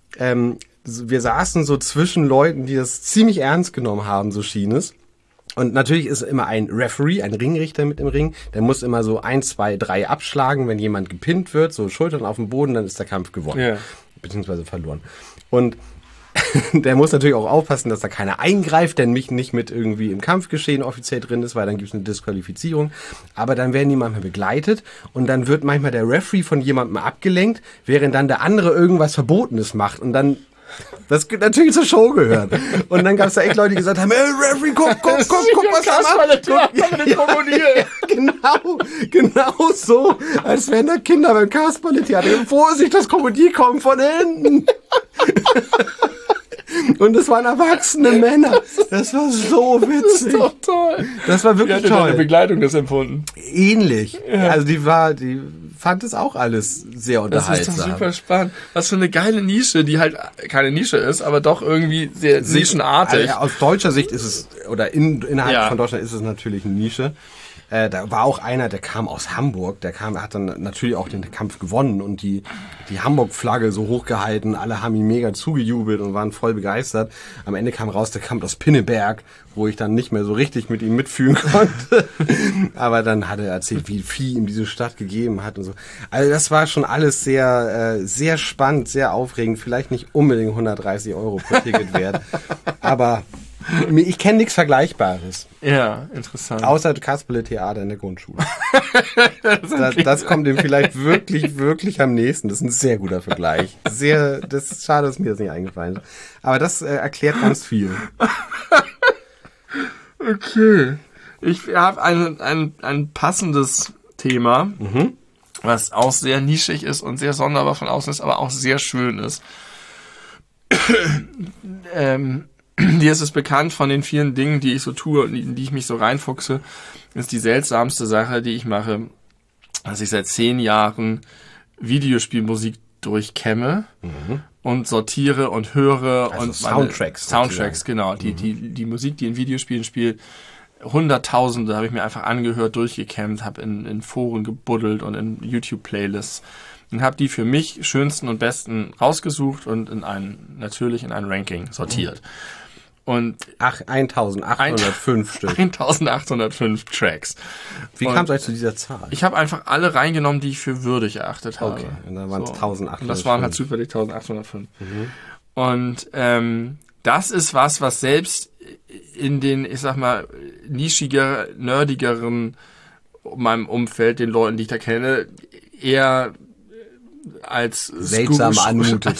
wir saßen so zwischen Leuten, die das ziemlich ernst genommen haben, so schien es. Und natürlich ist immer ein Referee, ein Ringrichter mit im Ring. Der muss immer so 1, 2, 3 abschlagen, wenn jemand gepinnt wird, so Schultern auf dem Boden, dann ist der Kampf gewonnen. Yeah. Beziehungsweise verloren. Und der muss natürlich auch aufpassen, dass da keiner eingreift, der nicht mit irgendwie im Kampfgeschehen offiziell drin ist, weil dann gibt es eine Disqualifizierung. Aber dann werden die manchmal begleitet und dann wird manchmal der Referee von jemandem abgelenkt, während dann der andere irgendwas Verbotenes macht und dann das natürlich zur Show gehört. Und dann gab es da echt Leute, die gesagt haben, Referee, guck, was er macht. Genau so, als wären da Kinder beim Kasperle-Theater. Vorsicht, das Krokodil kommt von hinten. Und es waren erwachsene Männer. Das war so witzig. Das ist doch toll. Das war wirklich toll. Wie hat deine Begleitung das empfunden? Ähnlich. Ja. Also die fand es auch alles sehr unterhaltsam. Das ist doch super spannend. Was für eine geile Nische, die halt keine Nische ist, aber doch irgendwie sehr nischenartig. Also aus deutscher Sicht ist es, oder innerhalb von Deutschland ist es natürlich eine Nische. Da war auch einer, der kam aus Hamburg, hat dann natürlich auch den Kampf gewonnen und die Hamburg-Flagge so hochgehalten, alle haben ihm mega zugejubelt und waren voll begeistert. Am Ende kam raus, der kommt aus Pinneberg, wo ich dann nicht mehr so richtig mit ihm mitfühlen konnte. Aber dann hat er erzählt, wie viel ihm diese Stadt gegeben hat und so. Also das war schon alles sehr, sehr spannend, sehr aufregend, vielleicht nicht unbedingt 130 € pro Ticket wert, aber ich kenne nichts Vergleichbares. Ja, interessant. Außer Kasperle-Theater in der Grundschule. das kommt ihm vielleicht wirklich, wirklich am nächsten. Das ist ein sehr guter Vergleich. Das ist schade, dass mir das nicht eingefallen ist. Aber das erklärt ganz viel. Okay. Ich habe ein passendes Thema, was auch sehr nischig ist und sehr sonderbar von außen ist, aber auch sehr schön ist. Dir ist es bekannt von den vielen Dingen, die ich so tue und in die ich mich so reinfuchse, ist die seltsamste Sache, die ich mache, dass ich seit 10 Jahren Videospielmusik durchkämme und sortiere und höre. Also und Soundtracks, genau. Die Musik, die in Videospielen spielt, Hunderttausende habe ich mir einfach angehört, durchgekämmt, habe in Foren gebuddelt und in YouTube-Playlists und habe die für mich schönsten und besten rausgesucht und in ein Ranking sortiert. Und 1805 Stück. 1805 Tracks. Wie kam es euch zu dieser Zahl? Ich habe einfach alle reingenommen, die ich für würdig erachtet habe. Okay, und dann waren es 1805. Und das waren halt zufällig 1805. Und das ist was selbst in den, ich sag mal, nischiger, nerdigeren meinem Umfeld, den Leuten, die ich da kenne, eher als seltsam anmutet.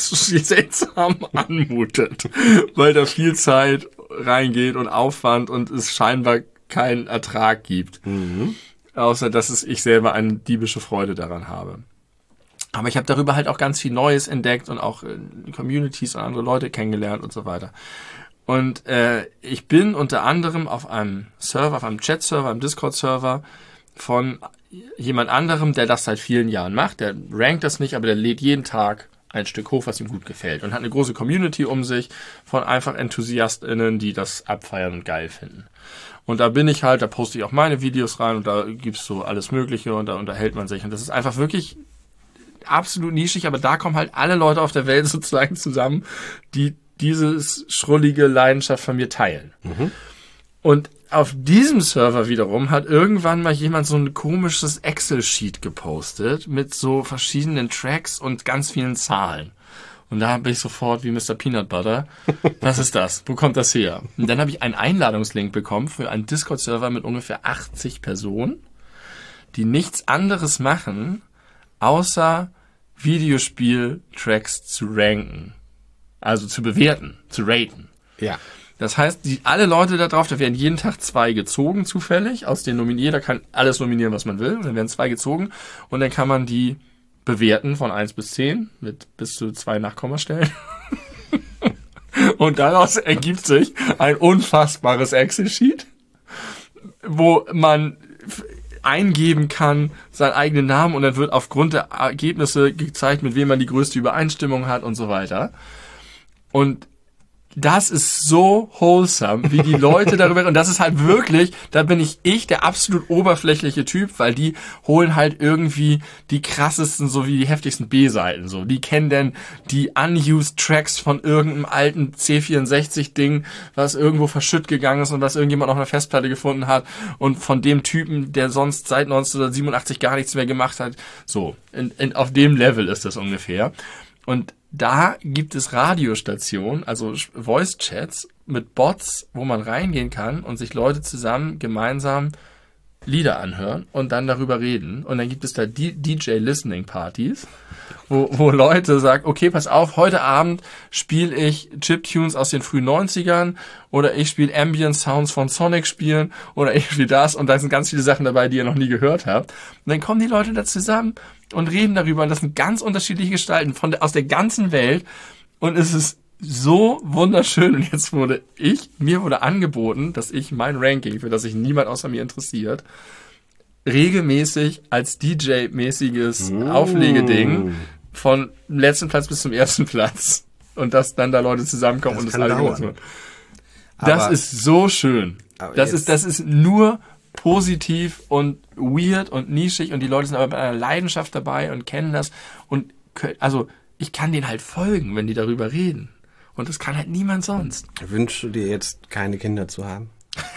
Weil da viel Zeit reingeht und Aufwand und es scheinbar keinen Ertrag gibt. Außer, dass ich selber eine diebische Freude daran habe. Aber ich habe darüber halt auch ganz viel Neues entdeckt und auch Communities und andere Leute kennengelernt und so weiter. Und ich bin unter anderem auf einem Chat-Server, einem Discord-Server von jemand anderem, der das seit vielen Jahren macht. Der rankt das nicht, aber der lädt jeden Tag ein Stück hoch, was ihm gut gefällt. Und hat eine große Community um sich von einfach EnthusiastInnen, die das abfeiern und geil finden. Und da bin ich halt, da poste ich auch meine Videos rein und da gibt's so alles Mögliche und da unterhält man sich. Und das ist einfach wirklich absolut nischig, aber da kommen halt alle Leute auf der Welt sozusagen zusammen, die dieses schrullige Leidenschaft von mir teilen. Und auf diesem Server wiederum hat irgendwann mal jemand so ein komisches Excel-Sheet gepostet mit so verschiedenen Tracks und ganz vielen Zahlen. Und da habe ich sofort wie Mr. Peanut Butter, was ist das? Wo kommt das her? Und dann habe ich einen Einladungslink bekommen für einen Discord-Server mit ungefähr 80 Personen, die nichts anderes machen, außer Videospiel-Tracks zu ranken. Also zu bewerten, zu raten. Ja. Das heißt, alle Leute da drauf, da werden jeden Tag 2 gezogen, zufällig, aus den Nominieren. Jeder kann alles nominieren, was man will. Und dann werden 2 gezogen und dann kann man die bewerten von 1 bis 10 mit bis zu 2 Nachkommastellen. Und daraus ergibt sich ein unfassbares Excel-Sheet, wo man eingeben kann, seinen eigenen Namen und dann wird aufgrund der Ergebnisse gezeigt, mit wem man die größte Übereinstimmung hat und so weiter. Und das ist so wholesome, wie die Leute darüber, und das ist halt wirklich, da bin ich der absolut oberflächliche Typ, weil die holen halt irgendwie die krassesten, so wie die heftigsten B-Seiten, so. Die kennen dann die unused Tracks von irgendeinem alten C64-Ding, was irgendwo verschütt gegangen ist und was irgendjemand auf einer Festplatte gefunden hat und von dem Typen, der sonst seit 1987 gar nichts mehr gemacht hat. So, auf dem Level ist das ungefähr. Und da gibt es Radiostationen, also Voice-Chats mit Bots, wo man reingehen kann und sich Leute zusammen gemeinsam Lieder anhören und dann darüber reden. Und dann gibt es da DJ-Listening-Partys, wo Leute sagen, okay, pass auf, heute Abend spiele ich Chiptunes aus den frühen 90ern oder ich spiele Ambient Sounds von Sonic spielen oder ich spiele das und da sind ganz viele Sachen dabei, die ihr noch nie gehört habt. Und dann kommen die Leute da zusammen und reden darüber und das sind ganz unterschiedliche Gestalten aus der ganzen Welt und es ist so wunderschön und jetzt mir wurde angeboten, dass ich mein Ranking, für das sich niemand außer mir interessiert, regelmäßig als DJ-mäßiges Auflegeding von dem letzten Platz bis zum ersten Platz. Und dass dann da Leute zusammenkommen und das alle gemacht wird. Das ist so schön. Das ist nur positiv und weird und nischig und die Leute sind aber mit einer Leidenschaft dabei und kennen das und also ich kann denen halt folgen, wenn die darüber reden. Und das kann halt niemand sonst. Wünschst du dir jetzt keine Kinder zu haben?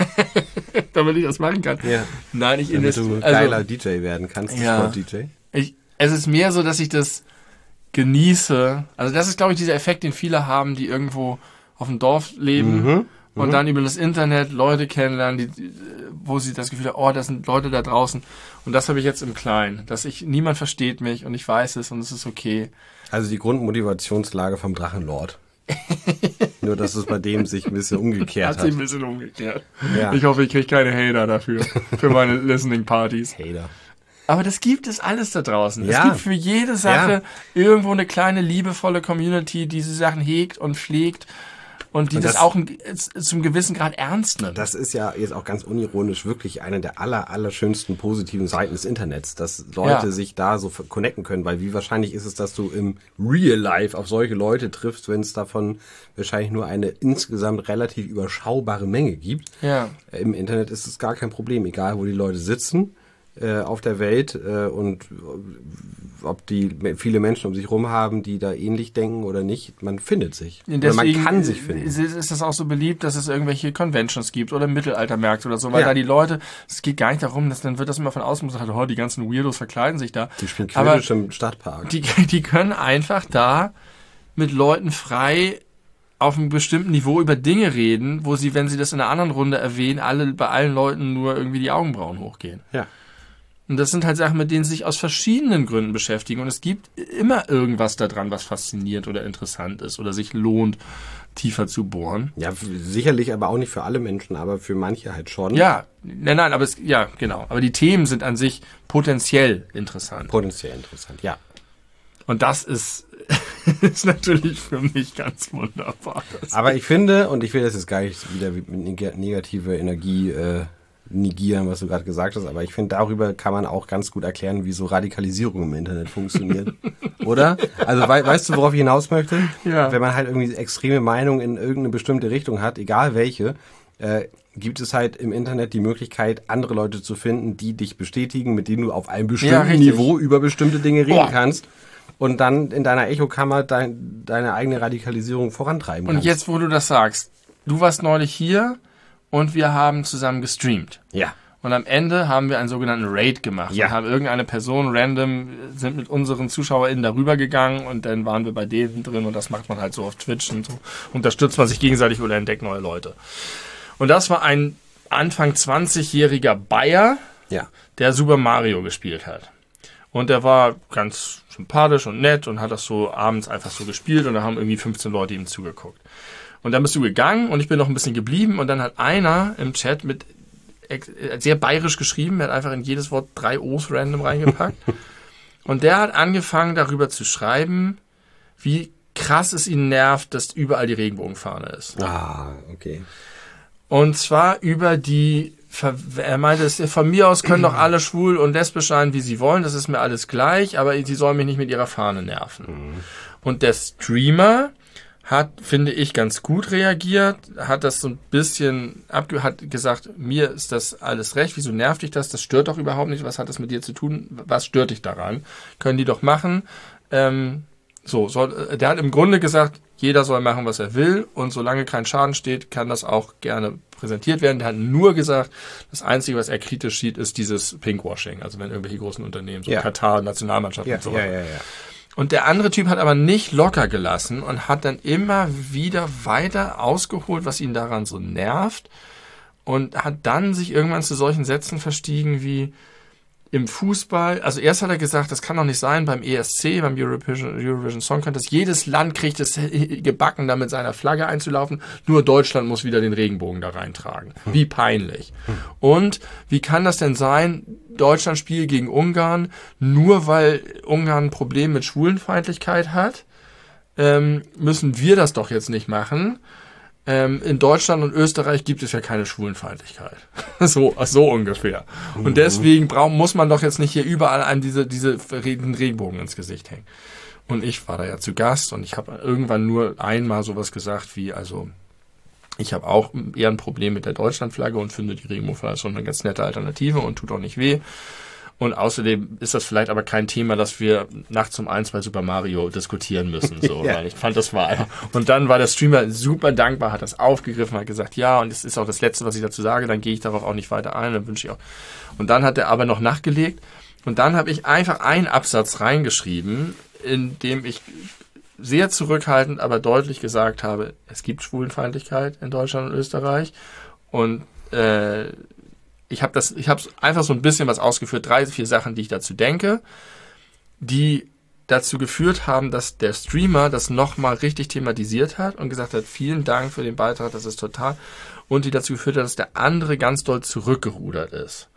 Damit ich das machen kann. Ja. Nein, ich Damit du geiler DJ werden kannst, Sport-DJ. Es ist mehr so, dass ich das genieße. Also das ist, glaube ich, dieser Effekt, den viele haben, die irgendwo auf dem Dorf leben und dann über das Internet Leute kennenlernen, wo sie das Gefühl haben, oh, das sind Leute da draußen. Und das habe ich jetzt im Kleinen, dass niemand versteht mich und ich weiß es und es ist okay. Also die Grundmotivationslage vom Drachenlord. Nur, dass es bei dem sich ein bisschen umgekehrt Hat sich ein bisschen umgekehrt. Ja. Ich hoffe, ich kriege keine Hater dafür, für meine Listening-Partys. Hater. Aber das gibt es alles da draußen. Ja. Es gibt für jede Sache irgendwo eine kleine, liebevolle Community, die diese Sachen hegt und pflegt und die das auch zum gewissen Grad ernst nimmt. Das ist ja jetzt auch ganz unironisch wirklich eine der allerschönsten positiven Seiten des Internets, dass Leute sich da so connecten können, weil wie wahrscheinlich ist es, dass du im Real Life auf solche Leute triffst, wenn es davon wahrscheinlich nur eine insgesamt relativ überschaubare Menge gibt. Ja. Im Internet ist es gar kein Problem, egal wo die Leute sitzen auf der Welt und ob die viele Menschen um sich rum haben, die da ähnlich denken oder nicht, man findet sich. Oder man kann sich finden. Ist das auch so beliebt, dass es irgendwelche Conventions gibt oder Mittelaltermärkte oder so, weil da die Leute, es geht gar nicht darum, dass dann wird das immer von außen gesagt, oh, die ganzen Weirdos verkleiden sich da. Die spielen Quidditch im Stadtpark. Die können einfach da mit Leuten frei auf einem bestimmten Niveau über Dinge reden, wo sie, wenn sie das in einer anderen Runde erwähnen, bei allen Leuten nur irgendwie die Augenbrauen hochgehen. Ja. Und das sind halt Sachen, mit denen sie sich aus verschiedenen Gründen beschäftigen. Und es gibt immer irgendwas da dran, was faszinierend oder interessant ist oder sich lohnt, tiefer zu bohren. Ja, sicherlich aber auch nicht für alle Menschen, aber für manche halt schon. Ja, nein, aber genau. Aber die Themen sind an sich potenziell interessant. Potenziell interessant, ja. Und das ist natürlich für mich ganz wunderbar. Aber ich finde, und ich will das jetzt gar nicht wieder mit negativer Energie negieren, was du gerade gesagt hast, aber ich finde, darüber kann man auch ganz gut erklären, wie so Radikalisierung im Internet funktioniert. Oder? Also weißt du, worauf ich hinaus möchte? Ja. Wenn man halt irgendwie extreme Meinungen in irgendeine bestimmte Richtung hat, egal welche, gibt es halt im Internet die Möglichkeit, andere Leute zu finden, die dich bestätigen, mit denen du auf einem bestimmten Niveau über bestimmte Dinge reden kannst und dann in deiner Echokammer deine eigene Radikalisierung vorantreiben kannst. Und jetzt, wo du das sagst, du warst neulich hier und wir haben zusammen gestreamt. Ja. Und am Ende haben wir einen sogenannten Raid gemacht. Ja. Und haben irgendeine Person random, sind mit unseren ZuschauerInnen darüber gegangen und dann waren wir bei denen drin und das macht man halt so auf Twitch und so. Unterstützt man sich gegenseitig oder entdeckt neue Leute. Und das war ein Anfang 20-jähriger Bayer, der Super Mario gespielt hat. Und der war ganz sympathisch und nett und hat das so abends einfach so gespielt und da haben irgendwie 15 Leute ihm zugeguckt. Und dann bist du gegangen und ich bin noch ein bisschen geblieben und dann hat einer im Chat mit sehr bayerisch geschrieben, er hat einfach in jedes Wort 3 O's random reingepackt. Und der hat angefangen darüber zu schreiben, wie krass es ihn nervt, dass überall die Regenbogenfahne ist. Ah, okay. Und zwar über er meinte, von mir aus können doch alle schwul und lesbisch sein, wie sie wollen, das ist mir alles gleich, aber sie sollen mich nicht mit ihrer Fahne nerven. Und der Streamer hat, finde ich, ganz gut reagiert, hat das so ein bisschen hat gesagt, mir ist das alles recht, wieso nervt dich das? Das stört doch überhaupt nicht, was hat das mit dir zu tun? Was stört dich daran? Können die doch machen. Der hat im Grunde gesagt, jeder soll machen, was er will und solange kein Schaden steht, kann das auch gerne präsentiert werden. Der hat nur gesagt, das Einzige, was er kritisch sieht, ist dieses Pinkwashing, also wenn irgendwelche großen Unternehmen, so Katar, Nationalmannschaft und so weiter. Und der andere Typ hat aber nicht locker gelassen und hat dann immer wieder weiter ausgeholt, was ihn daran so nervt und hat dann sich irgendwann zu solchen Sätzen verstiegen wie im Fußball. Also erst hat er gesagt, das kann doch nicht sein beim ESC, beim Eurovision Song Contest. Jedes Land kriegt es gebacken, da mit seiner Flagge einzulaufen. Nur Deutschland muss wieder den Regenbogen da reintragen. Wie peinlich. Und wie kann das denn sein, Deutschland spielt gegen Ungarn, nur weil Ungarn ein Problem mit Schwulenfeindlichkeit hat, müssen wir das doch jetzt nicht machen. in Deutschland und Österreich gibt es ja keine Schwulenfeindlichkeit. so ungefähr. Und deswegen muss man doch jetzt nicht hier überall einem diese Regenbogen ins Gesicht hängen. Und ich war da ja zu Gast und ich habe irgendwann nur einmal sowas gesagt wie, also ich habe auch eher ein Problem mit der Deutschlandflagge und finde die Regenbogenflagge schon eine ganz nette Alternative und tut auch nicht weh. Und außerdem ist das vielleicht aber kein Thema, das wir nachts um 1 bei Super Mario diskutieren müssen. So, Ja. weil ich fand, das war einfach. Und dann war der Streamer super dankbar, hat das aufgegriffen, hat gesagt, ja, und es ist auch das Letzte, was ich dazu sage, dann gehe ich darauf auch nicht weiter ein, dann wünsche ich auch. Und dann hat er aber noch nachgelegt und dann habe ich einfach einen Absatz reingeschrieben, in dem ich sehr zurückhaltend, aber deutlich gesagt habe, es gibt Schwulenfeindlichkeit in Deutschland und Österreich und ich habe einfach so ein bisschen was ausgeführt, 3, 4 Sachen, die ich dazu denke, die dazu geführt haben, dass der Streamer das nochmal richtig thematisiert hat und gesagt hat, vielen Dank für den Beitrag, das ist total, und die dazu geführt hat, dass der andere ganz doll zurückgerudert ist.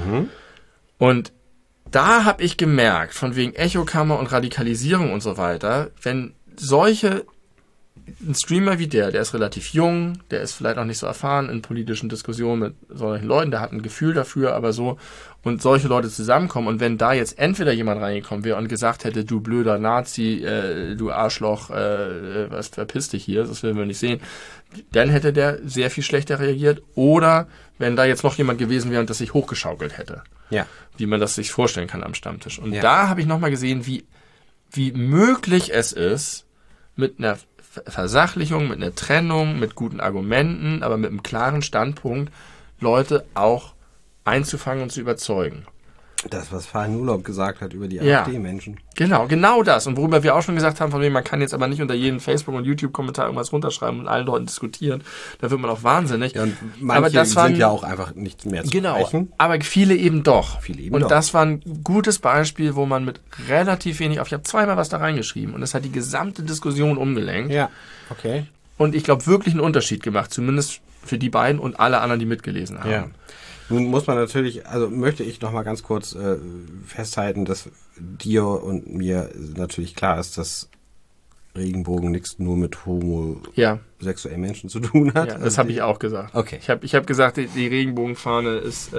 Und da habe ich gemerkt, von wegen Echokammer und Radikalisierung und so weiter, wenn ein Streamer wie der ist relativ jung, der ist vielleicht auch nicht so erfahren in politischen Diskussionen mit solchen Leuten, der hat ein Gefühl dafür, aber so, und solche Leute zusammenkommen, und wenn da jetzt entweder jemand reingekommen wäre und gesagt hätte, du blöder Nazi, du Arschloch, was verpiss dich hier, das werden wir nicht sehen, dann hätte der sehr viel schlechter reagiert, oder wenn da jetzt noch jemand gewesen wäre und das sich hochgeschaukelt hätte. Ja. Wie man das sich vorstellen kann am Stammtisch. Und Ja. da habe ich nochmal gesehen, wie möglich es ist, mit einer Versachlichung, mit einer Trennung, mit guten Argumenten, aber mit einem klaren Standpunkt, Leute auch einzufangen und zu überzeugen. Das, was Farin Urlaub gesagt hat über die Ja. AfD-Menschen. Genau das. Und worüber wir auch schon gesagt haben, von wegen, man kann jetzt aber nicht unter jeden Facebook- und YouTube-Kommentar irgendwas runterschreiben und allen Leuten diskutieren. Da wird man auch wahnsinnig. Ja, und aber manche das sind ja auch einfach nicht mehr zu Genau, sprechen. aber viele eben doch. Und doch. das war ein gutes Beispiel, wo man mit relativ wenig ich habe zweimal was da reingeschrieben und das hat die gesamte Diskussion umgelenkt. Ja, okay. Und ich glaube, wirklich einen Unterschied gemacht, zumindest für die beiden und alle anderen, die mitgelesen haben. Ja. Nun muss man natürlich, also möchte ich noch mal ganz kurz festhalten, dass dir und mir natürlich klar ist, dass Regenbogen nichts nur mit homosexuellen Menschen zu tun hat. Ja, das habe ich auch gesagt. Okay. Ich hab gesagt, die Regenbogenfahne ist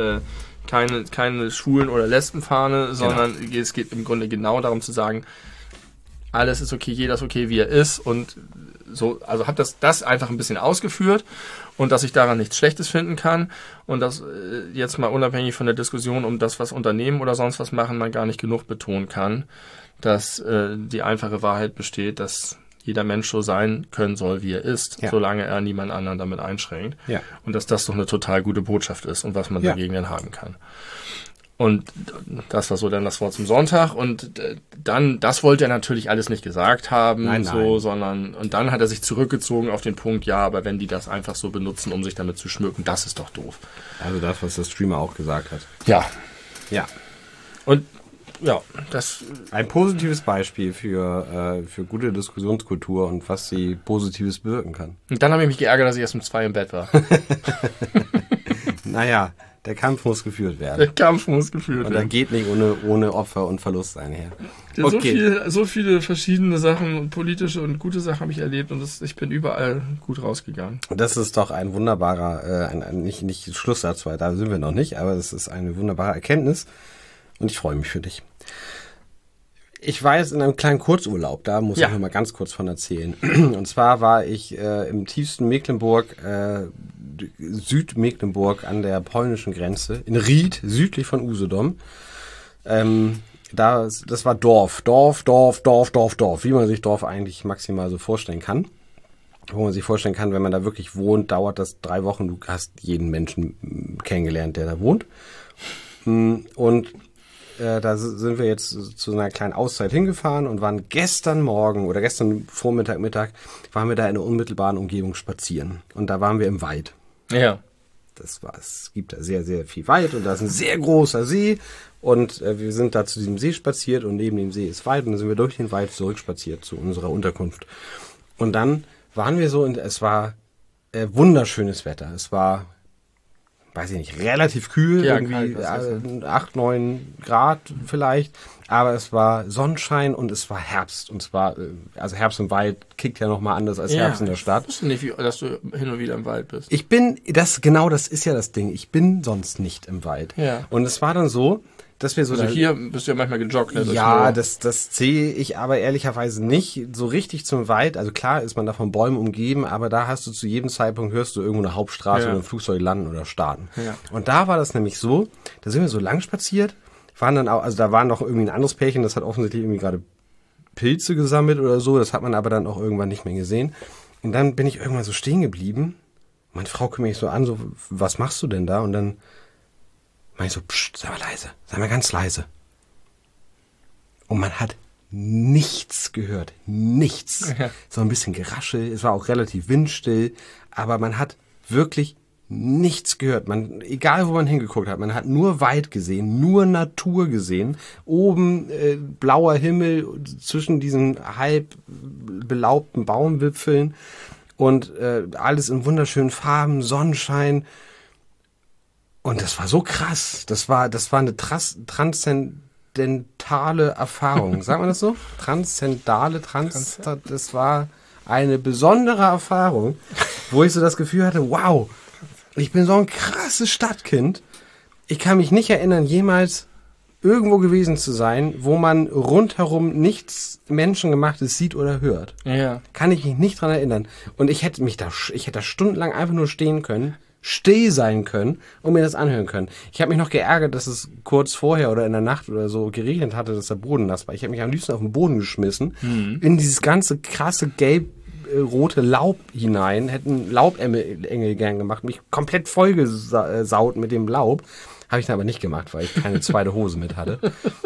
keine Schwulen- oder Lesbenfahne, sondern es geht im Grunde genau darum zu sagen, alles ist okay, jeder ist okay, wie er ist, und so, also habe das einfach ein bisschen ausgeführt und dass ich daran nichts Schlechtes finden kann und dass jetzt mal unabhängig von der Diskussion um das, was Unternehmen oder sonst was machen, man gar nicht genug betonen kann, dass die einfache Wahrheit besteht, dass jeder Mensch so sein können soll, wie er ist, solange er niemand anderen damit einschränkt. Ja. Und dass das doch eine total gute Botschaft ist und was man dagegen dann haben kann. Und das war so dann das Wort zum Sonntag. Und dann, das wollte er natürlich alles nicht gesagt haben, Nein. sondern, und dann hat er sich zurückgezogen auf den Punkt, ja, aber wenn die das einfach so benutzen, um sich damit zu schmücken, das ist doch doof. Also das, was der Streamer auch gesagt hat. Ja. Ja. Und ja, das. Ein positives Beispiel für gute Diskussionskultur und was sie Positives bewirken kann. Und dann habe ich mich geärgert, dass ich erst um 2 im Bett war. Naja, der Kampf muss geführt werden. Der Kampf muss geführt Und er werden. geht nicht ohne Opfer und Verlust einher. So viele verschiedene Sachen und politische und gute Sachen habe ich erlebt und ich bin überall gut rausgegangen. Das ist doch ein wunderbarer, nicht Schlusssatz, weil da sind wir noch nicht, aber es ist eine wunderbare Erkenntnis und ich freue mich für dich. Ich war jetzt in einem kleinen Kurzurlaub, da muss ich noch mal ganz kurz von erzählen. Und zwar war ich im tiefsten Mecklenburg, Südmecklenburg an der polnischen Grenze, in Ried, südlich von Usedom. Das war Dorf, wie man sich Dorf eigentlich maximal so vorstellen kann. Wo man sich vorstellen kann, wenn man da wirklich wohnt, dauert das 3 Wochen, du hast jeden Menschen kennengelernt, der da wohnt. Und da sind wir jetzt zu einer kleinen Auszeit hingefahren und waren gestern Vormittag, Mittag, waren wir da in der unmittelbaren Umgebung spazieren. Und da waren wir im Wald. Ja. Es gibt da sehr, sehr viel Wald und da ist ein sehr großer See. Und wir sind da zu diesem See spaziert und neben dem See ist Wald. Und dann sind wir durch den Wald zurückspaziert zu unserer Unterkunft. Und dann waren wir so, und es war wunderschönes Wetter. Es war weiß ich nicht, relativ kühl, Ja, irgendwie kalt, 8, 9 Grad vielleicht, aber es war Sonnenschein und es war Herbst und zwar, also Herbst im Wald kickt ja nochmal anders als Herbst in der Stadt. Ich wusste nicht, dass du hin und wieder im Wald bist. Das ist ja das Ding, ich bin sonst nicht im Wald. Ja. Und es war dann so, dass wir so... Also hier bist du ja manchmal gejoggt. Ne? Ja, das zähle ich aber ehrlicherweise nicht so richtig zum Wald. Also klar ist man da von Bäumen umgeben, aber da hast du zu jedem Zeitpunkt, hörst du irgendwo eine Hauptstraße oder ein Flugzeug landen oder starten. Ja. Und da war das nämlich so, da sind wir so lang spaziert, waren dann auch, also da war noch irgendwie ein anderes Pärchen, das hat offensichtlich irgendwie gerade Pilze gesammelt oder so, das hat man aber dann auch irgendwann nicht mehr gesehen. Und dann bin ich irgendwann so stehen geblieben. Meine Frau guckt mich so an, so, was machst du denn da? Und dann meine ich so, pst, sei mal ganz leise. Und man hat nichts gehört, nichts. Ja. So ein bisschen Geraschel, es war auch relativ windstill, aber man hat wirklich nichts gehört. Egal wo man hingeguckt hat, man hat nur Wald gesehen, nur Natur gesehen. Oben blauer Himmel zwischen diesen halb belaubten Baumwipfeln und alles in wunderschönen Farben, Sonnenschein. Und das war so krass. Das war eine transzendentale Erfahrung. Sagt man das so? Das war eine besondere Erfahrung, wo ich so das Gefühl hatte, wow, ich bin so ein krasses Stadtkind. Ich kann mich nicht erinnern, jemals irgendwo gewesen zu sein, wo man rundherum nichts Menschengemachtes sieht oder hört. Ja. Kann ich mich nicht dran erinnern. Und ich hätte da stundenlang einfach nur stehen können, still sein können und mir das anhören können. Ich habe mich noch geärgert, dass es kurz vorher oder in der Nacht oder so geregnet hatte, dass der Boden nass war. Ich habe mich am liebsten auf den Boden geschmissen, in dieses ganze krasse gelb-rote Laub hinein, hätten Laubengel gern gemacht, mich komplett vollgesaut mit dem Laub. Habe ich dann aber nicht gemacht, weil ich keine zweite Hose mit hatte.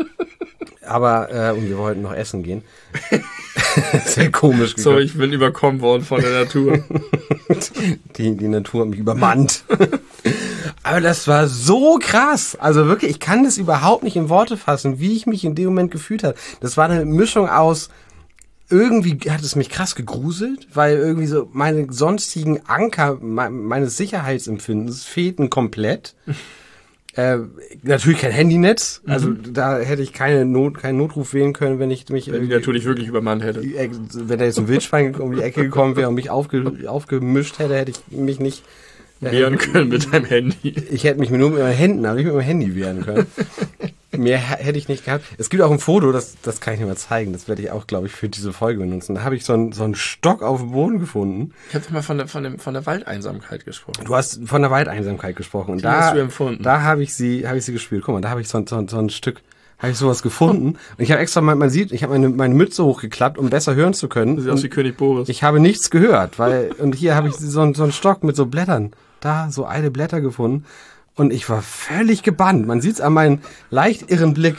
Aber, und wir wollten noch essen gehen. Sehr komisch. So, ich bin überkommen worden von der Natur. Die Natur hat mich übermannt. Aber das war so krass. Also wirklich, ich kann das überhaupt nicht in Worte fassen, wie ich mich in dem Moment gefühlt habe. Das war eine Mischung aus, irgendwie hat es mich krass gegruselt, weil irgendwie so meine sonstigen Anker meines Sicherheitsempfindens fehlten komplett. Natürlich kein Handynetz, also da hätte ich keinen Notruf wählen können, wenn ich mich... Wenn die natürlich wirklich übermannt hätte. Wenn da jetzt ein Wildschwein um die Ecke gekommen wäre und mich aufgemischt hätte, hätte ich mich nicht... wehren können mit deinem Handy. Ich hätte mich nur mit meinen Händen, aber nicht mit meinem Handy wehren können. Mehr hätte ich nicht gehabt. Es gibt auch ein Foto, das kann ich dir mal zeigen. Das werde ich auch, glaube ich, für diese Folge benutzen. Da habe ich so einen Stock auf dem Boden gefunden. Ich habe mal von der Waldeinsamkeit gesprochen. Du hast von der Waldeinsamkeit gesprochen. Und Die hast du empfunden. Da habe ich sie gespielt. Guck mal, da habe ich so ein Stück, habe ich sowas gefunden. Und ich habe extra, man sieht, ich habe meine Mütze hochgeklappt, um besser hören zu können. Du siehst aus wie König Boris. Ich habe nichts gehört, und hier habe ich so einen Stock mit so Blättern. Da, so alte Blätter gefunden. Und ich war völlig gebannt. Man sieht's an meinem leicht irren Blick.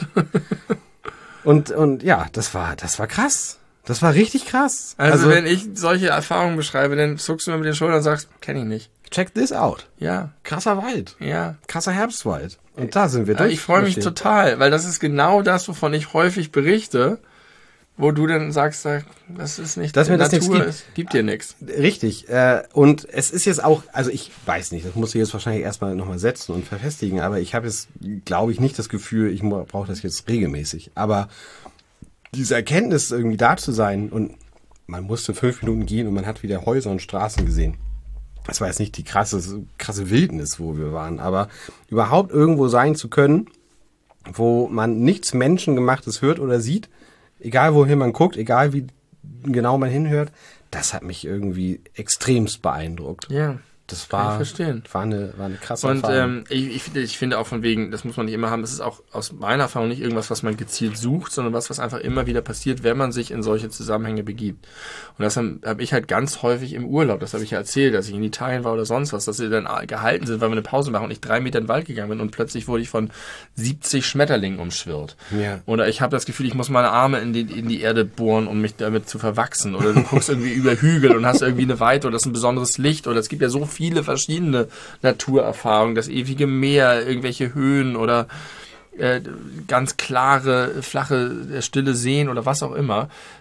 Und ja, das war krass. Das war richtig krass. Also wenn ich solche Erfahrungen beschreibe, dann zuckst du mir mit den Schultern und sagst, kenn ich nicht. Check this out. Ja. Krasser Wald. Ja. Krasser Herbstwald. Und da sind wir durch. Ich freue mich total, weil das ist genau das, wovon ich häufig berichte, wo du dann sagst, das ist nicht, dass mir das nichts gibt. Gibt dir nichts. Richtig. Und es ist jetzt auch, also ich weiß nicht, das muss ich jetzt wahrscheinlich erstmal nochmal setzen und verfestigen, aber ich habe jetzt, glaube ich, nicht das Gefühl, ich brauche das jetzt regelmäßig. Aber diese Erkenntnis irgendwie da zu sein und man musste 5 Minuten gehen und man hat wieder Häuser und Straßen gesehen. Das war jetzt nicht die krasse Wildnis, wo wir waren, aber überhaupt irgendwo sein zu können, wo man nichts Menschengemachtes hört oder sieht, egal wohin man guckt, egal wie genau man hinhört, das hat mich irgendwie extremst beeindruckt. Ja. Das Kann ich verstehen. war eine krasse Und Erfahrung. ich finde auch von wegen, das muss man nicht immer haben, es ist auch aus meiner Erfahrung nicht irgendwas, was man gezielt sucht, sondern was einfach immer wieder passiert, wenn man sich in solche Zusammenhänge begibt. Und das habe ich halt ganz häufig im Urlaub, das habe ich ja erzählt, dass ich in Italien war oder sonst was, dass sie dann gehalten sind, weil wir eine Pause machen und ich 3 Meter in den Wald gegangen bin und plötzlich wurde ich von 70 Schmetterlingen umschwirrt. Ja. Oder ich habe das Gefühl, ich muss meine Arme in die Erde bohren, um mich damit zu verwachsen. Oder du guckst irgendwie über Hügel und hast irgendwie eine Weite oder das ist ein besonderes Licht oder es gibt ja so viele verschiedene Naturerfahrungen, das ewige Meer, irgendwelche Höhen oder ganz klare, flache, stille Seen oder was auch immer.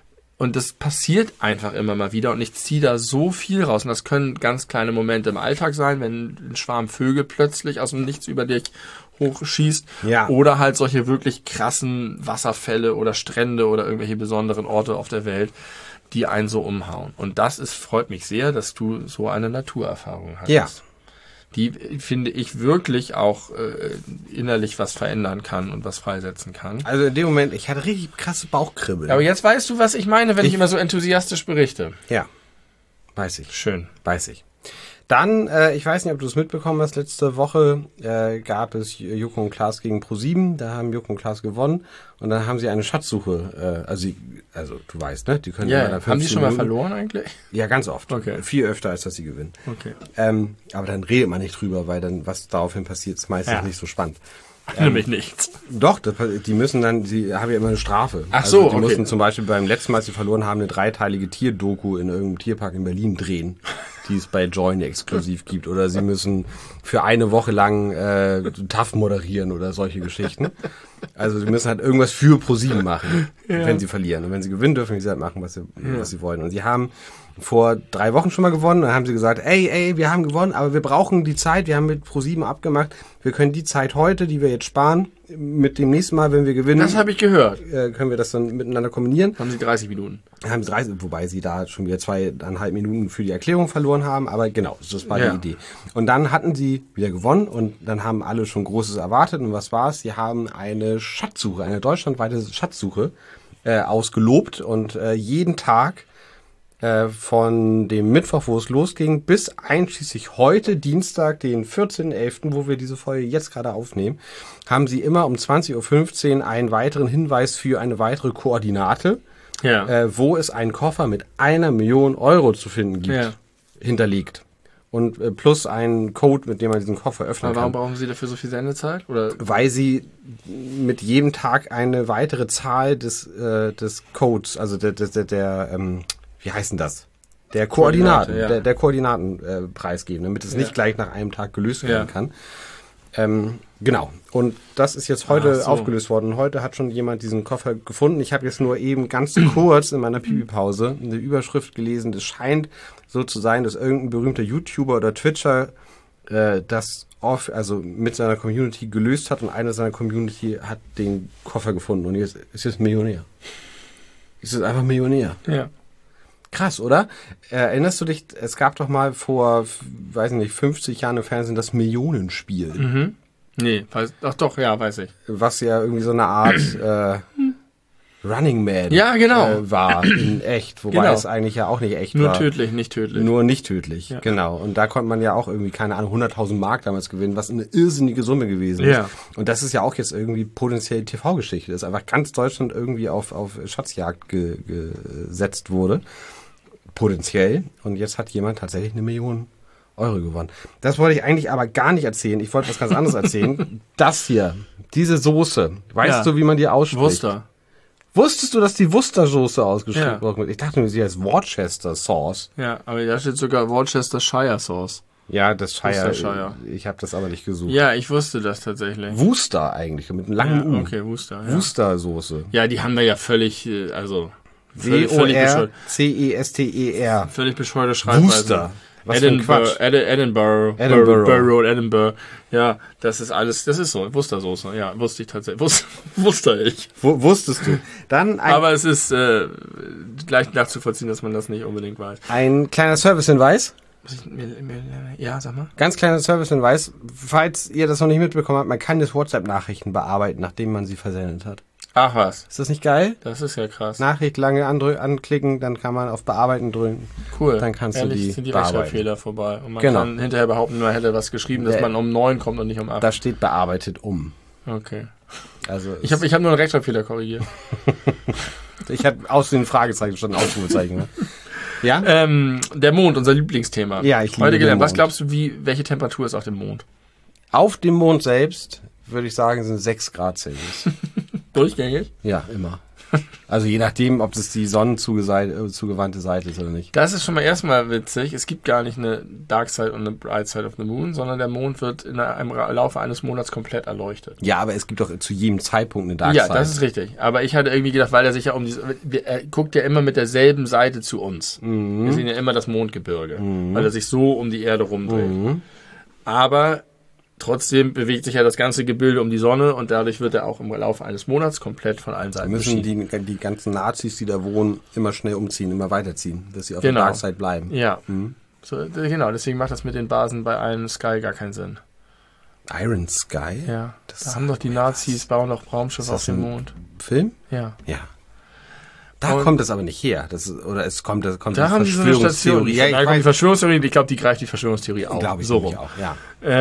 Und das passiert einfach immer mal wieder und ich ziehe da so viel raus. Und das können ganz kleine Momente im Alltag sein, wenn ein Schwarm Vögel plötzlich aus dem Nichts über dich hochschießt. Ja. Oder halt solche wirklich krassen Wasserfälle oder Strände oder irgendwelche besonderen Orte auf der Welt, die einen so umhauen. Und freut mich sehr, dass du so eine Naturerfahrung hast. Ja. Die, finde ich, wirklich auch innerlich was verändern kann und was freisetzen kann. Also in dem Moment, ich hatte richtig krasse Bauchkribbeln. Aber jetzt weißt du, was ich meine, wenn ich immer so enthusiastisch berichte. Ja, weiß ich. Schön. Weiß ich. Dann, ich weiß nicht, ob du es mitbekommen hast, letzte Woche gab es Joko und Klaas gegen ProSieben. Da haben Joko und Klaas gewonnen und dann haben sie eine Schatzsuche. Also du weißt, ne? Die können Ja, immer haben die schon mal verloren eigentlich? Ja, ganz oft. Okay. Viel öfter, als dass sie gewinnen. Okay. Aber dann redet man nicht drüber, weil dann, was daraufhin passiert, ist meistens nicht so spannend. Nämlich nichts. Doch, die müssen dann, die haben ja immer eine Strafe. Ach so, die okay. mussten zum Beispiel beim letzten Mal, als sie verloren haben, eine 3-teilige Tierdoku in irgendeinem Tierpark in Berlin drehen, die es bei Join exklusiv gibt. Oder sie müssen für eine Woche lang TAF moderieren oder solche Geschichten. Also sie müssen halt irgendwas für ProSieben machen, wenn sie verlieren. Und wenn sie gewinnen, dürfen sie halt machen, was sie wollen. Und sie haben vor 3 Wochen schon mal gewonnen. Dann haben sie gesagt, ey, wir haben gewonnen, aber wir brauchen die Zeit. Wir haben mit ProSieben abgemacht. Wir können die Zeit heute, die wir jetzt sparen, mit dem nächsten Mal, wenn wir gewinnen. Das habe ich gehört. Können wir das dann miteinander kombinieren. Haben sie 30 Minuten. Haben sie 30, wobei sie da schon wieder 2,5 Minuten für die Erklärung verloren haben. Aber genau, das war die Idee. Und dann hatten sie wieder gewonnen und dann haben alle schon Großes erwartet. Und was war es? Sie haben eine Schatzsuche, eine deutschlandweite Schatzsuche ausgelobt. Und jeden Tag von dem Mittwoch, wo es losging, bis einschließlich heute, Dienstag, den 14.11., wo wir diese Folge jetzt gerade aufnehmen, haben sie immer um 20.15 Uhr einen weiteren Hinweis für eine weitere Koordinate, wo es einen Koffer mit 1 Million Euro zu finden gibt, hinterlegt. Und plus einen Code, mit dem man diesen Koffer öffnen kann. Warum brauchen Sie dafür so viel Sendezeit? Oder? Weil sie mit jedem Tag eine weitere Zahl des Codes, also der wie heißt denn das? Der Koordinaten, der Koordinaten preisgeben, damit es nicht gleich nach einem Tag gelöst werden kann. Genau. Und das ist jetzt heute aufgelöst worden. Und heute hat schon jemand diesen Koffer gefunden. Ich habe jetzt nur eben ganz kurz in meiner Pipi-Pause eine Überschrift gelesen. Es scheint so zu sein, dass irgendein berühmter YouTuber oder Twitcher das mit seiner Community gelöst hat und einer seiner Community hat den Koffer gefunden und jetzt ist jetzt Millionär. Ist jetzt einfach Millionär. Ja. Krass, oder? Erinnerst du dich, es gab doch mal vor, weiß nicht, 50 Jahren im Fernsehen das Millionenspiel. Mhm. Nee, weiß ich. Was ja irgendwie so eine Art Running Man war in echt, wobei es eigentlich ja auch nicht echt war. Nicht tödlich. Nur nicht tödlich, ja. Genau. Und da konnte man ja auch irgendwie, keine Ahnung, 100.000 Mark damals gewinnen, was eine irrsinnige Summe gewesen ist. Und das ist ja auch jetzt irgendwie potenziell TV-Geschichte, dass einfach ganz Deutschland irgendwie auf Schatzjagd gesetzt wurde. Potenziell. Und jetzt hat jemand tatsächlich 1 Million Euro gewonnen. Das wollte ich eigentlich aber gar nicht erzählen. Ich wollte was ganz anderes erzählen. Das hier, diese Soße. Weißt du, wie man die ausspricht? Worcester. Wusstest du, dass die Worcester-Soße ausgeschrieben wird? Ich dachte, sie heißt Worcester Sauce. Ja, aber da steht sogar Worcestershire Sauce. Ja, das Shire. Ich habe das aber nicht gesucht. Ja, ich wusste das tatsächlich. Worcester eigentlich, mit einem langen U. Okay, Worcester. Ja. Worcester-Soße. Ja, die haben wir ja völlig, W-O-R-C-E-S-T-E-R. Völlig bescheuerte Schreibweise. Worcester. Was für ein Quatsch. Edinburgh. Ja, das ist alles, das ist so. Worcestersoße. Ja, wusste ich tatsächlich. Wusste ich. Wusstest du. Dann aber es ist gleich nachzuvollziehen, dass man das nicht unbedingt weiß. Ein kleiner Servicehinweis. Ja, sag mal. Ganz kleiner Servicehinweis. Falls ihr das noch nicht mitbekommen habt, man kann jetzt WhatsApp-Nachrichten bearbeiten, nachdem man sie versendet hat. Ach was. Ist das nicht geil? Das ist ja krass. Nachricht lange anklicken, dann kann man auf Bearbeiten drücken. Cool. Dann kannst du die sind die bearbeiten. Rechtschreibfehler vorbei. Und man kann hinterher behaupten, man hätte was geschrieben, dass man um 9 kommt und nicht um 8. Da steht bearbeitet um. Okay. Also ich hab nur einen Rechtschreibfehler korrigiert. Ich habe aus den Fragezeichen schon ein Ausrufezeichen. Ne? Ja? Der Mond, unser Lieblingsthema. Ja, ich liebe heute gelernt. den Was glaubst du, welche Temperatur ist auf dem Mond? Auf dem Mond selbst, würde ich sagen, sind 6 Grad Celsius. Durchgängig? Ja, immer. Also je nachdem, ob das die sonnenzugewandte Seite ist oder nicht. Das ist schon mal erstmal witzig. Es gibt gar nicht eine Dark Side und eine Bright Side of the Moon, sondern der Mond wird im Laufe eines Monats komplett erleuchtet. Ja, aber es gibt doch zu jedem Zeitpunkt eine Dark Ja, Side. das ist richtig. Aber ich hatte irgendwie gedacht, weil er sich ja er guckt ja immer mit derselben Seite zu uns. Wir sehen ja immer das Mondgebirge, weil er sich so um die Erde rumdreht. Aber trotzdem bewegt sich ja das ganze Gebilde um die Sonne und dadurch wird er auch im Laufe eines Monats komplett von allen Seiten müssen beschienen. die ganzen Nazis, die da wohnen, immer schnell umziehen, immer weiterziehen, dass sie auf der Dark Side bleiben. Ja, so, genau, deswegen macht das mit den Basen bei Iron Sky gar keinen Sinn. Iron Sky? Ja, da haben doch die Nazis, bauen doch Raumschiffe auf dem Mond. Film? Ja. Ja. Da kommt es aber nicht her. Es kommt da haben die so eine Station. Ja, die Verschwörungstheorie, ich glaube, die greift die Verschwörungstheorie auf. Glaube ich so rum. Auch, ja.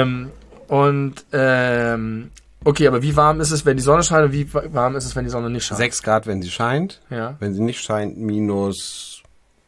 Okay, aber wie warm ist es, wenn die Sonne scheint und wie warm ist es, wenn die Sonne nicht scheint? 6 Grad, wenn sie scheint. Ja. Wenn sie nicht scheint, minus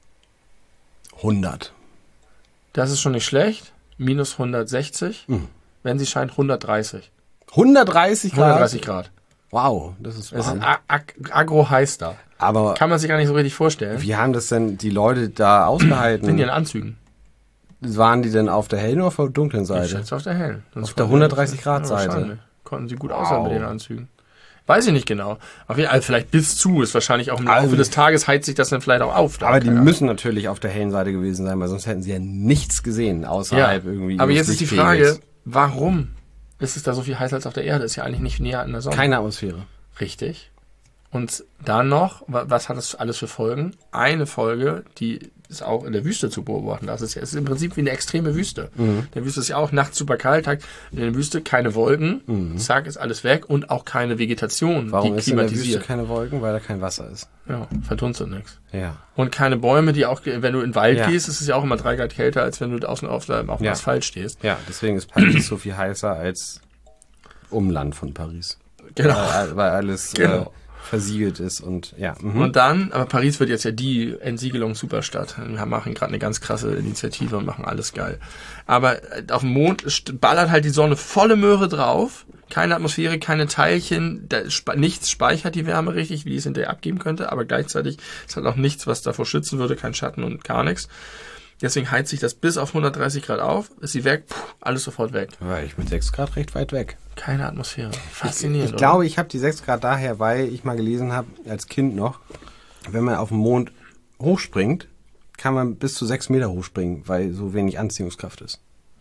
100. Das ist schon nicht schlecht. Minus 160. Wenn sie scheint, 130. 130 Grad? 130 Grad. Wow, das ist warm. Es ist agro heiß da. Aber kann man sich gar nicht so richtig vorstellen. Wie haben das denn die Leute da ausgehalten? Sind die in Anzügen? Waren die denn auf der hellen oder auf der dunklen Seite? Ich schätze auf der hellen. Auf der 130 Grad Seite. Konnten sie gut aushalten mit den Anzügen. Weiß ich nicht genau. Auf jeden Fall, vielleicht bis zu ist wahrscheinlich auch im Laufe des Tages heizt sich das dann vielleicht auch auf. Aber die müssen natürlich auf der hellen Seite gewesen sein, weil sonst hätten sie ja nichts gesehen außerhalb irgendwie. Aber jetzt ist die Frage, warum ist es da so viel heißer als auf der Erde? Ist ja eigentlich nicht näher an der Sonne. Keine Atmosphäre. Richtig. Und dann noch, was hat das alles für Folgen? Eine Folge, die ist auch in der Wüste zu beobachten. Das ist ja, es ist im Prinzip wie eine extreme Wüste. In der Wüste ist ja auch nachts super kalt, in der Wüste keine Wolken, zack, ist alles weg und auch keine Vegetation, Warum die ist in der klimatisiert. Wüste keine Wolken? Weil da kein Wasser ist. Ja, verdunstet nichts. Ja. Und keine Bäume, die auch, wenn du in den Wald gehst, ist es ja auch immer 3 Grad kälter, als wenn du auf dem Asphalt stehst. Ja, deswegen ist Paris so viel heißer als Umland von Paris. Genau. Weil alles versiegelt ist und ja. Und dann, aber Paris wird jetzt ja die Entsiegelungssuperstadt. Wir machen gerade eine ganz krasse Initiative und machen alles geil. Aber auf dem Mond ballert halt die Sonne volle Möhre drauf. Keine Atmosphäre, keine Teilchen, nichts speichert die Wärme richtig, wie es hinterher abgeben könnte, aber gleichzeitig ist halt auch nichts, was davor schützen würde, kein Schatten und gar nichts. Deswegen heizt sich das bis auf 130 Grad auf, ist sie weg, alles sofort weg. War ich mit 6 Grad recht weit weg. Keine Atmosphäre. Faszinierend. Ich glaube, ich habe die 6 Grad daher, weil ich mal gelesen habe, als Kind noch, wenn man auf den Mond hochspringt, kann man bis zu 6 Meter hochspringen, weil so wenig Anziehungskraft ist.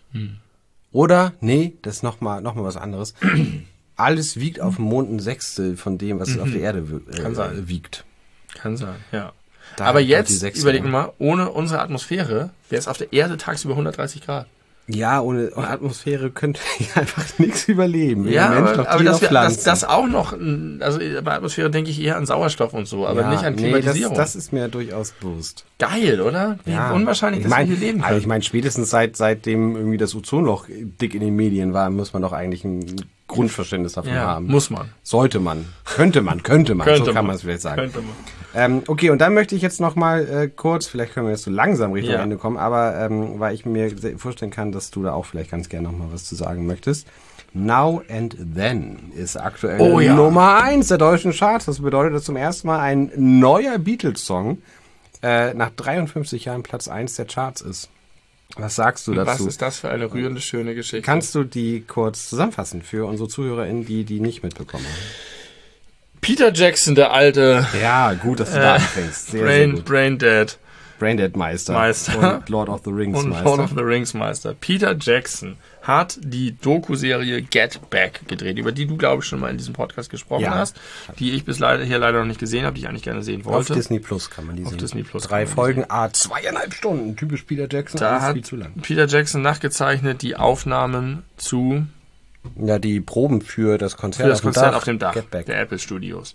Oder, nee, das ist noch mal was anderes. Alles wiegt auf dem Mond ein Sechstel von dem, was auf der Erde wiegt. Kann sein, ja. Da aber jetzt, überlegen wir mal, ohne unsere Atmosphäre wäre es auf der Erde tagsüber 130 Grad. Ja, ohne Atmosphäre könnte ich einfach nichts überleben. Ja, aber das auch noch, also bei Atmosphäre denke ich eher an Sauerstoff und so, aber nicht an Klimatisierung. Das ist mir durchaus bewusst. Geil, oder? Wie unwahrscheinlich, dass wir hier leben können. Also ich meine, spätestens seitdem irgendwie das Ozonloch dick in den Medien war, muss man doch eigentlich ein Grundverständnis davon haben. Muss man. Sollte man. Könnte man. So kann man es vielleicht sagen. Könnte man. Okay, und dann möchte ich jetzt noch mal kurz, vielleicht können wir jetzt so langsam Richtung Ende kommen, aber weil ich mir vorstellen kann, dass du da auch vielleicht ganz gerne noch mal was zu sagen möchtest. Now and Then ist aktuell Nummer 1 der deutschen Charts. Das bedeutet, dass zum ersten Mal ein neuer Beatles-Song nach 53 Jahren Platz 1 der Charts ist. Was sagst du dazu? Was ist das für eine rührende, schöne Geschichte? Kannst du die kurz zusammenfassen für unsere ZuhörerInnen, die nicht mitbekommen haben? Peter Jackson, der alte... Ja, gut, dass du da anfängst. Sehr gut. Braindead Meister. Und Lord of the Rings Meister. Lord of the Rings Meister. Peter Jackson hat die Doku-Serie Get Back gedreht, über die du, glaube ich, schon mal in diesem Podcast gesprochen hast, die ich hier leider noch nicht gesehen habe, die ich eigentlich gerne sehen wollte. Auf Disney Plus kann man die sehen. Auf Disney Plus 3 Folgen, 2,5 Stunden. Typisch Peter Jackson. Da hat viel zu lang. Peter Jackson nachgezeichnet die Aufnahmen zu... Ja, die Proben für das Konzert, auf dem Dach der Apple Studios.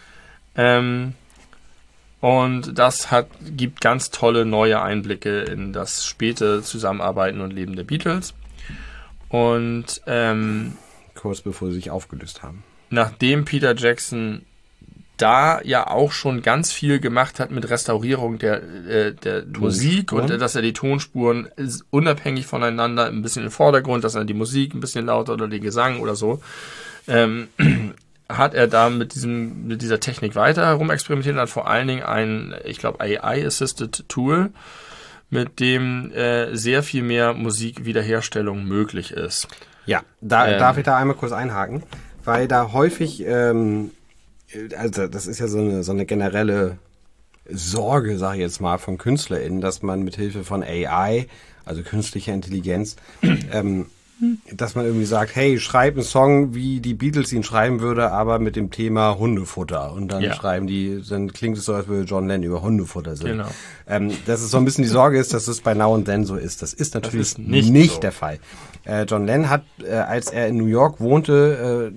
Und das gibt ganz tolle neue Einblicke in das späte Zusammenarbeiten und Leben der Beatles. Und kurz bevor sie sich aufgelöst haben. Nachdem Peter Jackson da ja auch schon ganz viel gemacht hat mit Restaurierung der Musik und dass er die Tonspuren unabhängig voneinander ein bisschen im Vordergrund, dass er die Musik ein bisschen lauter oder den Gesang oder so, hat er da mit dieser Technik weiter herumexperimentiert und hat vor allen Dingen ein, ich glaube, AI-Assisted Tool, mit dem sehr viel mehr Musikwiederherstellung möglich ist. Ja, darf ich da einmal kurz einhaken? Weil da häufig, also das ist ja so eine generelle Sorge, sage ich jetzt mal, von KünstlerInnen, dass man mit Hilfe von AI, also künstlicher Intelligenz, dass man irgendwie sagt, hey, schreib einen Song, wie die Beatles ihn schreiben würde, aber mit dem Thema Hundefutter. Und dann dann klingt es so, als würde John Lennon über Hundefutter singen. Genau. Dass es so ein bisschen die Sorge ist, dass es bei Now and Then so ist. Das ist natürlich nicht so der Fall. John Lennon hat, als er in New York wohnte,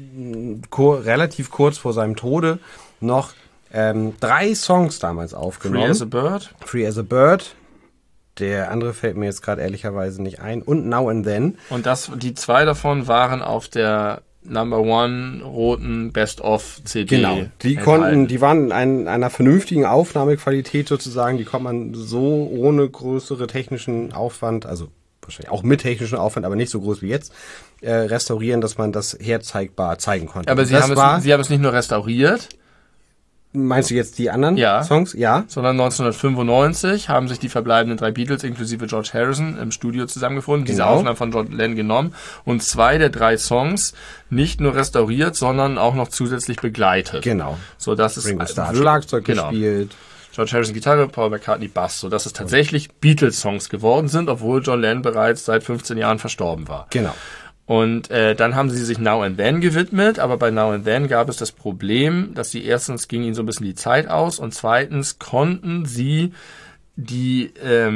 relativ kurz vor seinem Tode noch 3 Songs damals aufgenommen. Free as a Bird. Free as a Bird. Der andere fällt mir jetzt gerade ehrlicherweise nicht ein. Und Now and Then. Und die 2 davon waren auf der Number One roten Best-of-CD. Genau. Die waren in einer vernünftigen Aufnahmequalität sozusagen. Die konnte man so ohne größere technischen Aufwand, also wahrscheinlich auch mit technischem Aufwand, aber nicht so groß wie jetzt, restaurieren, dass man das herzeigbar zeigen konnte. Aber Sie haben es nicht nur restauriert. Meinst du jetzt die anderen Songs? Ja. Sondern 1995 haben sich die verbleibenden 3 Beatles inklusive George Harrison im Studio zusammengefunden, diese Aufnahmen von John Lennon genommen und 2 der 3 Songs nicht nur restauriert, sondern auch noch zusätzlich begleitet. Genau. So dass es Ringo Starr hat Schlagzeug gespielt. George Harrison Gitarre, Paul McCartney Bass, so dass es tatsächlich Beatles-Songs geworden sind, obwohl John Lennon bereits seit 15 Jahren verstorben war. Genau. Und dann haben sie sich Now and Then gewidmet, aber bei Now and Then gab es das Problem, dass sie erstens ging ihnen so ein bisschen die Zeit aus und zweitens konnten sie die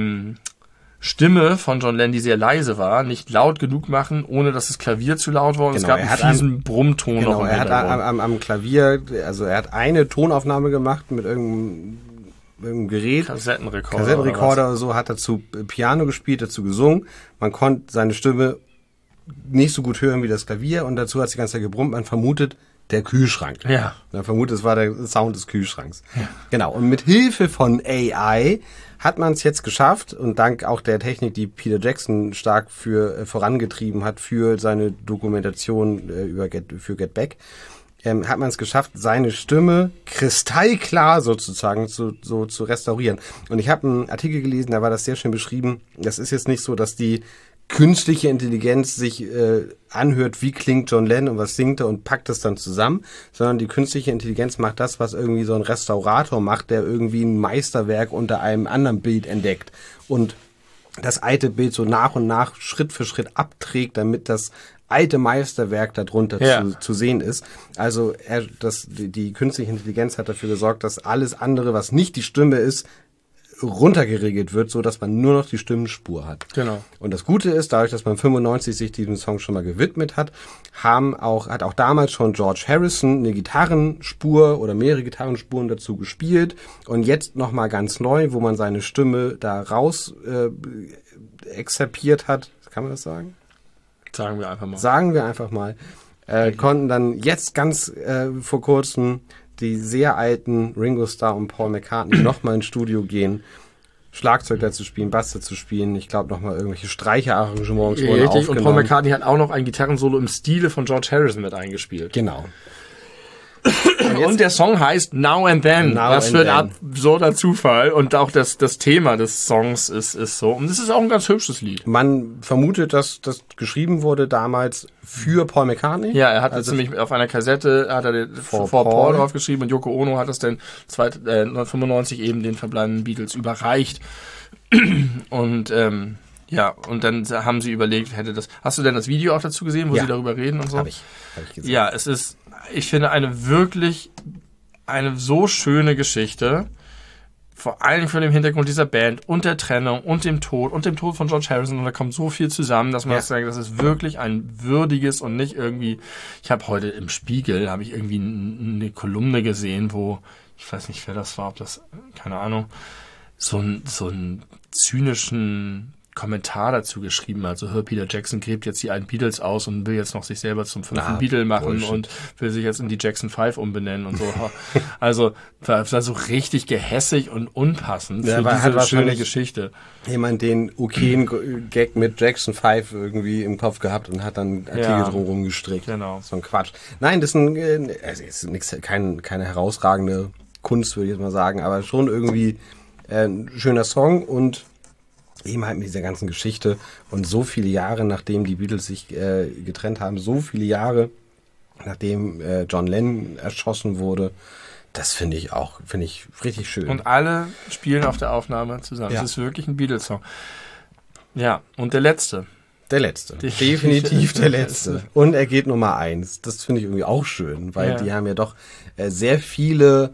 Stimme von John Lennon, die sehr leise war, nicht laut genug machen, ohne dass das Klavier zu laut war. Und es gab einen fiesen Brummton noch im Hintergrund. Er hat am Klavier, also er hat eine Tonaufnahme gemacht mit irgendeinem Gerät. Kassettenrekorder oder so, hat dazu Piano gespielt, dazu gesungen. Man konnte seine Stimme nicht so gut hören wie das Klavier und dazu hat es die ganze Zeit gebrummt. Man vermutet, der Kühlschrank. Ja. Man vermutet, es war der Sound des Kühlschranks. Ja. Genau. Und mit Hilfe von AI hat man es jetzt geschafft und dank auch der Technik, die Peter Jackson stark vorangetrieben hat für seine Dokumentation für Get Back, hat man es geschafft, seine Stimme kristallklar sozusagen zu restaurieren. Und ich habe einen Artikel gelesen, da war das sehr schön beschrieben. Das ist jetzt nicht so, dass die künstliche Intelligenz sich anhört, wie klingt John Lennon und was singt er und packt es dann zusammen, sondern die künstliche Intelligenz macht das, was irgendwie so ein Restaurator macht, der irgendwie ein Meisterwerk unter einem anderen Bild entdeckt und das alte Bild so nach und nach Schritt für Schritt abträgt, damit das alte Meisterwerk darunter zu sehen ist. Also die künstliche Intelligenz hat dafür gesorgt, dass alles andere, was nicht die Stimme ist, runtergeregelt wird, so dass man nur noch die Stimmenspur hat. Genau. Und das Gute ist, dadurch, dass man 95 sich diesem Song schon mal gewidmet hat, hat auch damals schon George Harrison eine Gitarrenspur oder mehrere Gitarrenspuren dazu gespielt und jetzt nochmal ganz neu, wo man seine Stimme da raus exerpiert hat. Kann man das sagen? Sagen wir einfach mal. Konnten dann jetzt ganz vor kurzem die sehr alten Ringo Starr und Paul McCartney nochmal ins Studio gehen, Schlagzeug dazu spielen, Bass dazu spielen, ich glaube nochmal irgendwelche Streicherarrangements wurden aufgenommen. Und Paul McCartney hat auch noch ein Gitarrensolo im Stile von George Harrison mit eingespielt. Genau. Und der Song heißt Now and Then. Was für ein absurder Zufall. Und auch das Thema des Songs ist so. Und es ist auch ein ganz hübsches Lied. Man vermutet, dass das geschrieben wurde damals für Paul McCartney. Ja, er hat nämlich auf einer Kassette vor Paul draufgeschrieben und Yoko Ono hat das dann 1995 eben den verbleibenden Beatles überreicht. Und und dann haben sie überlegt, hast du denn das Video auch dazu gesehen, wo sie darüber reden und so? Hab ich gesehen. Ja, es ist, ich finde, eine so schöne Geschichte, vor allem vor dem Hintergrund dieser Band und der Trennung und dem Tod von George Harrison, und da kommt so viel zusammen, dass man sagt, das ist wirklich ein würdiges und nicht irgendwie, ich habe heute im Spiegel, irgendwie eine Kolumne gesehen, wo, ich weiß nicht, wer das war, ob das, keine Ahnung, so einen zynischen Kommentar dazu geschrieben. Also Peter Jackson gräbt jetzt die alten Beatles aus und will jetzt noch sich selber zum 5. Beatle machen Bullshit. Und will sich jetzt in die Jackson 5 umbenennen und so. Also das war so richtig gehässig und unpassend für diese schöne Geschichte. Jemand den okayen Gag mit Jackson 5 irgendwie im Kopf gehabt und hat dann Artikel drumherum gestrickt. Genau. So ein Quatsch. Nein, das ist keine herausragende Kunst, würde ich jetzt mal sagen, aber schon irgendwie ein schöner Song und eben halt mit dieser ganzen Geschichte und so viele Jahre, nachdem die Beatles sich getrennt haben, so viele Jahre, nachdem John Lennon erschossen wurde, das finde ich richtig schön. Und alle spielen auf der Aufnahme zusammen. Es ist wirklich ein Beatles-Song. Ja, und der letzte. Der letzte. Definitiv der letzte. Und er geht Nummer 1. Das finde ich irgendwie auch schön, weil die haben ja doch sehr viele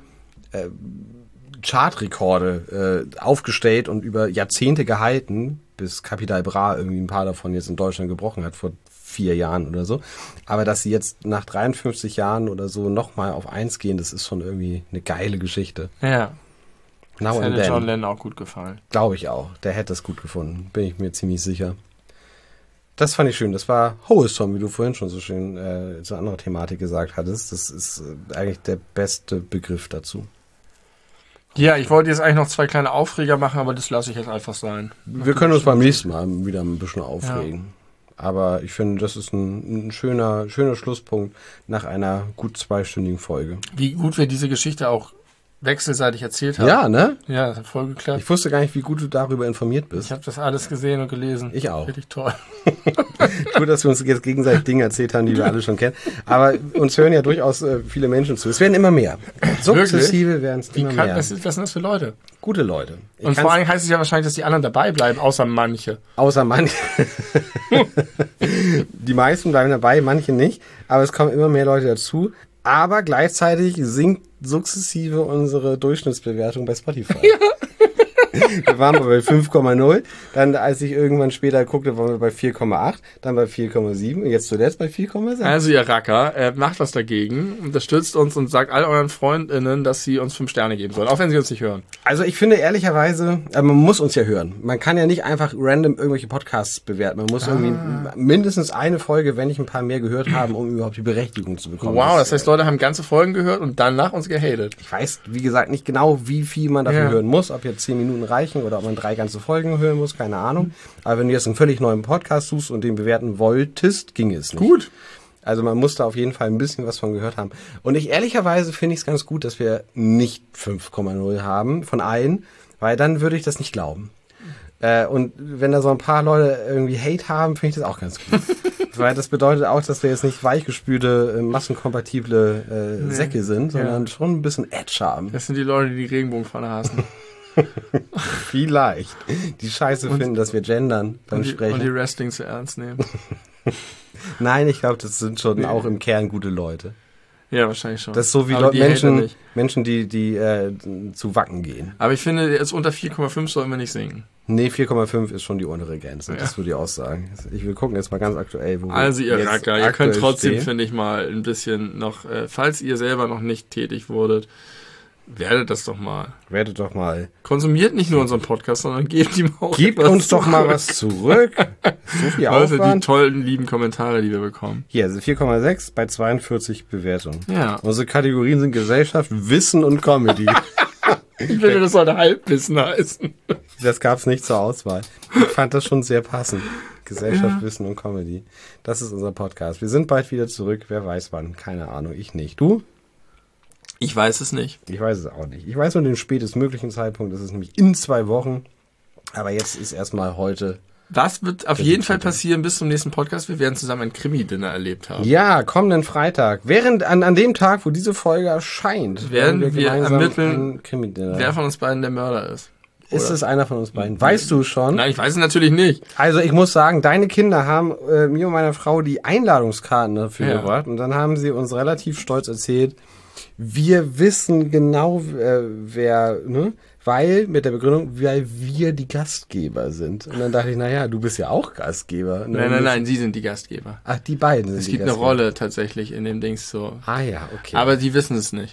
Chartrekorde aufgestellt und über Jahrzehnte gehalten, bis Capital Bra irgendwie ein paar davon jetzt in Deutschland gebrochen hat, vor 4 Jahren oder so. Aber dass sie jetzt nach 53 Jahren oder so nochmal auf 1 gehen, das ist schon irgendwie eine geile Geschichte. Ja. Das hätte John Lennon auch gut gefallen. Glaube ich auch. Der hätte es gut gefunden. Bin ich mir ziemlich sicher. Das fand ich schön. Das war Wholesome, wie du vorhin schon so schön zu einer anderen Thematik gesagt hattest. Das ist eigentlich der beste Begriff dazu. Ja, ich wollte jetzt eigentlich noch 2 kleine Aufreger machen, aber das lasse ich jetzt einfach sein. Wir können uns beim nächsten Mal wieder ein bisschen aufregen. Ja. Aber ich finde, das ist ein schöner Schlusspunkt nach einer gut 2-stündigen Folge. Wie gut wir diese Geschichte auch wechselseitig erzählt haben. Ja, ne? Ja, das hat voll geklappt. Ich wusste gar nicht, wie gut du darüber informiert bist. Ich habe das alles gesehen und gelesen. Ich auch. Richtig toll. Gut, dass wir uns jetzt gegenseitig Dinge erzählt haben, die wir alle schon kennen. Aber uns hören ja durchaus viele Menschen zu. Es werden immer mehr. Sukzessive werden es immer mehr. Was sind das für Leute? Gute Leute. Und vor allem heißt es ja wahrscheinlich, dass die anderen dabei bleiben, außer manche. Außer manche. Die meisten bleiben dabei, manche nicht. Aber es kommen immer mehr Leute dazu. Aber gleichzeitig sinkt sukzessive unsere Durchschnittsbewertung bei Spotify. Ja. Wir waren bei 5,0. Dann, als ich irgendwann später guckte, waren wir bei 4,8. Dann bei 4,7. Und jetzt zuletzt bei 4,6. Also ihr Racker, macht was dagegen. Unterstützt uns und sagt all euren FreundInnen, dass sie uns 5 Sterne geben sollen. Auch wenn sie uns nicht hören. Also ich finde ehrlicherweise, man muss uns ja hören. Man kann ja nicht einfach random irgendwelche Podcasts bewerten. Man muss irgendwie mindestens eine Folge, wenn nicht ein paar mehr gehört haben, um überhaupt die Berechtigung zu bekommen. Wow, das heißt, Leute haben ganze Folgen gehört und danach uns gehatet. Ich weiß, wie gesagt, nicht genau, wie viel man dafür hören muss. Ob jetzt 10 Minuten reichen oder ob man 3 ganze Folgen hören muss, keine Ahnung. Aber wenn du jetzt einen völlig neuen Podcast suchst und den bewerten wolltest, ging es nicht. Gut. Also man muss da auf jeden Fall ein bisschen was von gehört haben. Und ehrlicherweise finde ich es ganz gut, dass wir nicht 5,0 haben von allen, weil dann würde ich das nicht glauben. Und wenn da so ein paar Leute irgendwie Hate haben, finde ich das auch ganz gut. Weil das bedeutet auch, dass wir jetzt nicht weichgespülte, massenkompatible Säcke sind, sondern schon ein bisschen Edge haben. Das sind die Leute, die Regenbogenfahne hassen. Vielleicht. Die Scheiße finden, dass wir gendern beim Sprechen. Und die Wrestling zu ernst nehmen. Nein, ich glaube, das sind schon auch im Kern gute Leute. Ja, wahrscheinlich schon. Das ist so wie Menschen, die zu Wacken gehen. Aber ich finde, jetzt unter 4,5 sollten wir nicht singen. Nee, 4,5 ist schon die untere Grenze. Ja. Das würde ich auch sagen. Ich will gucken jetzt mal ganz aktuell, wo also ihr Racker, ihr könnt trotzdem, finde ich mal, ein bisschen noch, falls ihr selber noch nicht tätig wurdet, werdet doch mal. Konsumiert nicht nur unseren Podcast, sondern gebt ihm auch Gebt uns doch mal was zurück. So viel Aufwand. Also die tollen, lieben Kommentare, die wir bekommen. Hier, also 4,6 bei 42 Bewertungen. Ja. Unsere Kategorien sind Gesellschaft, Wissen und Comedy. Ich finde, das sollte Halbwissen heißen. Das gab's nicht zur Auswahl. Ich fand das schon sehr passend. Gesellschaft, Wissen und Comedy. Das ist unser Podcast. Wir sind bald wieder zurück. Wer weiß wann. Keine Ahnung. Ich nicht. Du? Ich weiß es nicht. Ich weiß es auch nicht. Ich weiß nur den spätestmöglichen Zeitpunkt. Das ist nämlich in 2 Wochen. Aber jetzt ist erstmal heute. Was wird auf jeden Fall passieren bis zum nächsten Podcast? Wir werden zusammen ein Krimi-Dinner erlebt haben. Ja, kommenden Freitag. Während an dem Tag, wo diese Folge erscheint, werden wir ermitteln, wer von uns beiden der Mörder ist. Ist es einer von uns beiden? Weißt du schon? Nein, ich weiß es natürlich nicht. Also ich muss sagen, deine Kinder haben mir und meiner Frau die Einladungskarten dafür gebracht. Und dann haben sie uns relativ stolz erzählt, wir wissen genau, wer, ne? Weil, mit der Begründung, weil wir die Gastgeber sind. Und dann dachte ich, naja, du bist ja auch Gastgeber. Nein, sie sind die Gastgeber. Ach, die beiden sind die Gastgeber. Es gibt eine Rolle tatsächlich in dem Dings so. Ah ja, okay. Aber die wissen es nicht.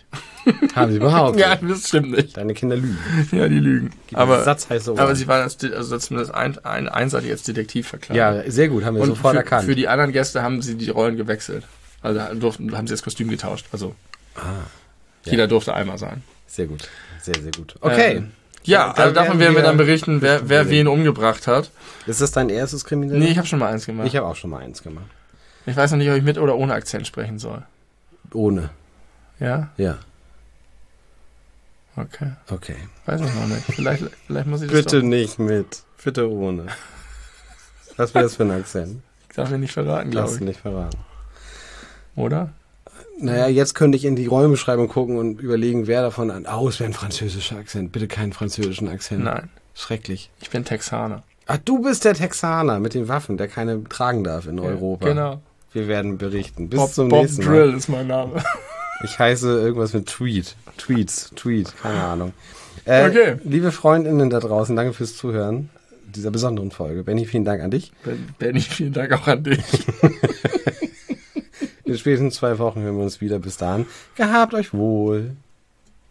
Haben sie behauptet. Ja, das stimmt nicht. Deine Kinder lügen. Ja, die lügen. Aber Satz heißt so. Aber sie waren zumindest einseitig als Detektiv verkleidet. Ja, sehr gut, haben wir Und sofort erkannt. Für die anderen Gäste haben sie die Rollen gewechselt. Also haben sie das Kostüm getauscht. Also jeder durfte einmal sein. Sehr gut. Sehr, sehr gut. Okay. Also davon werden wir dann berichten, wer wen umgebracht hat. Ist das dein erstes Kriminelles? Nee, ich habe schon mal eins gemacht. Ich habe auch schon mal eins gemacht. Ich weiß noch nicht, ob ich mit oder ohne Akzent sprechen soll. Ohne. Ja? Ja. Okay. Weiß ich noch nicht. Vielleicht muss ich das Bitte doch. nicht mit. Bitte ohne. Was wäre das für ein Akzent? Ich darf mir nicht verraten, glaube Lass ich. du nicht verraten. Oder? Naja, jetzt könnte ich in die Rollenbeschreibung gucken und überlegen, wer davon es wäre ein französischer Akzent. Bitte keinen französischen Akzent. Nein. Schrecklich. Ich bin Texaner. Ach, du bist der Texaner mit den Waffen, der keine tragen darf in Europa. Genau. Wir werden berichten. Bis Bob zum nächsten Mal. Drill ist mein Name. Ich heiße irgendwas mit Tweet, keine Ahnung. Okay. Liebe Freundinnen da draußen, danke fürs Zuhören dieser besonderen Folge. Benni, vielen Dank an dich. Benni, vielen Dank auch an dich. In spätestens 2 Wochen hören wir uns wieder. Bis dahin, gehabt euch wohl.